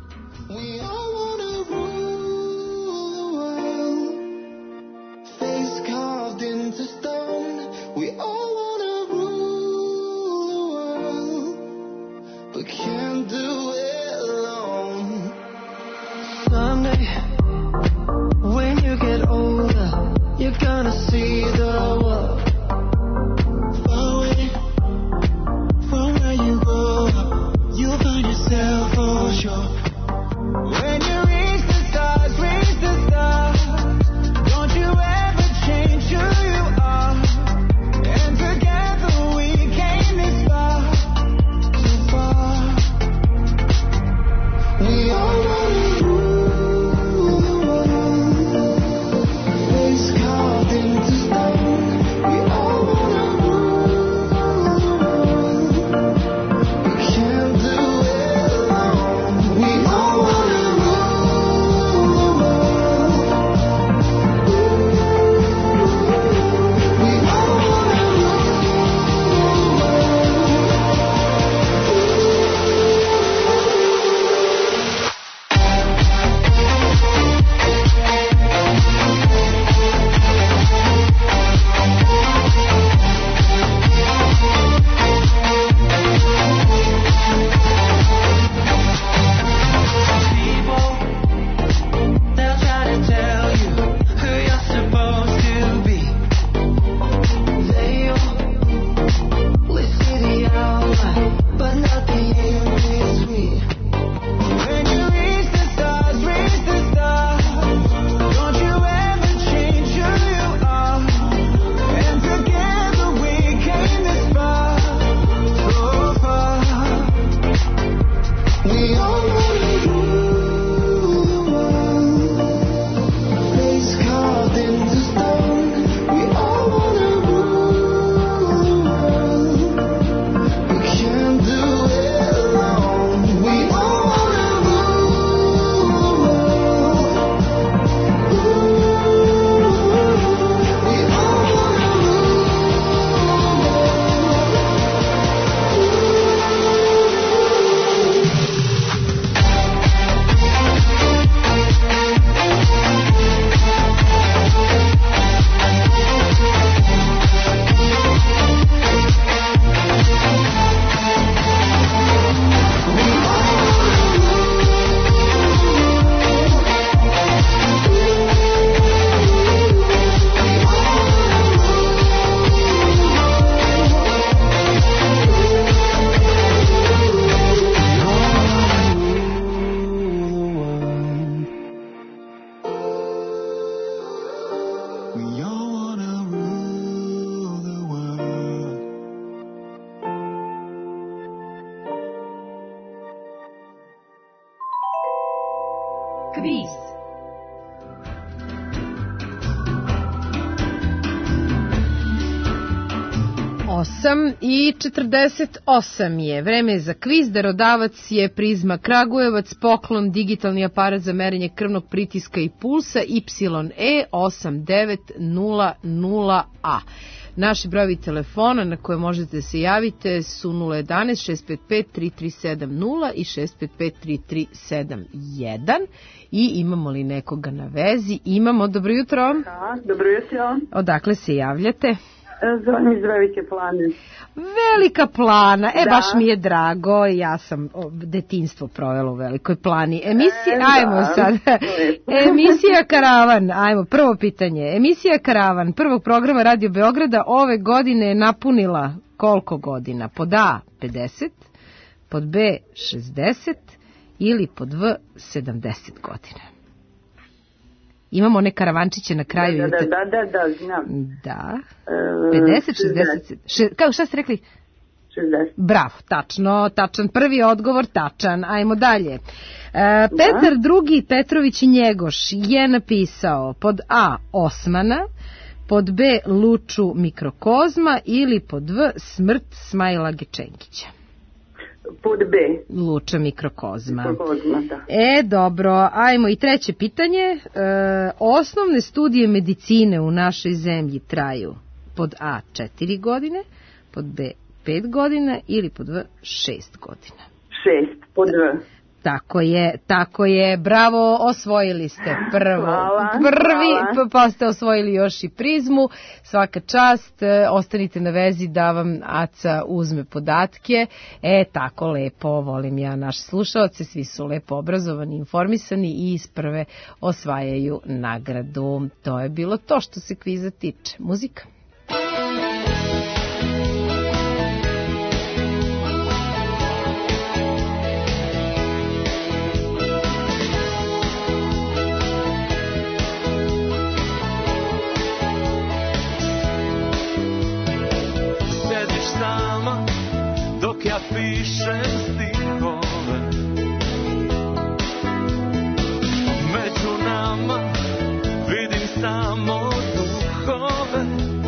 You're gonna see the world far away from where you grow up. You'll find yourself for sure. When you reach the stars, reach the stars. Don't you ever change who you are. And together we came this far, too far. We all Kviz. osam i četrdeset osam je. Vreme je za kviz. Darodavac je Prizma Kragujevac, poklon digitalni aparat za merenje krvnog pritiska i pulsa Y E osam devet nula nula A. Naši brojevi telefona na koje možete da se javite su nula jedanaest šest pet pet tri tri sedam nula i šest pet pet tri tri sedam jedan. I imamo li nekoga na vezi? Imamo. Dobro jutro. Da, dobro jutro. Odakle se javljate? Zovem iz Velike Plane. Velika Plana, e Da. baš mi je drago, ja sam o, detinjstvo provela u Velikoj Plani. Emisija, E, ajmo da. sad, emisija Karavan, ajmo, prvo pitanje. Emisija Karavan prvog programa Radio Beograda ove godine je napunila koliko godina? Pod A pedeset, pod B šezdeset ili pod V sedamdeset godina? Imamo one karavančiće na kraju. Da, da, da, da, da, znam. Da. E, pedeset, šezdeset, še, kao šta ste rekli? šezdeset. Bravo, tačno, tačan. Prvi odgovor, tačan. Ajmo dalje. E, Petar drugi Petrović Njegoš je napisao pod A Osmana, pod B Luču Mikrokozma ili pod V Smrt Smajla Gečenkića. Pod B. Luča Mikrokozma. Mikrokozma, da. E, dobro, ajmo i treće pitanje. E, osnovne studije medicine u našoj zemlji traju pod A četiri godine, pod B pet godina ili pod V šest godina. šest, pod V. Tako je, tako je, bravo, osvojili ste prvo, Hvala, prvi, hvala. pa ste osvojili još i Prizmu, svaka čast, e, ostanite na vezi da vam Aca uzme podatke, e, tako lepo, volim ja naše slušalce, svi su lepo obrazovani, informisani i iz prve osvajaju nagradu, to je bilo to što se kviza tiče. Muzika. Sediš sama dok ja pišem stihove. Među nama vidim samo duhove.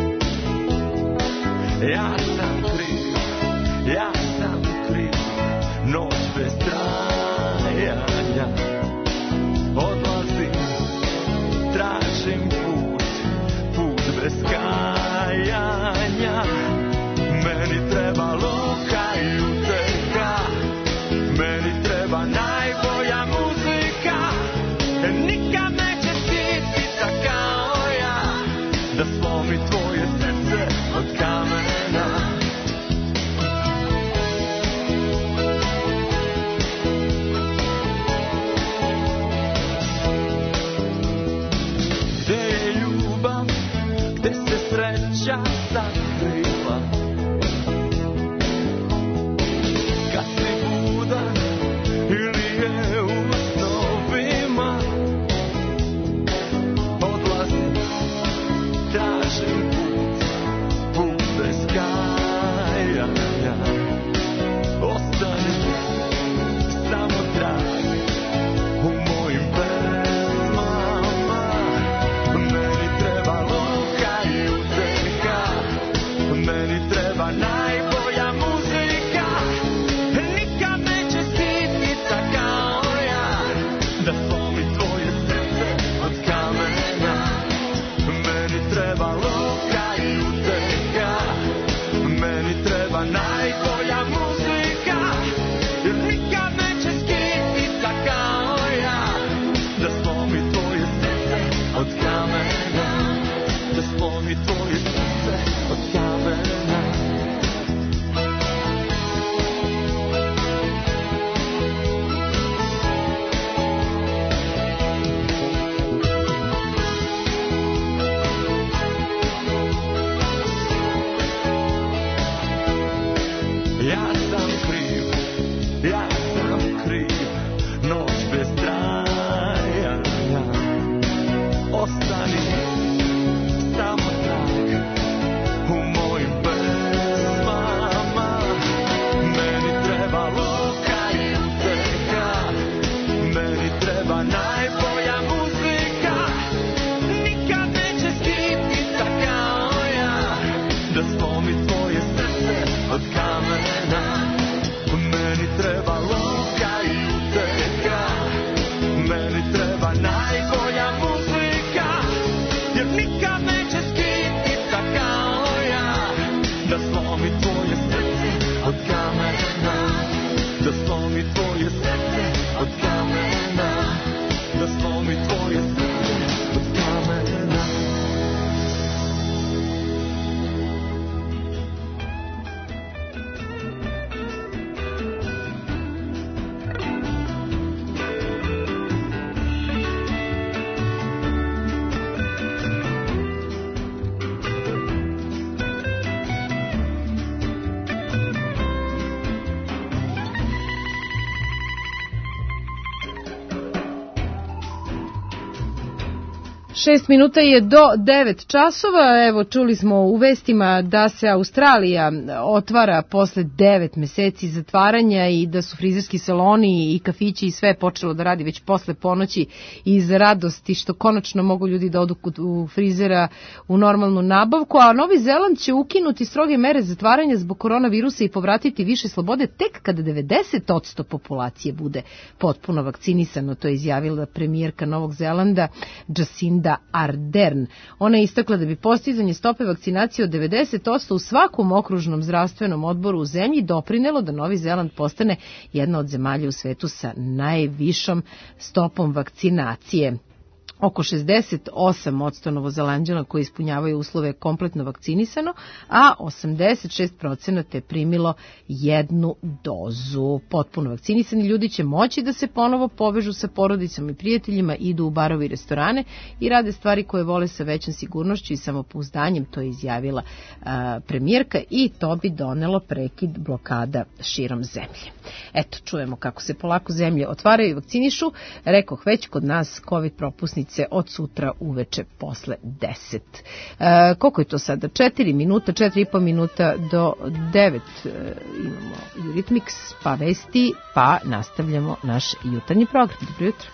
Ja sam kriv, ja sam kriv, noć bez trajanja. Odlazim, tražim put, put bez kajanja. Meni treba luka i uteka, meni treba najbolja muzika. Nikad neće sitica kao ja, da slomi tvoje srce od kamena. Gde je ljubav, gde se sreća sakrila? Kad si budan ili je u snovima, odlazim, tražim put, put bez kajanja. Ostane samo trag u mojim pesmama. Meni treba luka i uteka, meni treba najbolja muzika. Nikad neće sitica kao ja, da slomi tvoje srce od kamena. Meni treba luka i uteka, meni treba najbolja muzika. Nikad neće sitica kao ja, da slomi tvoje srce od kamena. Da slomi tvoje srce od kamena. Ja sam kriv, ja sam kriv, noć bez trajanja. Ostani samo trag u mojim pesmama. Meni treba luka i uteka, meni treba najbolja da slomi tvoje srce od kamena, da slomi tvoje srce od kamena. Šest minuta je do devet časova. Evo, čuli smo u vestima da se Australija otvara posle devet meseci zatvaranja i da su frizerski saloni i kafići i sve počelo da radi već posle ponoći iz radosti što konačno mogu ljudi da odu u frizera u normalnu nabavku, a Novi Zeland će ukinuti stroge mere zatvaranja zbog koronavirusa i povratiti više slobode tek kada devedeset posto populacije bude potpuno vakcinisano, to je izjavila premijerka Novog Zelanda Jacinda Ardern. Ona je istakla da bi postizanje stope vakcinacije od devedeset posto u svakom okružnom zdravstvenom odboru u zemlji doprinelo da Novi Zeland postane jedna od zemalja u svetu sa najvišom stopom vakcinacije. Oko šezdeset osam posto Novozelanđana koji ispunjavaju uslove je kompletno vakcinisano, a osamdeset šest procenata je primilo jednu dozu. Potpuno vakcinisani ljudi će moći da se ponovo povežu sa porodicom i prijateljima, idu u barove i restorane i rade stvari koje vole sa većom sigurnošću i samopouzdanjem, to je izjavila a, premijerka, i to bi donelo prekid blokada širom zemlje. Eto, čujemo kako se polako zemlje otvaraju i vakcinišu. Rekoh već, kod nas COVID propusnice od sutra uveče posle deset. E, koliko je to sada? Četiri minuta, četiri i po minuta do devet. E, imamo Eurythmics, pa vesti, pa nastavljamo naš jutarnji program. Dobro jutro.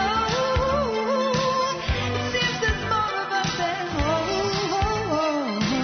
Oh,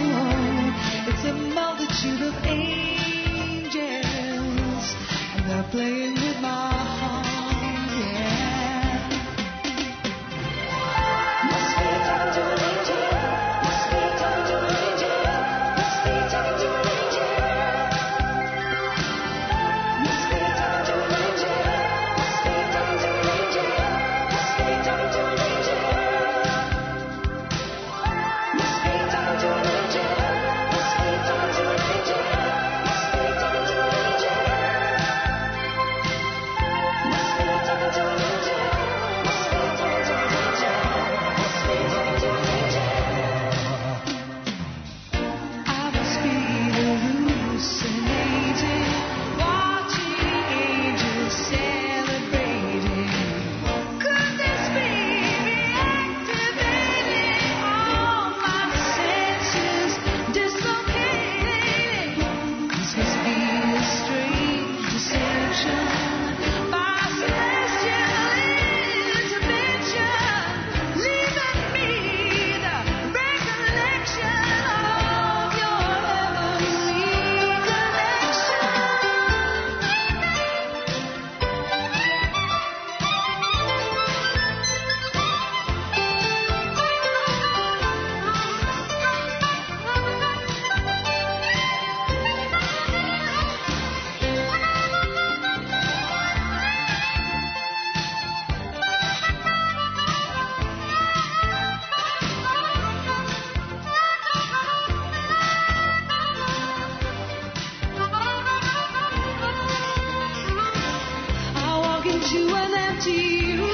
to you.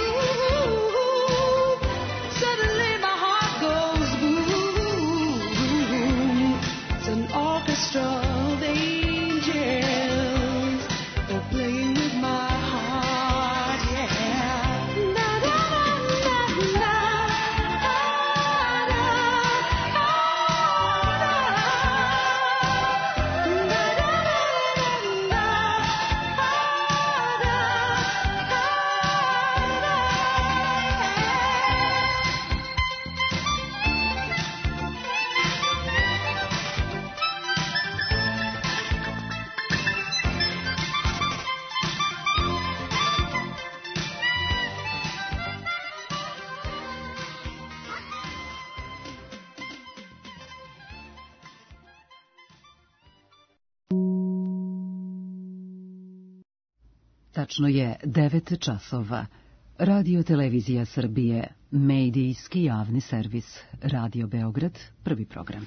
Suddenly my heart goes boom. It's an orchestra of angels. They're playing with my heart, yeah. Na na na na Tačno je devet časova. Radio Televizija Srbije, medijski javni servis. Radio Beograd, prvi program.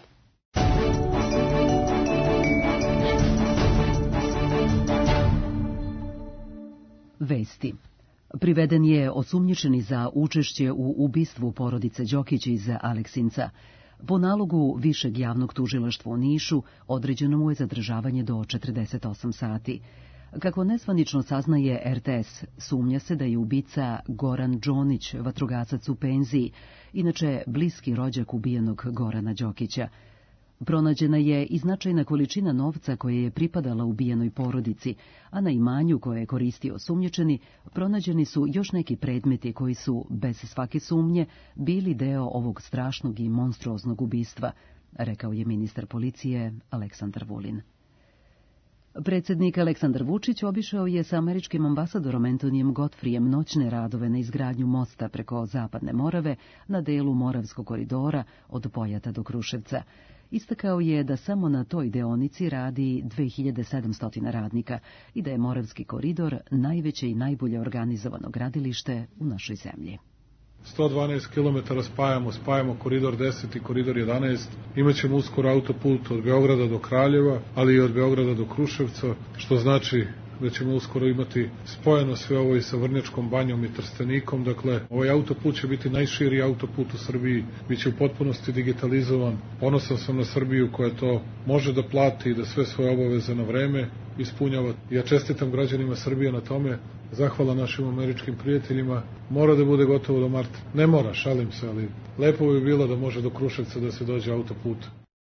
Vesti. Priveden je osumnjičeni za učešće u ubistvu porodice Đokić iz Aleksinca. Po nalogu Višeg javnog tužilaštva u Nišu određeno mu je zadržavanje do četrdeset osam sati. Kako nesvanično saznaje er te es, sumnja se da je ubica Goran Džonić, vatrogasac u penziji, inače bliski rođak ubijenog Gorana Đokića. Pronađena je i značajna količina novca koja je pripadala ubijenoj porodici, a na imanju koje je koristio osumnjičeni pronađeni su još neki predmeti koji su, bez svake sumnje, bili deo ovog strašnog i monstruoznog ubistva, rekao je ministar policije Aleksandar Vulin. Predsjednik Aleksandar Vučić obišao je sa američkim ambasadorom Antonijem Godfrijem noćne radove na izgradnju mosta preko Zapadne Morave na delu Moravskog koridora od Pojata do Kruševca. Istakao je da samo na toj deonici radi dve hiljade sedamsto radnika i da je Moravski koridor najveće i najbolje organizovano gradilište u našoj zemlji. sto dvanaest kilometara spajamo, spajamo koridor deset i koridor jedanaest. Imaćemo uskoro autoput od Beograda do Kraljeva, ali i od Beograda do Kruševca, što znači da ćemo uskoro imati spojeno sve ovo i sa Vrnjačkom banjom i Trstenikom. Dakle, ovaj autoput će biti najširi autoput u Srbiji, biće u potpunosti digitalizovan. Ponosan sam na Srbiju koja to može da plati i da sve svoje obaveze na vreme ispunjava. Ja čestitam građanima Srbije na tome. Zahvala našim američkim prijateljima. Mora da bude gotovo do marta. Ne mora, šalim se, ali lepo bi bilo da može do Kruševca da se dođe autoput.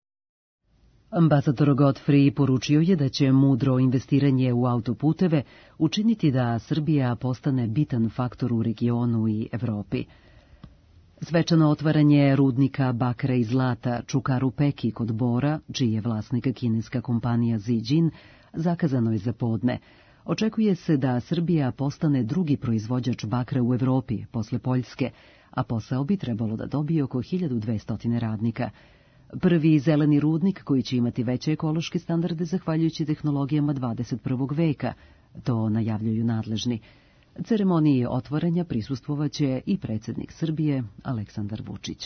Ambasador Godfrey poručio je da će mudro investiranje u autoputeve učiniti da Srbija postane bitan faktor u regionu i Evropi. Svečano otvaranje rudnika bakra i zlata Čukaru Peki kod Bora, čiji je vlasnik kineska kompanija Zijin, zakazano je za podne. Očekuje se da Srbija postane drugi proizvođač bakra u Evropi, posle Poljske, a posao bi trebalo da dobije oko hiljadu dvesta radnika. Prvi zeleni rudnik koji će imati veće ekološke standarde zahvaljujući tehnologijama dvadeset prvog veka, to najavljuju nadležni. Ceremoniji otvaranja prisustvovaće i predsjednik Srbije Aleksandar Vučić.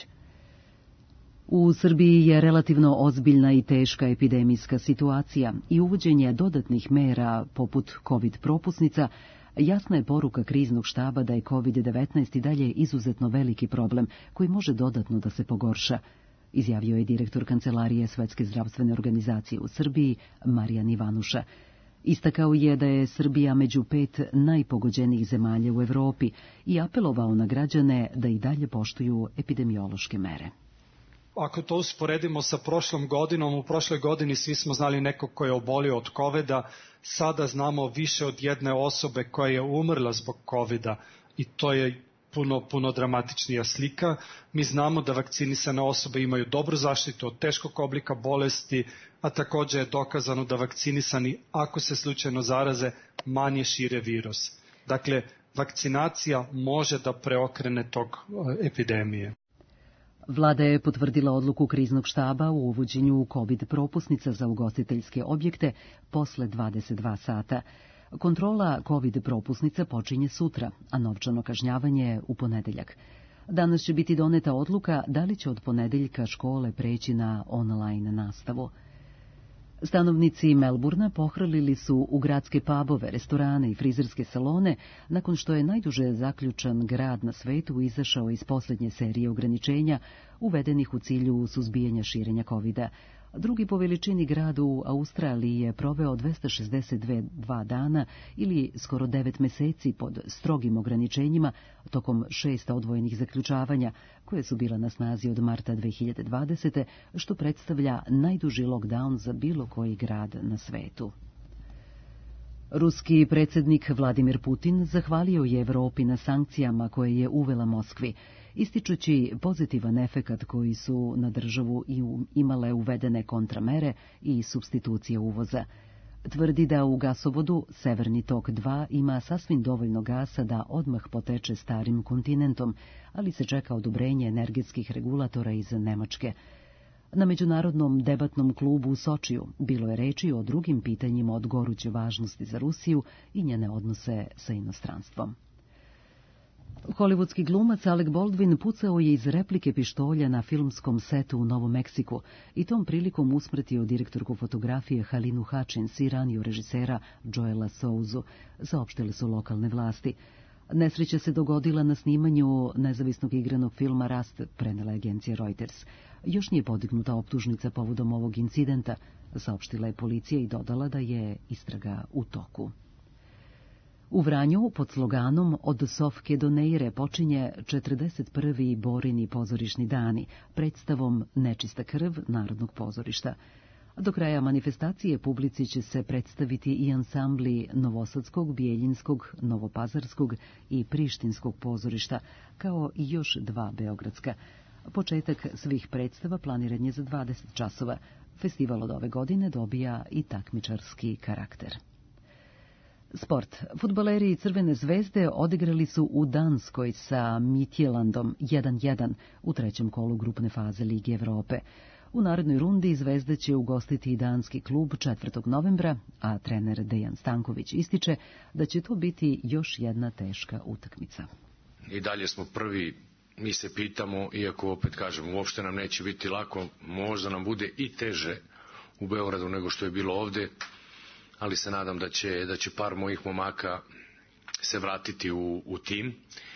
U Srbiji je relativno ozbiljna i teška epidemijska situacija i uvođenje dodatnih mera poput COVID propusnica jasna je poruka kriznog štaba da je kovid devetnaest i dalje izuzetno veliki problem koji može dodatno da se pogorša, izjavio je direktor Kancelarije Svetske zdravstvene organizacije u Srbiji Marijan Ivanuša. Istakao je da je Srbija među pet najpogođenijih zemalja u Evropi i apelovao na građane da i dalje poštuju epidemiološke mere. Ako to usporedimo sa prošlom godinom, u prošloj godini svi smo znali nekog ko je obolio od kovida, sada znamo više od jedne osobe koja je umrla zbog kovida i to je puno, puno dramatičnija slika. Mi znamo da vakcinisane osobe imaju dobru zaštitu od teškog oblika bolesti, a također je dokazano da vakcinisani, ako se slučajno zaraze, manje šire virus. Dakle, vakcinacija može da preokrene tog epidemije. Vlada je potvrdila odluku kriznog štaba u uvođenju COVID propusnica za ugostiteljske objekte posle dvadeset dva sata. Kontrola COVID propusnica počinje sutra, a novčano kažnjavanje u ponedeljak. Danas će biti doneta odluka da li će od ponedeljka škole preći na online nastavu. Stanovnici Melburna pohrlili su u gradske pubove, restorane i frizerske salone nakon što je najduže zaključan grad na svetu izašao iz posljednje serije ograničenja uvedenih u cilju suzbijanja širenja kovida. Drugi po veličini grad u Australiji je proveo dvesta šezdeset dva dana ili skoro devet meseci pod strogim ograničenjima tokom šest odvojenih zaključavanja koje su bila na snazi od marta dve hiljade dvadesete. što predstavlja najduži lockdown za bilo koji grad na svetu. Ruski predsjednik Vladimir Putin zahvalio je Evropi na sankcijama koje je uvela Moskvi, ističući pozitivan efekat koji su na državu imale uvedene kontramere i supstitucije uvoza. Tvrdi da u gasovodu Severni tok dva ima sasvim dovoljno gasa da odmah poteče starim kontinentom, ali se čeka odobrenje energetskih regulatora iz Nemačke. Na Međunarodnom debatnom klubu u Sočiju bilo je reči o drugim pitanjima od goruće važnosti za Rusiju i njene odnose sa inostranstvom. Hollywoodski glumac Alec Baldwin pucao je iz replike pištolja na filmskom setu u Novom Meksiku i tom prilikom usmrtio direktorku fotografije Halinu Hutchins i ranio režisera Joela Souzu, saopštile su lokalne vlasti. Nesreća se dogodila na snimanju nezavisnog igranog filma Rast, prenela agencija Reuters. Još nije podignuta optužnica povodom ovog incidenta, saopštila je policija i dodala da je istraga u toku. U Vranju pod sloganom Od Sofke do Neire počinje četrdeset prvi Borini pozorišni dani, predstavom Nečista krv Narodnog pozorišta. Do kraja manifestacije publici će se predstaviti i ansambli Novosadskog, Bijeljinskog, Novopazarskog i Prištinskog pozorišta, kao i još dva beogradska. Početak svih predstava planiran je za dvadeset časova. Festival od ove godine dobija i takmičarski karakter. Sport. Fudbaleri Crvene zvezde odigrali su u Danskoj sa Midtjyllandom jedan jedan u trećem kolu grupne faze Lige Evrope. U narednoj rundi Zvezda će ugostiti i danski klub četvrtog novembra, a trener Dejan Stanković ističe da će to biti još jedna teška utakmica. I dalje smo prvi, mi se pitamo, iako opet kažem, uopšte nam neće biti lako, možda nam bude i teže u Beogradu nego što je bilo ovde, ali se nadam da će, da će par mojih momaka se vratiti u, u tim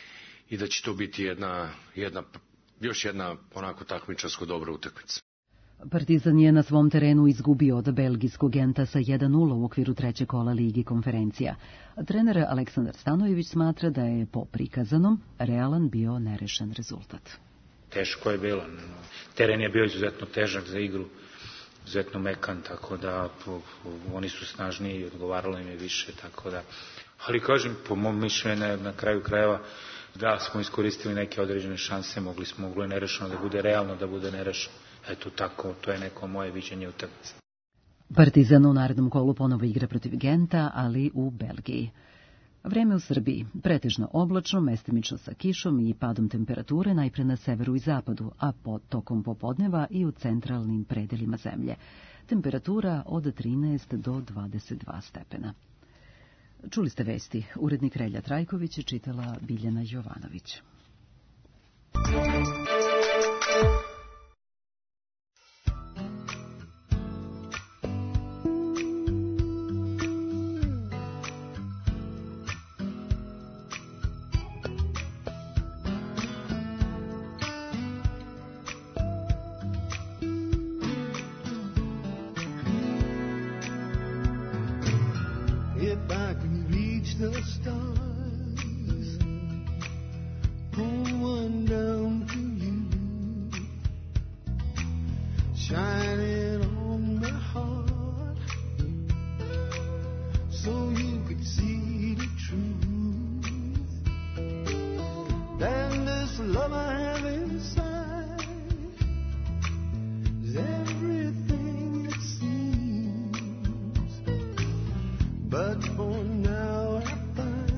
i da će to biti jedna, jedna, još jedna onako takmičarsko dobra utakmica. Partizan je na svom terenu izgubio od belgijskog Genta sa jedan nula u okviru trećeg kola Ligi konferencija. Trener Aleksandar Stanojević smatra da je po prikazanom realan bio nerešen rezultat. Teško je bilo. Teren je bio izuzetno težak za igru, izuzetno mekan, tako da po, po, oni su snažniji i odgovaralo im je više, tako da. Ali kažem, po mom mišljenju na, na kraju krajeva, da smo iskoristili neke određene šanse, mogli smo, moglo je nerešeno da bude realno, da bude nerešeno. Eto tako, to je neko moje viđenje utakmice. Partizan u narednom kolu ponovo igra protiv Genta, ali u Belgiji. Vreme u Srbiji. Pretežno oblačno, mestimično sa kišom i padom temperature najpre na severu i zapadu, a pod tokom popodneva i u centralnim predelima zemlje. Temperatura od trinaest do dvadeset dva stepena. Čuli ste vesti. Urednik Relja Trajković je čitala Biljana Jovanović. But for now I find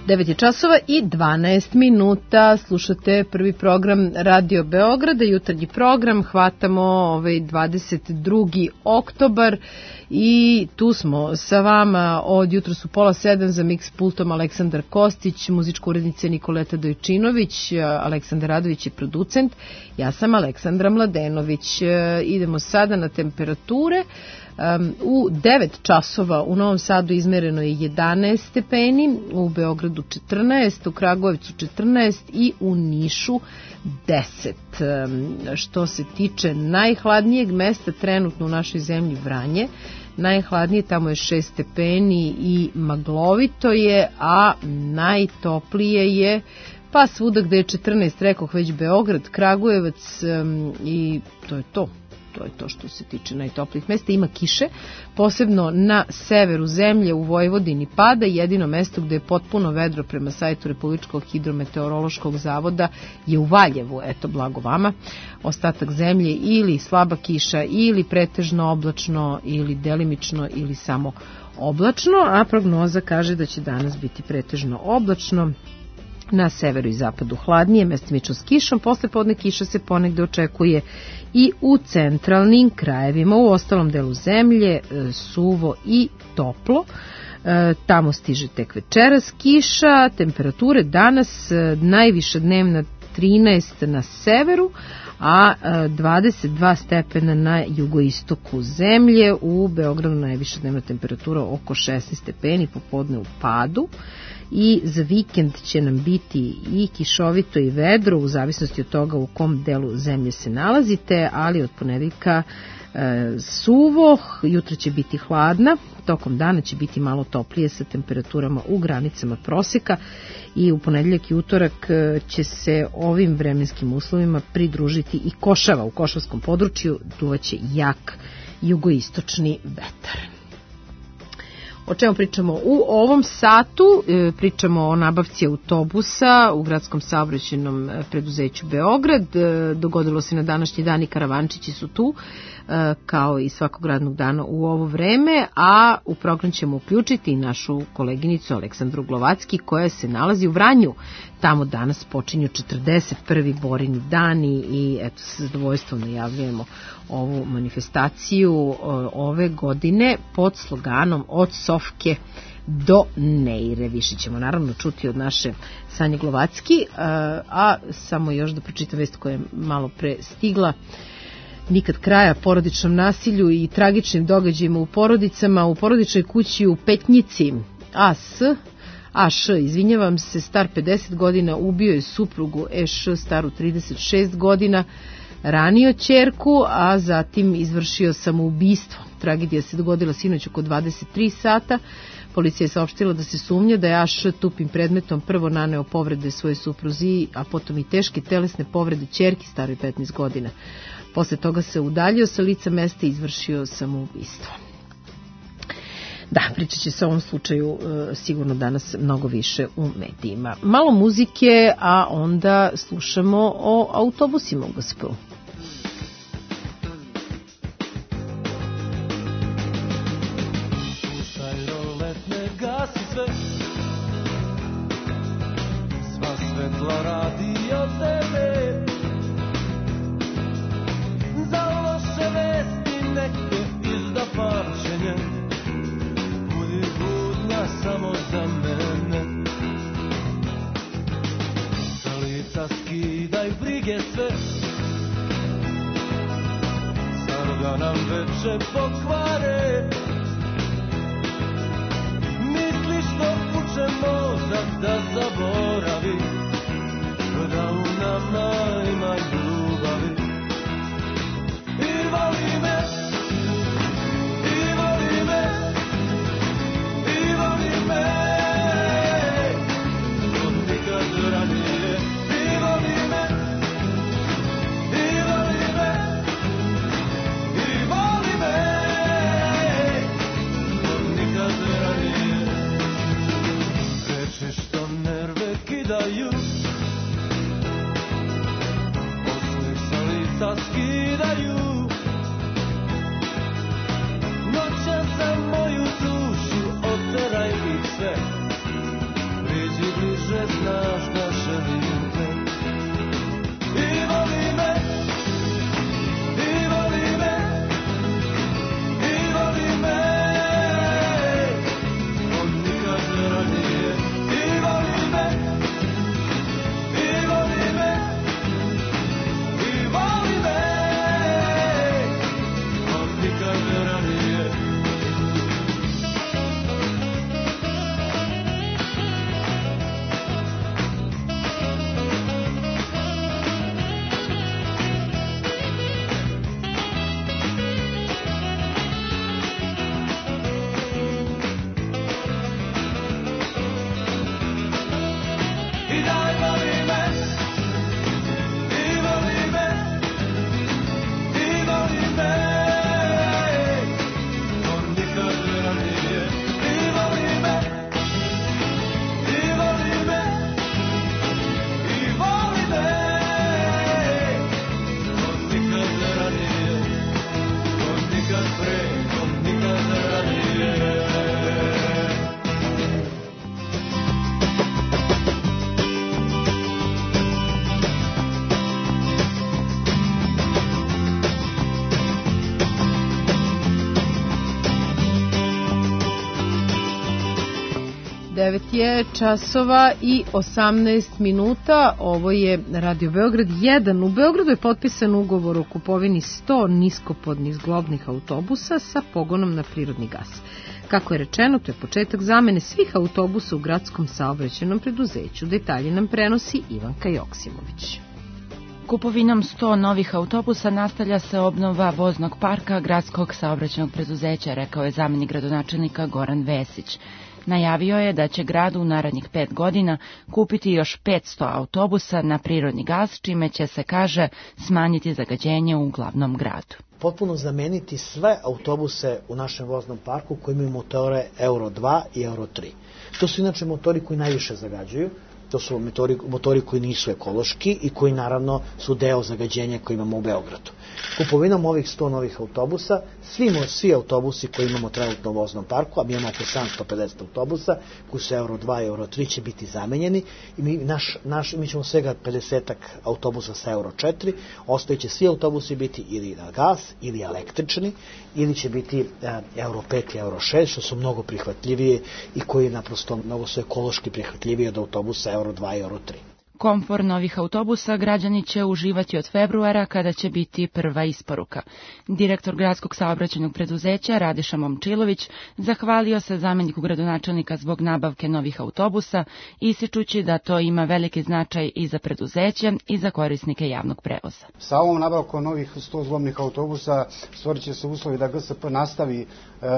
devet je časova i dvanaest minuta. Slušate prvi program Radio Beograda, jutarnji program. Hvatamo ovaj dvadeset drugi oktobar i tu smo sa vama od jutros u pola sedam. Za mix pultom Aleksandar Kostić, muzička urednica Nikoleta Dojčinović, Aleksandar Radović je producent, ja sam Aleksandra Mladenović. Idemo sada na temperature. Um, u devet časova u Novom Sadu izmereno je jedanaest stepeni, u Beogradu četrnaest, u Kragujevcu četrnaest i u Nišu deset. Um, što se tiče najhladnijeg mesta trenutno u našoj zemlji, Vranje, najhladnije tamo je šest stepeni i maglovito je, a najtoplije je pa svuda gde je četrnaest, rekoh već Beograd, Kragujevac um, i to je to. To je to što se tiče najtoplijih mesta. Ima kiše, posebno na severu zemlje, u Vojvodini pada. Jedino mesto gde je potpuno vedro prema sajtu Republičkog hidrometeorološkog zavoda je u Valjevu. Eto, blago vama. Ostatak zemlje ili slaba kiša, ili pretežno oblačno, ili delimično, ili samo oblačno, a prognoza kaže da će danas biti pretežno oblačno. Na severu i zapadu hladnije, mestimično s kišom, posle podne kiša se ponegde očekuje i u centralnim krajevima. U ostalom delu zemlje suvo i toplo. Tamo stiže tek večeras kiša, temperature danas najviša dnevna trinaest na severu, a dvadeset dva stepena na jugoistoku zemlje. U Beogradu najviša dnevna temperatura oko šesnaest stepeni, popodne u padu. I za vikend će nam biti i kišovito i vedro, u zavisnosti od toga u kom delu zemlje se nalazite, ali od ponedeljka e, suvo, jutro će biti hladna, tokom dana će biti malo toplije sa temperaturama u granicama proseka i u ponedeljak i utorak će se ovim vremenskim uslovima pridružiti i Košava. U košavskom području duvaće jak jugoistočni vetar. O čemu pričamo u ovom satu? E, pričamo o nabavci autobusa u gradskom saobraćajnom preduzeću Beograd. E, dogodilo se na današnji dan i karavančići su tu, e, kao i svakog radnog dana u ovo vreme, a u program ćemo uključiti i našu koleginicu Aleksandru Glovacki, koja se nalazi u Vranju. Tamo danas počinju četrdeset prvi borini dani i eto, sa zadovoljstvom najavljujemo ovu manifestaciju ove godine pod sloganom Od Sofke do Neire. Više ćemo naravno čuti od naše Sanje Glovacki, a samo još da pročitam vest koja je malo pre stigla. Nikad kraja porodičnom nasilju i tragičnim događajima u porodicama. U porodičnoj kući u Petnjici A S A Š, izvinjavam se, star pedeset godina, ubio je suprugu E Š, staru trideset šest godina, ranio ćerku, a zatim izvršio samoubistvo. Tragedija se dogodila sinoć oko dvadeset tri sata. Policija je saopštila da se sumnja da je A Š tupim predmetom prvo naneo povrede svoje supruzi, a potom i teške telesne povrede ćerki staroj petnaest godina. Posle toga se udaljio sa lica mesta i izvršio samoubistvo. Da, pričat će se o ovom slučaju e, sigurno danas mnogo više u medijima. Malo muzike, a onda slušamo o autobusima u G S P U. Puštaj rolet, ne gasi sve, sva svetla radi od tebe. Za loše vesti neke izda pamćenje, samo za mene. Sa lica skidaj brige sve, zar da nam veče pokvare. Misliš da uče mozak da zaboravi, da u nama ima ljubavi. I voli me, i voli me, i voli me, od nikad ranije. I voli me, i voli me, i voli me, od nikad ranije. Reči što nerve kidaju, osmeh sa lica skidaju. Noćan za moju dušu, oteraj ih sve. Priđi devet je časova i osamnaest minuta. Ovo je Radio Beograd jedan. U Beogradu je potpisan ugovor o kupovini sto niskopodnih zglobnih autobusa sa pogonom na prirodni gas. Kako je rečeno, to je početak zamene svih autobusa u gradskom saobraćajnom preduzeću. Detalje nam prenosi Ivanka Joksimović. Kupovinom sto novih autobusa nastavlja se obnova voznog parka gradskog saobraćajnog preduzeća, rekao je zamenik gradonačelnika Goran Vesić. Najavio je da će grad u narednih pet godina kupiti još petsto autobusa na prirodni gas, čime će se, kaže, smanjiti zagađenje u glavnom gradu. Potpuno zameniti sve autobuse u našem voznom parku koji imaju motore Euro dva i Euro tri. To su inače motori koji najviše zagađuju. To su motori, motori koji nisu ekološki i koji naravno su deo zagađenja koje imamo u Beogradu. Kupovinom ovih sto novih autobusa, svi, svi autobusi koji imamo trenutno u voznom parku, a mi imamo oko sedamsto pedeset autobusa, koji su Euro dva i Euro tri, će biti zamenjeni i mi, naš, naš, mi ćemo svega pedesetak autobusa sa Euro četiri, ostaje će svi autobusi biti ili na gas, ili električni, ili će biti e, Euro pet i Euro šest, što su mnogo prihvatljivije i koji naprosto mnogo su ekološki prihvatljivije od autobusa Euro dva i Euro tri. Komfor novih autobusa građani će uživati od februara kada će biti prva isporuka. Direktor gradskog saobraćajnog preduzeća Radiša Momčilović zahvalio se zameniku gradonačelnika zbog nabavke novih autobusa, ističući da to ima veliki značaj i za preduzeće i za korisnike javnog prevoza. Sa ovom nabavkom novih sto zglobnih autobusa stvorit će se uslovi da G S P nastavi e,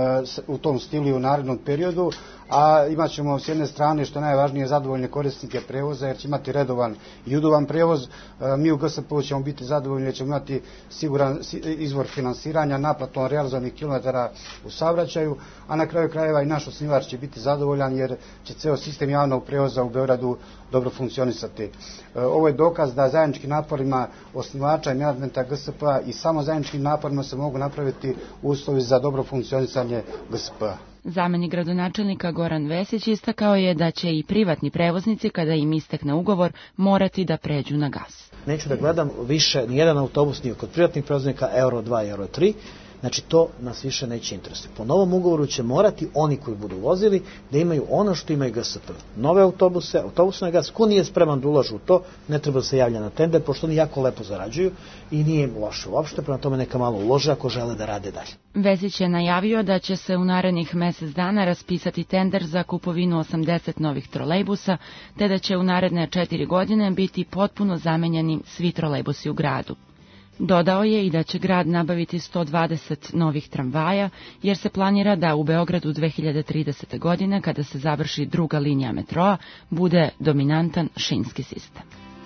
u tom stilu i u narednom periodu, a imat ćemo s jedne strane, što najvažnije, zadovoljne korisnike prevoza, jer će imati redovan i udovan prevoz. Mi u G S P-u ćemo biti zadovoljni, jer ćemo imati siguran izvor finansiranja, naplatom realizovanih kilometara u saobraćaju, a na kraju krajeva i naš osnivač će biti zadovoljan, jer će ceo sistem javnog prevoza u Beogradu dobro funkcionisati. Ovo je dokaz da zajedničkim naporima osnivača i menadžmenta G S P-a i samo zajedničkim naporima se mogu napraviti uslovi za dobro funkcionisanje G S P-a. Zamenik gradonačelnika Goran Vesić istakao je da će i privatni prevoznici, kada im istekne ugovor, morati da pređu na gas. Neću da gledam više nijedan autobus nije kod privatnih prevoznika Euro dva i Euro tri, znači to nas više neće interesuje. Po novom ugovoru će morati oni koji budu vozili da imaju ono što imaju G S P. Nove autobuse, autobusne gas, ko nije spreman da ulažu u to, ne treba da se javlja na tender, pošto oni jako lepo zarađuju i nije loše uopšte, prema tome neka malo ulože ako žele da rade dalje. Vesić je najavio da će se u narednih mesec dana raspisati tender za kupovinu osamdeset novih trolejbusa, te da će u naredne četiri godine biti potpuno zamenjeni svi trolejbusi u gradu. Dodao je i da će grad nabaviti sto dvadeset novih tramvaja, jer se planira da u Beogradu dve hiljade tridesete. godine, kada se završi druga linija metroa, bude dominantan šinski sistem.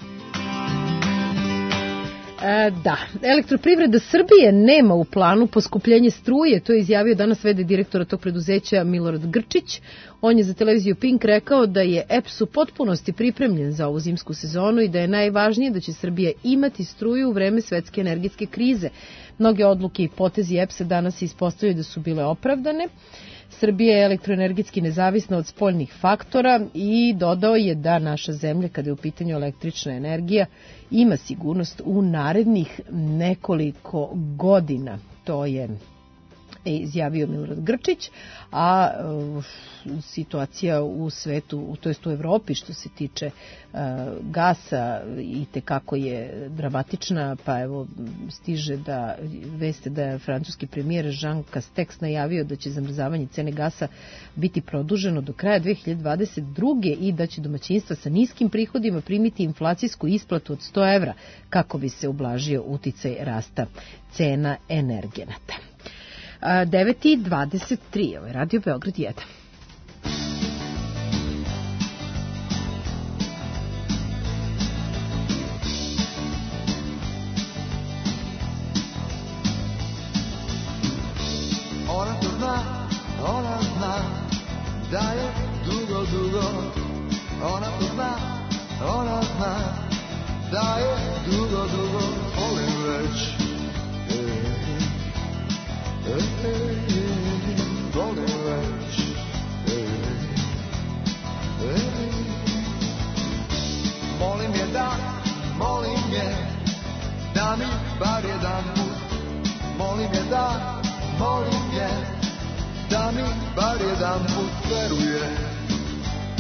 E, da, Elektroprivreda Srbije nema u planu poskupljenje struje, to je izjavio danas v d direktora tog preduzeća Milorad Grčić. On je za televiziju Pink rekao da je E P S u potpunosti pripremljen za ovu zimsku sezonu i da je najvažnije da će Srbija imati struju u vreme svetske energetske krize. Mnoge odluke i potezi E P S-a danas se ispostavljaju da su bile opravdane. Srbija je elektroenergetski nezavisna od spoljnih faktora i dodao je da naša zemlja, kada je u pitanju električna energija, ima sigurnost u narednih nekoliko godina. To je izjavio Milorad Grčić, a uh, situacija u svetu, to jest u Evropi što se tiče uh, gasa i tekako je dramatična, pa evo stiže da veste da je francuski premijer Jean Castex najavio da će zamrzavanje cene gasa biti produženo do kraja dve hiljade dvadeset druge i da će domaćinstva sa niskim prihodima primiti inflacijsku isplatu od sto evra kako bi se ublažio uticaj rasta cena energenata. devet i dvadeset tri, ovo je Radio Beograd jedan. Ona to zna, ona zna da je dugo, dugo. Ona to zna, ona zna da je dugo, dugo. Volim već. Volim već. Molim je da, molim je da mi bar jedan put. Molim je da, molim je da mi bar jedan put veruje.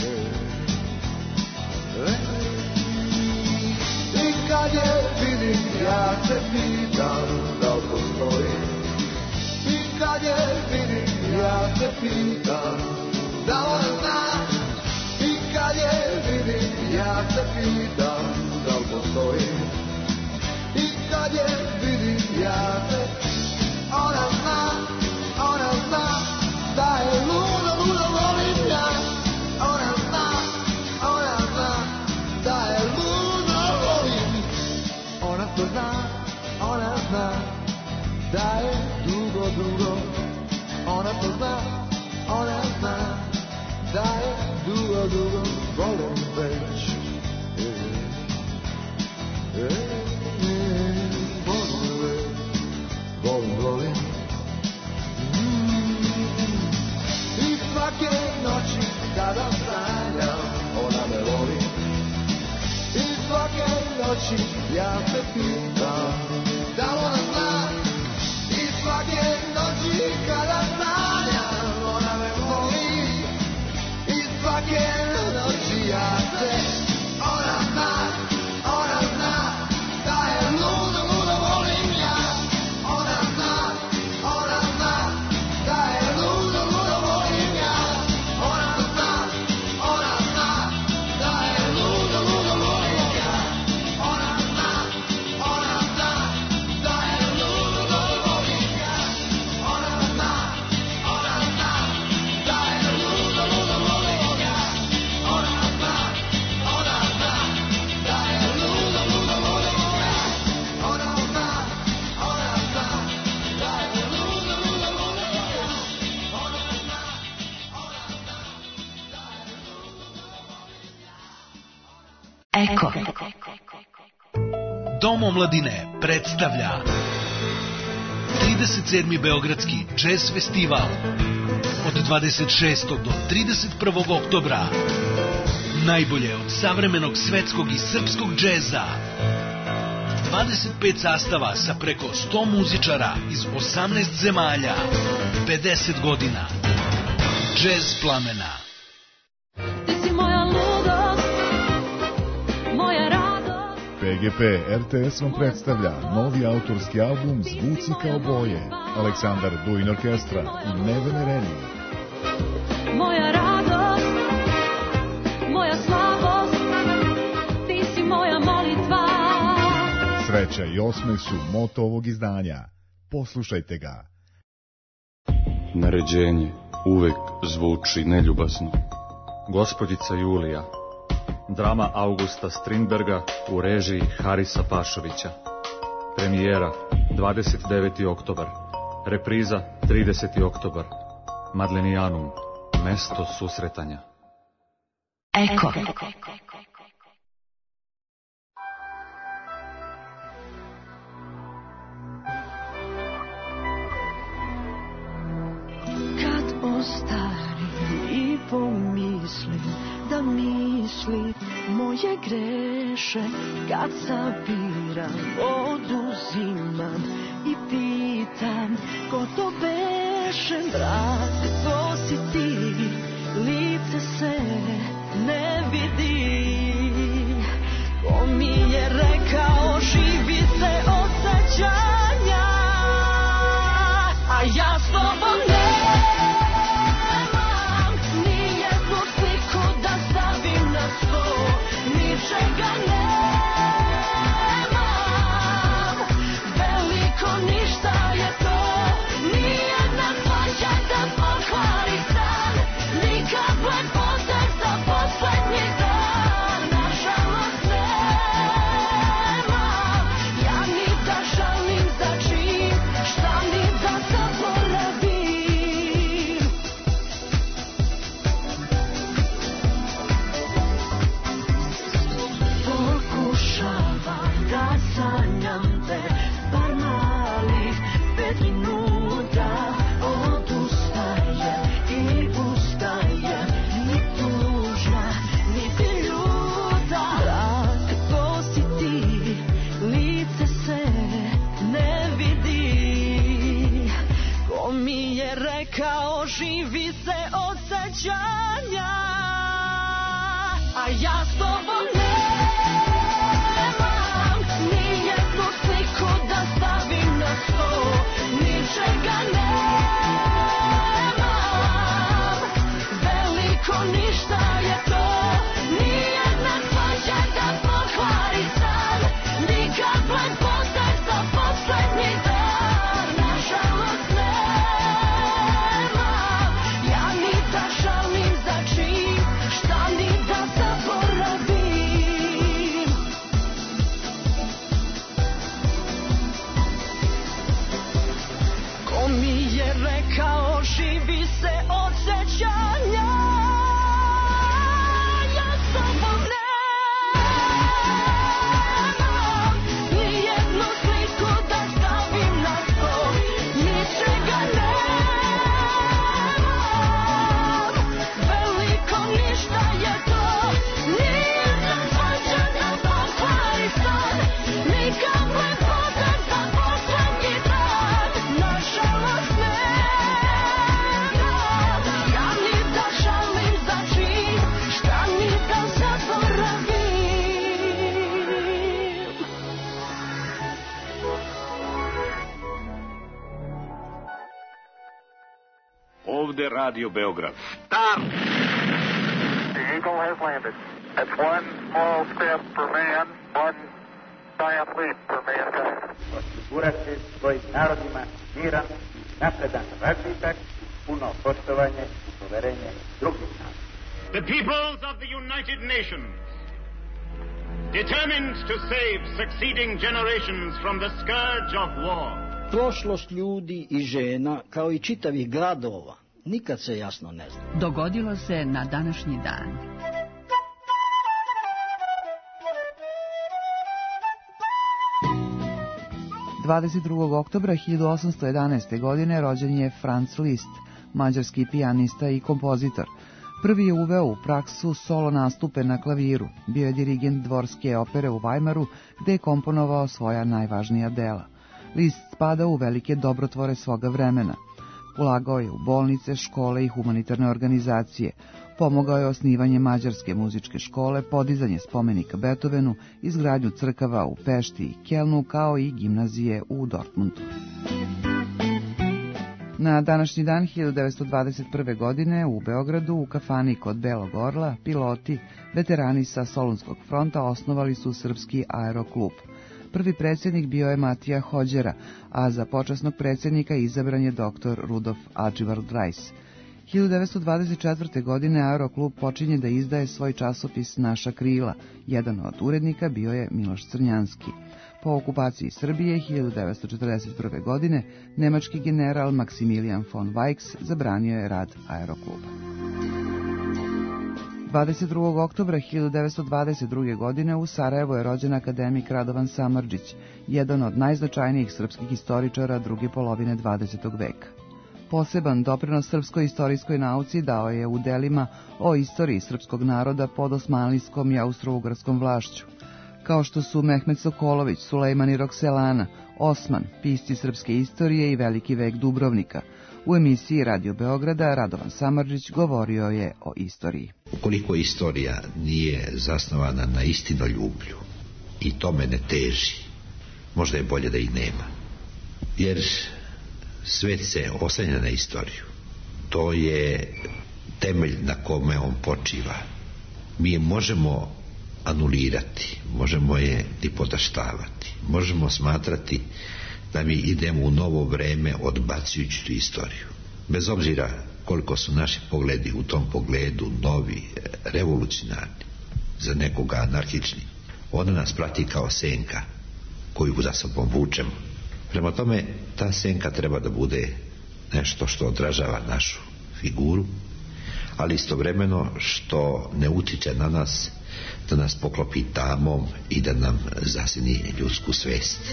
I kad je vidim, ja se pitam da li postoji. I kad je vidim, ja se pitam da li ona zna. I kad je vidim, ja se pitam da li postoji. I kad je vidim, ja se ona zna, ona zna da je luda, luda volim ja. Ona zna, ona zna da je luda volim. Ona to zna, ona zna da je dugo, dugo. Ona to zna, ona zna da je dugo, dugo volim već. E, e, e, volim već, volim, volim. Mm. I svake noći kada sanjam, ona me voli. I svake noći ja se pitam da li ona zna. I svake noći kada sanjam, ona me voli. I svake noći ja se, ona zna, ona zna da je luda, luda volim ja. Ona zna, ona zna da je luda, luda volim ja. Ona zna, ona zna da je luda, luda volim ja. Ona zna, ona zna da je luda, luda volim ja. Ona zna, ona zna da je luda, luda volim ja. Ona zna, ona zna da je luda, luda volim ja. Ona zna, ona zna da je luda, luda volim ja. Ona zna, ona zna da je Eko. Dom omladine predstavlja trideset sedmi Beogradski jazz festival od dvadeset šestog do trideset prvog oktobra. Najbolje od savremenog svetskog i srpskog džeza. dvadeset pet sastava sa preko sto muzičara iz osamnaest zemalja. pedeset godina. Džez plamena. Ti si moja ludost, moja radost. P G P R T S vam predstavlja novi autorski album Zvuci kao boje. Aleksandar Duin Orkestra i Nevene Reni. Moja radost, moja slabost, ti si moja molitva. Sreća i osmeh su moto ovog izdanja. Poslušajte ga. Naređenje uvek zvuči neljubazno. Gospođica Julija. Drama Augusta Strindberga u režiji Harisa Pašovića. Premijera dvadeset deveti oktobar. Repriza trideseti oktobar. Madlenijanum. Mesto susretanja. Eko. Kad ostarim i pomislim da misli moje greše, kad sabiram, oduzimam i pitam ko to beše. Brate, to si ti, lice se ne vidi. Ko mi je rekao živi se od sećanja, a ja s tobom nemam nijednu sliku da stavim na sto. Ničega nemam, veliko ništa je to. Nijedna svađa da pokvari san, nikakve pote za poslednji dan. Nažalost nemam, ja ni da žalim za čim, šta ni da zaboravim. Pokušavam da sanjam te, bar malih pet minuta. Odustajem i ustajem, ni tužna, niti ljuta. Brate, ko si ti, lice se ne vidi. Ko mi je rekao živi se od sećanja, a a ja s tobom nemam nijednu sliku da stavim na sto, ničega nemam, veliko ništa je to, nijedna svađa da pokvari san, nikad lepote za poslednji dan, nažalost nemam, ja ni da žalim za čim, šta ni da zaboravim. Ko mi je rekao živi se od sećanja, ja s tobom nemam nijednu sliku da stavim na sto, ničega nemam, veliko ništa je to, nijedna svađa da pokvari san, nikad lepote za poslednji dan, nažalost nemam, ja ni da žalim za čim, šta ni da zaboravim. Ovde Radio Beograd. Stop! The Eagle has landed. That's one small step for man, one giant leap for mankind. Osigurati svojim narodima miran, napredan razvitak, puno poštovanje i poverenje drugih naroda. The peoples of the United Nations, determined to save succeeding generations from the scourge of war. Prošlost ljudi i žena, kao i čitavih gradova, nikad se jasno ne zna. Dogodilo se na današnji dan. dvadeset drugog oktobra hiljadu osamsto jedanaeste. godine rođen je Franz Liszt, mađarski pijanista i kompozitor. Prvi je uveo u praksu solo nastupe na klaviru. Bio je dirigent dvorske opere u Weimaru, gde je komponovao svoja najvažnija dela. Liszt spada u velike dobrotvore svoga vremena. Ulagao je u bolnice, škole i humanitarne organizacije. Pomogao je osnivanje mađarske muzičke škole, podizanje spomenika Beethovenu, izgradnju crkava u Pešti i Kelnu, kao i gimnazije u Dortmundu. Na današnji dan hiljadu devetsto dvadeset prve. godine u Beogradu u kafani kod Belog Orla piloti, veterani sa Solunskog fronta osnovali su Srpski aeroklub. Prvi predsjednik bio je Matija Hođera, a za počasnog predsjednika izabran je doktor Rudolf Archibald Rice. hiljadu devetsto dvadeset četvrte. godine aeroklub počinje da izdaje svoj časopis Naša krila. Jedan od urednika bio je Miloš Crnjanski. Po okupaciji Srbije hiljadu devetsto četrdeset prve. godine nemački general Maksimilijan von Weichs zabranio je rad aerokluba. dvadeset drugog oktobra hiljadu devetsto dvadeset druge. godine u Sarajevu je rođen akademik Radovan Samardžić, jedan od najznačajnijih srpskih istoričara druge polovine dvadesetog veka. Poseban doprinos srpskoj istorijskoj nauci dao je u delima o istoriji srpskog naroda pod osmanlijskom i austro-ugarskom vlašću, kao što su Mehmet Sokolović, Sulejman i Rokselana, Osman, pisci srpske istorije i veliki vek Dubrovnika. U emisiji Radio Beograda Radovan Samardžić govorio je o istoriji. Ukoliko istorija nije zasnovana na istinoljublju i tome ne teži, možda je bolje da i nema. Jer svet se oslanja na istoriju. To je temelj na kome on počiva. Mi je možemo anulirati, možemo je nipodaštavati, možemo smatrati da mi idemo u novo vreme odbacujući tu istoriju. Bez obzira koliko su naši pogledi u tom pogledu novi, revolucionarni, za nekoga anarhični, ona nas prati kao senka koju za sobom vučemo. Prema tome, ta senka treba da bude nešto što odražava našu figuru, ali istovremeno što ne utiče na nas, da nas poklopi tamom i da nam zasini ljudsku svest.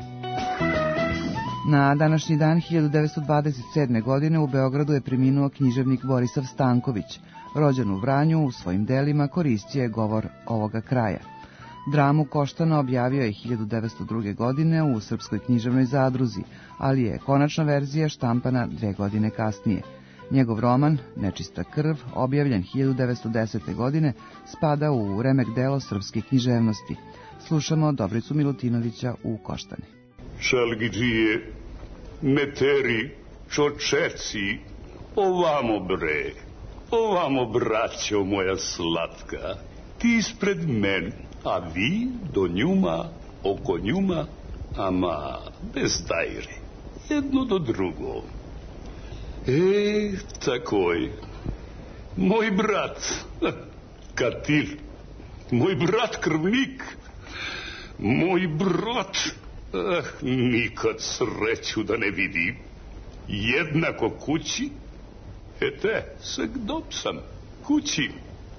Na današnji dan hiljadu devetsto dvadeset sedme. godine u Beogradu je preminuo književnik Borisav Stanković. Rođen u Vranju, u svojim delima koristio je govor ovoga kraja. Dramu Koštana objavio je hiljadu devetsto druge. godine u Srpskoj književnoj zadruzi, ali je konačna verzija štampana dve godine kasnije. Njegov roman Nečista krv, objavljen hiljadu devetsto desete. godine, spada u remek delo srpske književnosti. Slušamo Dobricu Milutinovića u Koštani. Šalgidžije, meteri, čočeci, ovamo bre, ovamo braćo moja slatka, ti ispred men, a vi do njuma, oko njuma, ama bez dajre, jedno do drugo. E, takoj, moj brat, Katil, moj brat krvnik, moj brat, ah, nikad sreću da ne vidim, jednako kući, ete, se gdopsam, kući.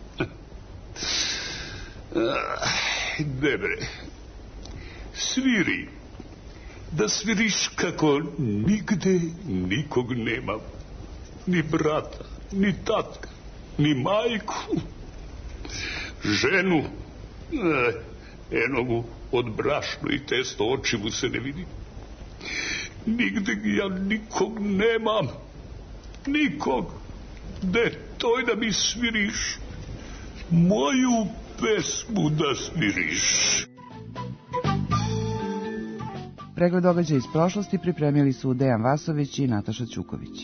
Dobre, sviri, da sviriš kako nigde nikog nema, ni brata, ni tatka, ni majku, ženu, enogu od brašno i testo oči mu se ne vidi. Nigde ja nikog nemam, nikog. De, toj da mi sviriš, moju pesmu da sviriš. Pregled događaja iz prošlosti pripremili su Dejan Vasović i Nataša Ćuković.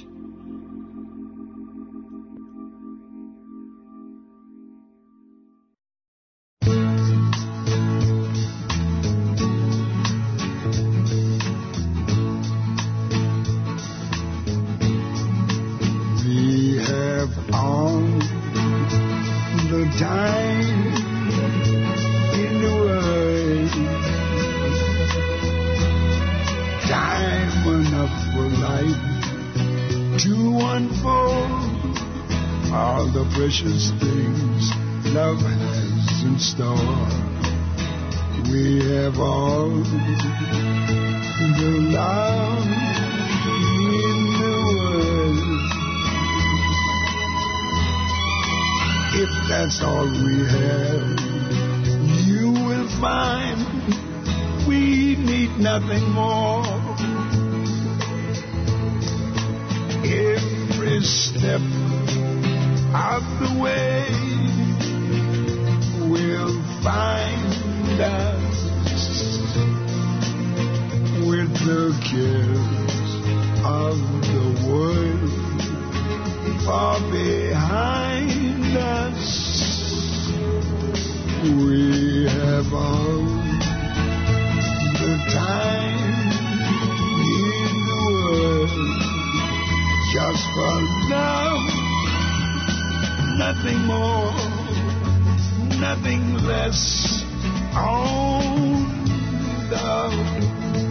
Precious things love has in store. We have all the love in the world. If that's all we have, you will find we need nothing more. Every step of the way will find us with the cares of the world far behind us. We have all the time in the world just for love. Nothing more, nothing less, only love.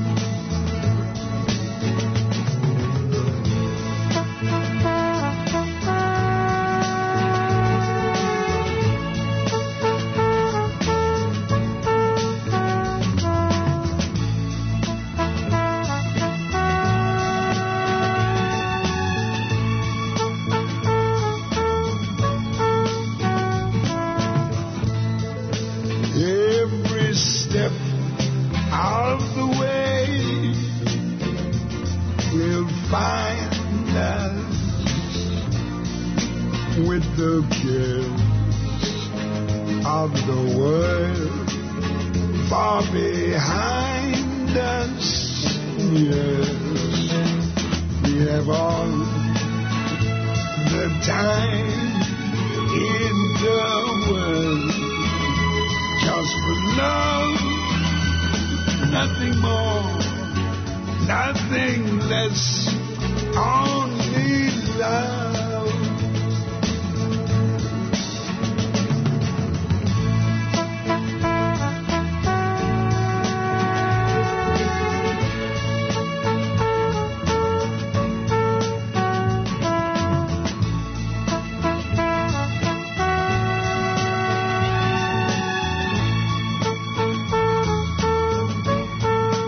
The cares of the world far behind us. Yes, we have all the time in the world just for love. Nothing more, nothing less, only love.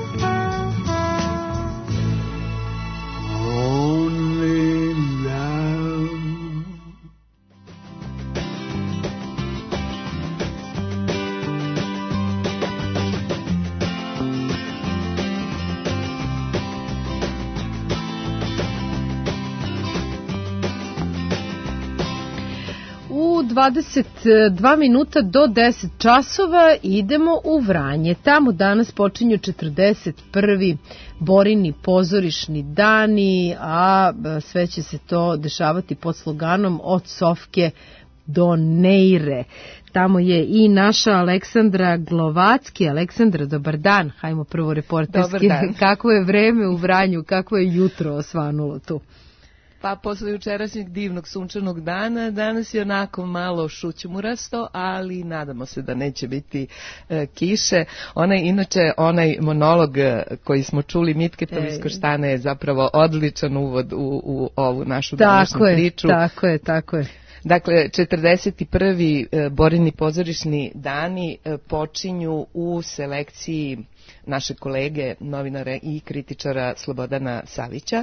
Only love. dvadeset dva minuta do deset časova idemo u Vranje. Tamo danas počinju četrdeset prvi Borini pozorišni dani, a sve će se to dešavati pod sloganom Od Sofke do Neire. Tamo je i naša Aleksandra Glovacki. Aleksandra, dobar dan. Hajmo prvo reporterski. Kako je vreme u Vranju, kako je jutro osvanulo tu? Pa posle jučerašnjeg divnog sunčanog dana, danas je onako malo šućmurasto, ali nadamo se da neće biti e, kiše. Onaj, inače, onaj monolog koji smo čuli Mitketa iz Koštane je zapravo odličan uvod u, u ovu našu današnju priču. Tako je, tako je. Dakle, četrdeset prvi Borini pozorišni dani počinju u selekciji naše kolege, novinara i kritičara Slobodana Savića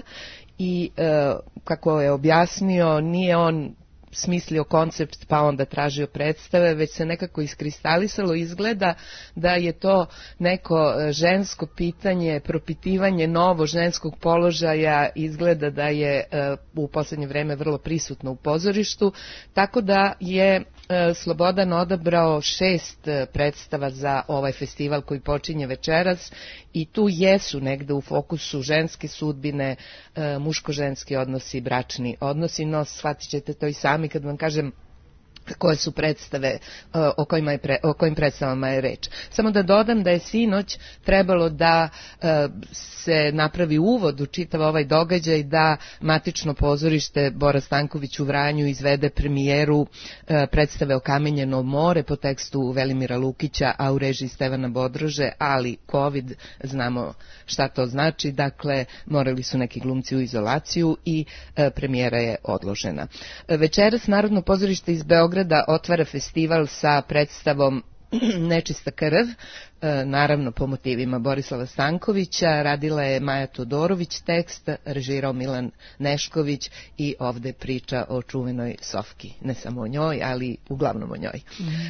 i e, kako je objasnio, nije on smislio koncept pa onda tražio predstave, već se nekako iskristalisalo, izgleda da je to neko žensko pitanje, propitivanje novo ženskog položaja, izgleda da je e, u poslednje vreme vrlo prisutno u pozorištu, tako da je Slobodan odabrao šest predstava za ovaj festival koji počinje večeras i tu jesu negde u fokusu ženske sudbine, muško-ženski odnosi, bračni odnosi, no shvatit ćete to i sami kad vam kažem koje su predstave, o, kojima je pre, o kojim predstavama je reč. Samo da dodam da je sinoć trebalo da e, se napravi uvod u čitav ovaj događaj, da matično pozorište Bora Stanković u Vranju izvede premijeru e, predstave Okamenjeno more po tekstu Velimira Lukića, a u režiji Stevana Bodrože, ali COVID, znamo šta to znači, dakle morali su neki glumci u izolaciju i e, premijera je odložena. E, večeras Narodno pozorište iz Beograda da otvara festival sa predstavom Nečista krv, naravno po motivima Borislava Stankovića, radila je Maja Todorović tekst, režirao Milan Nešković i ovde priča o čuvenoj Sofki, ne samo o njoj, ali uglavnom o njoj.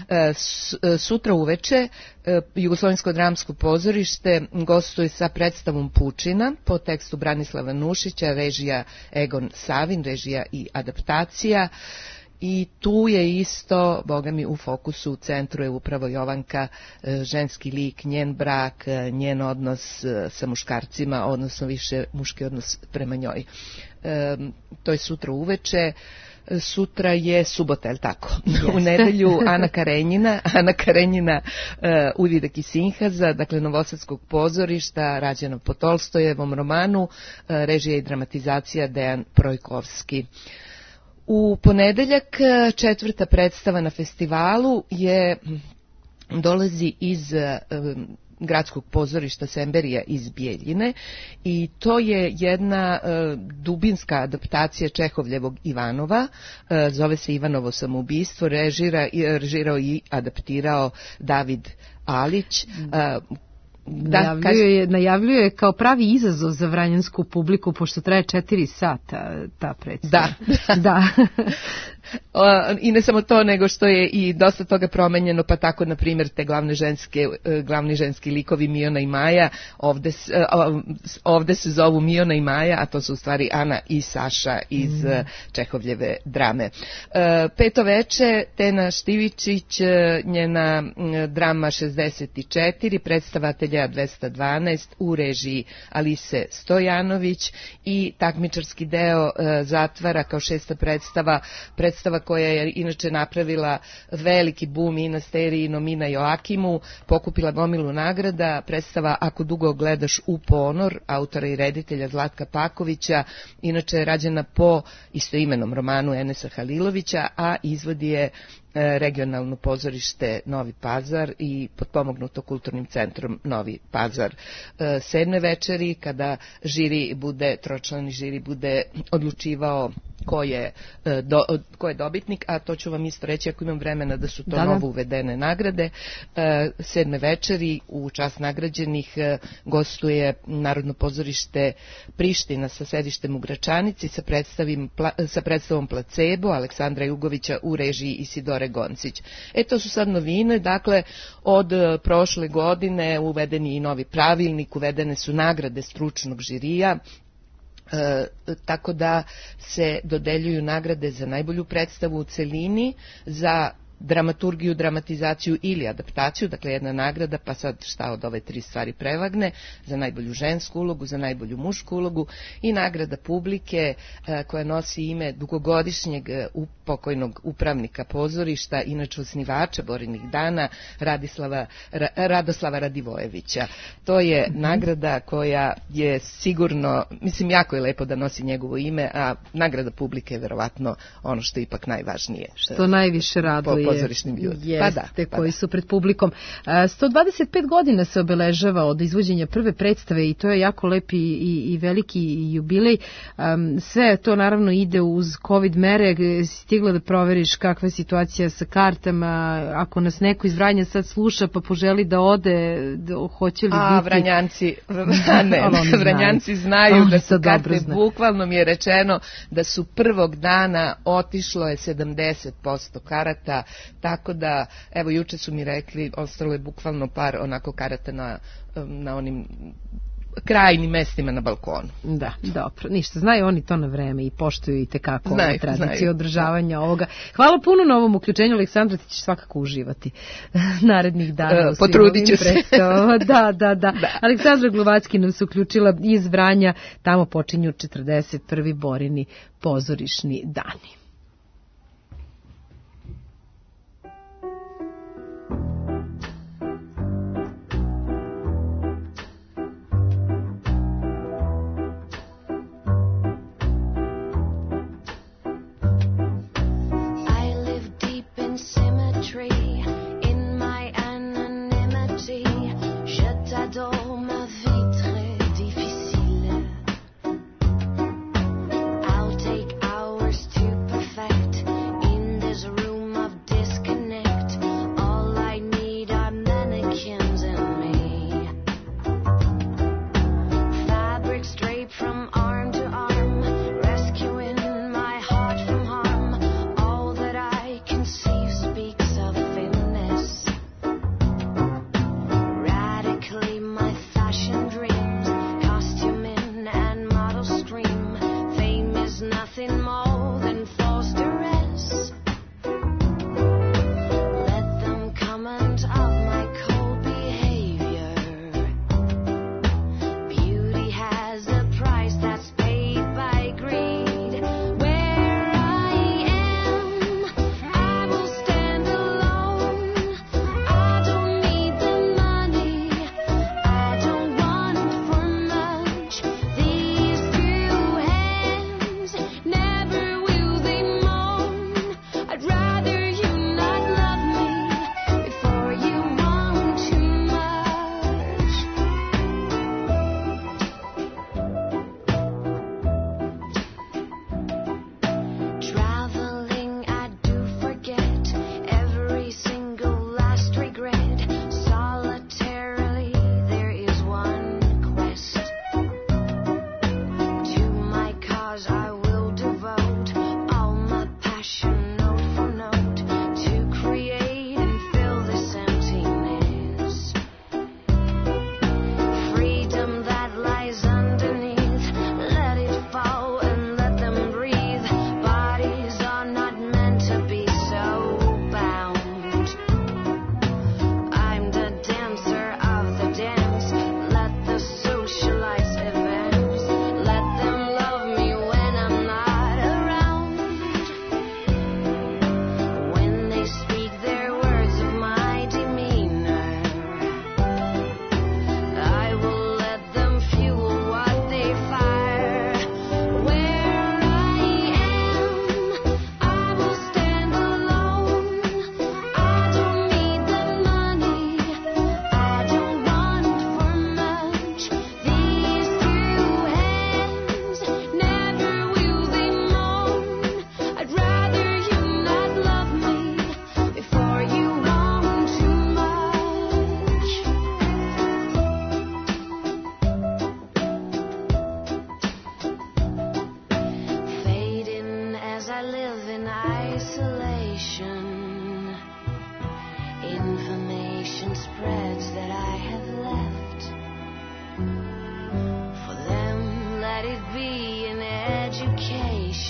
Mm. Sutra uveče Jugoslovensko dramsko pozorište gostuje sa predstavom Pučina po tekstu Branislava Nušića, režija Egon Savin, režija i adaptacija. I tu je isto, boga mi, u fokusu, u centru je upravo Jovanka, ženski lik, njen brak, njen odnos sa muškarcima, odnosno više muški odnos prema njoj. E, to je sutra uveče. Sutra je subota, je li tako? Jeste. U nedelju Ana Karenjina, Ana Karenjina uh, Uvidak i Sinhaza, dakle Novosadskog pozorišta, rađena po Tolstojevom romanu, uh, režija i dramatizacija Dejan Projkovski. U ponedeljak četvrta predstava na festivalu je dolazi iz um, gradskog pozorišta Semberija iz Bijeljine i to je jedna uh, dubinska adaptacija Čehovljevog Ivanova, uh, zove se Ivanovo samoubistvo, režira, režirao i adaptirao David Alić. Uh, Da, najavljuje, najavljuje kao pravi izazov za vranjansku publiku, pošto traje četiri sata ta predstava. Da. da. I ne samo to, nego što je i dosta toga promenjeno, pa tako, na primjer, te glavne ženske, glavni ženski likovi Miona i Maja, ovde, ovde se zovu Miona i Maja, a to su u stvari Ana i Saša iz mm. Čehovljeve drame. Peto veče, Tena Štivičić, njena drama šezdeset četiri, predstava Atelja dvesta dvanaest u režiji Alise Stojanović i takmičarski deo zatvara kao šesta predstava, predstava predstava koja je inače napravila veliki bum i na Steri i Nomina Joakimu, pokupila gomilu nagrada, predstava Ako dugo gledaš u ponor, autora i reditelja Zlatka Pakovića, inače je rađena po istoimenom romanu Enesa Halilovića, a izvodi je regionalno pozorište Novi Pazar i potpomognuto kulturnim centrom Novi Pazar. Sedme večeri, kada žiri bude, tročlani žiri bude odlučivao ko je, do, ko je dobitnik, a to ću vam isto reći ako imam vremena, da su to da, novo uvedene nagrade. Sedme večeri u čast nagrađenih gostuje Narodno pozorište Priština sa sedištem u Gračanici sa, sa predstavom Placebo Aleksandra Jugovića u režiji Isidore Goncić. E, to su sad novine, dakle, od prošle godine uveden je i novi pravilnik, uvedene su nagrade stručnog žirija, E, tako da se dodeljuju nagrade za najbolju predstavu u celini, za dramaturgiju, dramatizaciju ili adaptaciju, dakle jedna nagrada, pa sad šta od ove tri stvari prevagne, za najbolju žensku ulogu, za najbolju mušku ulogu i nagrada publike e, koja nosi ime dugogodišnjeg e, pokojnog upravnika pozorišta, inače osnivača Borinih dana, Radislava, Ra, Radoslava Radivojevića. To je mm-hmm. nagrada koja je sigurno, mislim, jako je lepo da nosi njegovo ime, a nagrada publike je verovatno ono što je ipak najvažnije. Što najviše raduje. Pozorišnim ljudima. Jeste, pa da, pa koji da. su pred publikom. sto dvadeset pet godina se obeležava od izvođenja prve predstave i to je jako lepi i, i veliki jubilej. Um, sve to naravno ide uz COVID mere. Stigla da proveriš kakva je situacija sa kartama, ako nas neko iz Vranja sad sluša pa poželi da ode, da, hoće li A, biti... Vranjanci, ne, Vranjanci znaju oni da su karte, zna. bukvalno mi je rečeno da su prvog dana otišlo je sedamdeset posto karata, tako da, evo, juče su mi rekli, ostalo je bukvalno par onako karata na, na onim krajnim mestima na balkonu. Da, dobro, ništa, znaju oni to na vreme i poštuju i tekako znaju, tradiciju znaju. održavanja ovoga. Hvala puno na ovom uključenju, Aleksandra, ti ćeš svakako uživati narednih dana. Uh, potrudit ću se. Da, da, da, da. Aleksandra Glovacki nam se uključila iz Vranja, tamo počinju četrdeset prvi Borini pozorišni dani. In my anonymity, je t'adore, ma vie très difficile. I'll take hours to perform.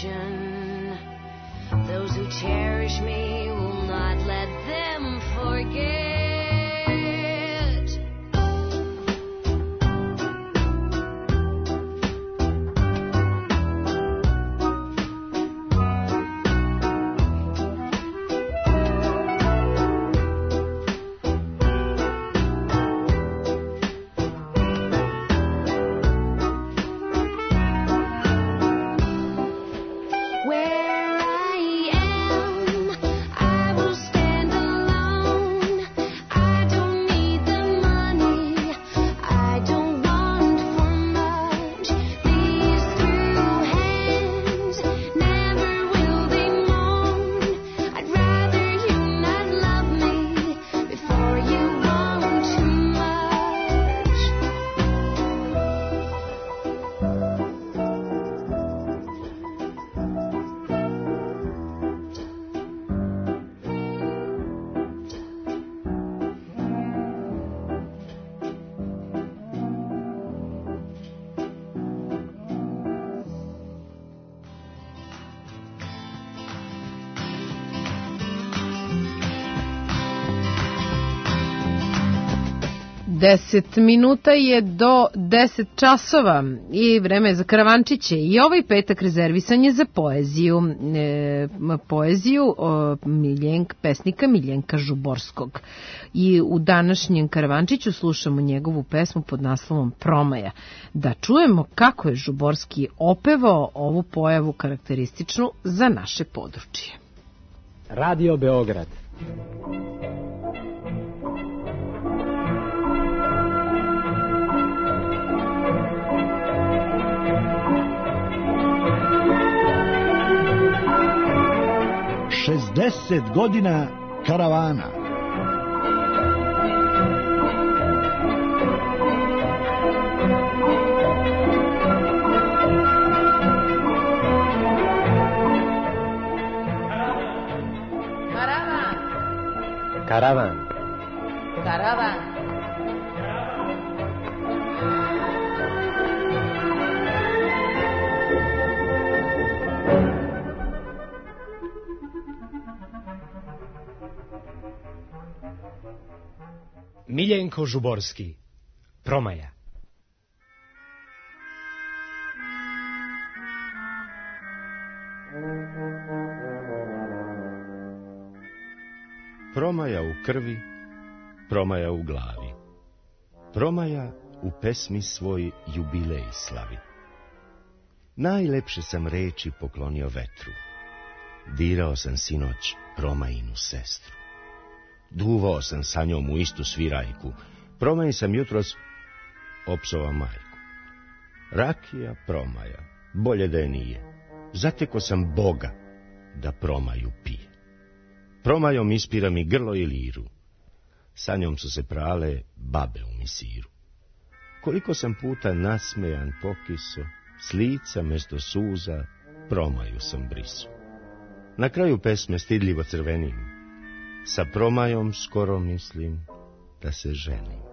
ocean. Those who cherish me will not let them forget. Deset minuta je do deset časova i vreme je za karavančiće i ovaj petak rezervisan je za poeziju. E, poeziju o, Miljenk, pesnika Miljenka Žuborskog. I u današnjem karavančiću slušamo njegovu pesmu pod naslovom Promaja. Da čujemo kako je Žuborski opevao ovu pojavu karakterističnu za naše područje. Radio Beograd. šezdeset godina karavana. Karavan. Karavan. Karavan. Miljenko Žuborski, Promaja. Promaja u krvi, promaja u glavi. Promaja u pesmi svoj jubilej slavi. Najlepše sam reči poklonio vetru. Dirao sam sinoć Promajinu sestru. Duvao sam sa njom u istu svirajku. Promaji sam jutros opsova majku. Rakija Promaja, bolje da je nije. Zateko sam Boga da Promaju pije. Promajom ispira mi grlo i liru. Sa njom su se prale babe u misiru. Koliko sam puta nasmejan pokiso, s lica mesto suza Promaju sam brisu. Na kraju pesme stidljivo crvenim. Sa Promajom skoro mislim da se ženim.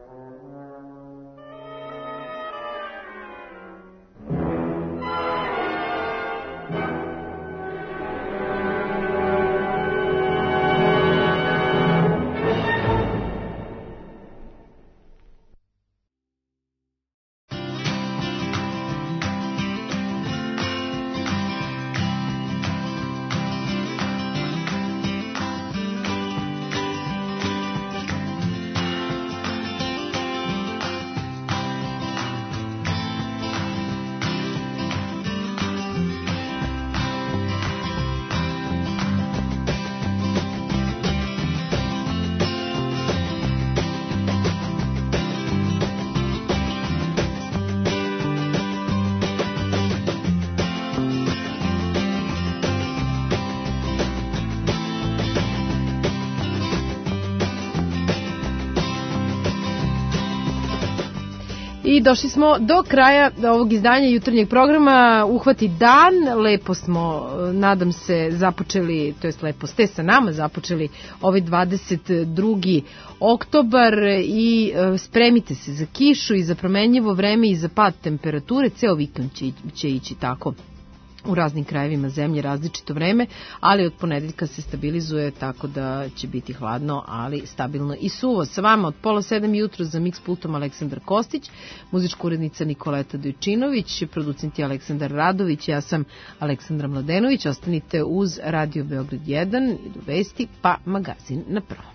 I došli smo do kraja ovog izdanja jutarnjeg programa Uhvati dan. Lepo smo, nadam se, započeli, to jest lepo ste sa nama započeli ovaj dvadeset drugi oktobar i spremite se za kišu i za promenljivo vreme i za pad temperature. Ceo vikend će, će ići tako u raznim krajevima zemlje različito vreme, ali od ponedeljka se stabilizuje, tako da će biti hladno, ali stabilno i suvo. Sa vama od pola sedam jutro za Mix pultom Aleksandar Kostić, muzička urednica Nikoleta Dojčinović, producent je Aleksandar Radović, ja sam Aleksandra Mladenović. Ostanite uz Radio Beograd jedan, idu vesti, pa magazin na prvom.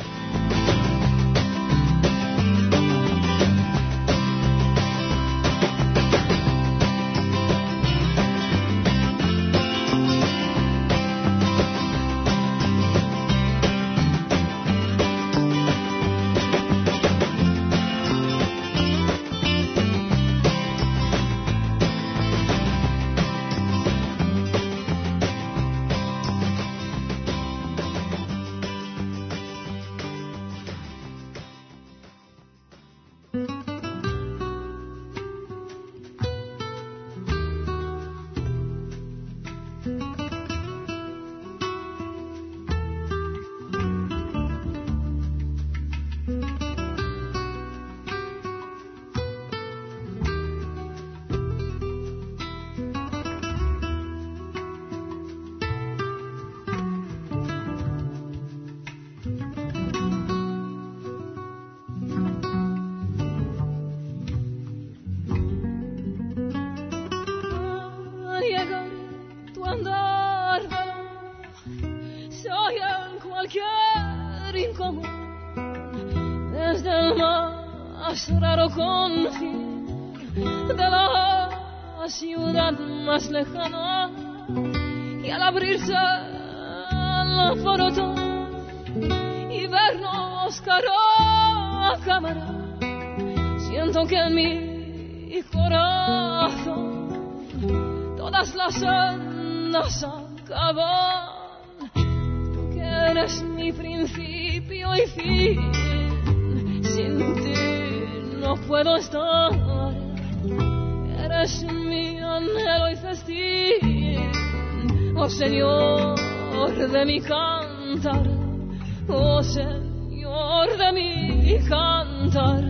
Y al abrirse la porota y vernos cara a cámara, siento que en mi corazón todas las sendas acaban. Tú que eres mi principio y fin, sin ti no puedo estar. Eres mi anhelo y festín, oh Señor de mi cantar, oh Señor de mi cantar.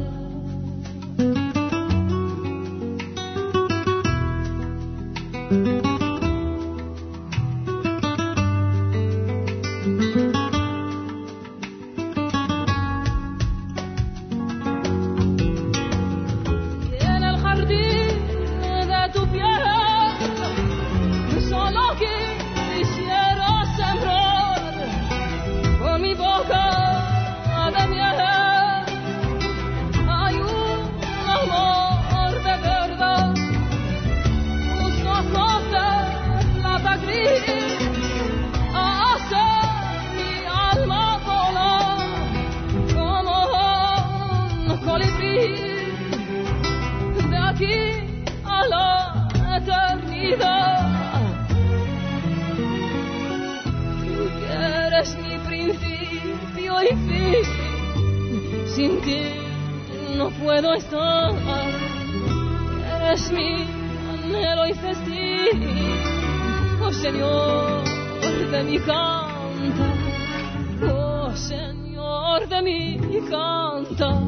Sin ti no puedo estar. Eres mi anhelo y festín, oh Señor de mi cantar, oh Señor de mi cantar.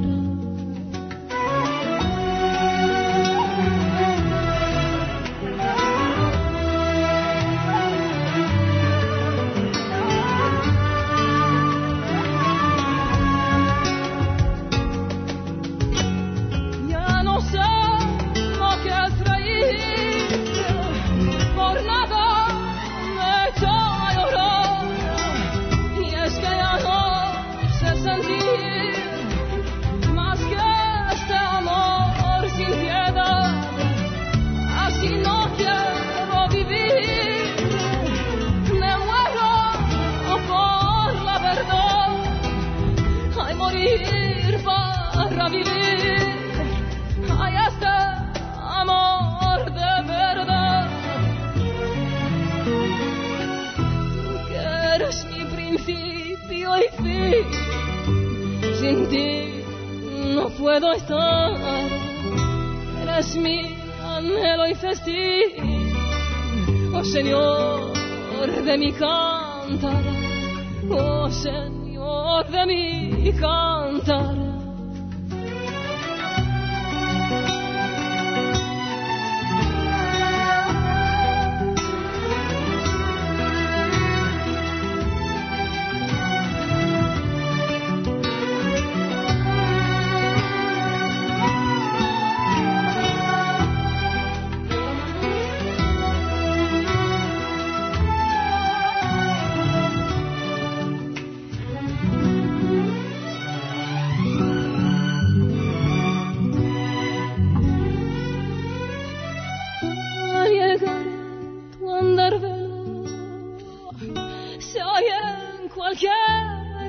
Sin ti no puedo estar. Eres mi anhelo y festín, oh Señor de mi cantar, oh Señor de mi cantar.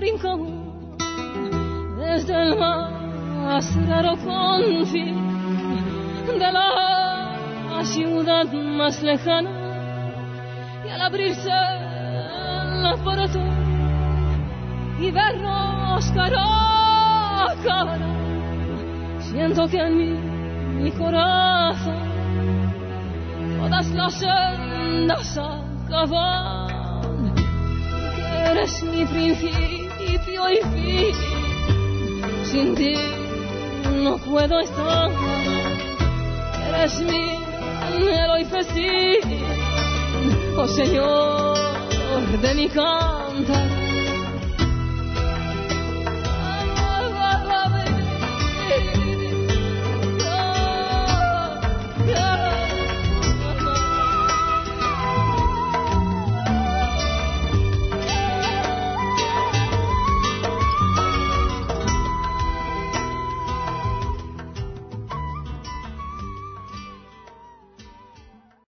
rincón, desde el más raro confín de la ciudad más lejana, y al abrirse la puerta y vernos cara a cara, siento que en mi, mi corazón todas las sendas acaban, que eres mi principio y fin. Sin ti no puedo estar, eres mi anhelo y festín, oh Señor de mi cantar.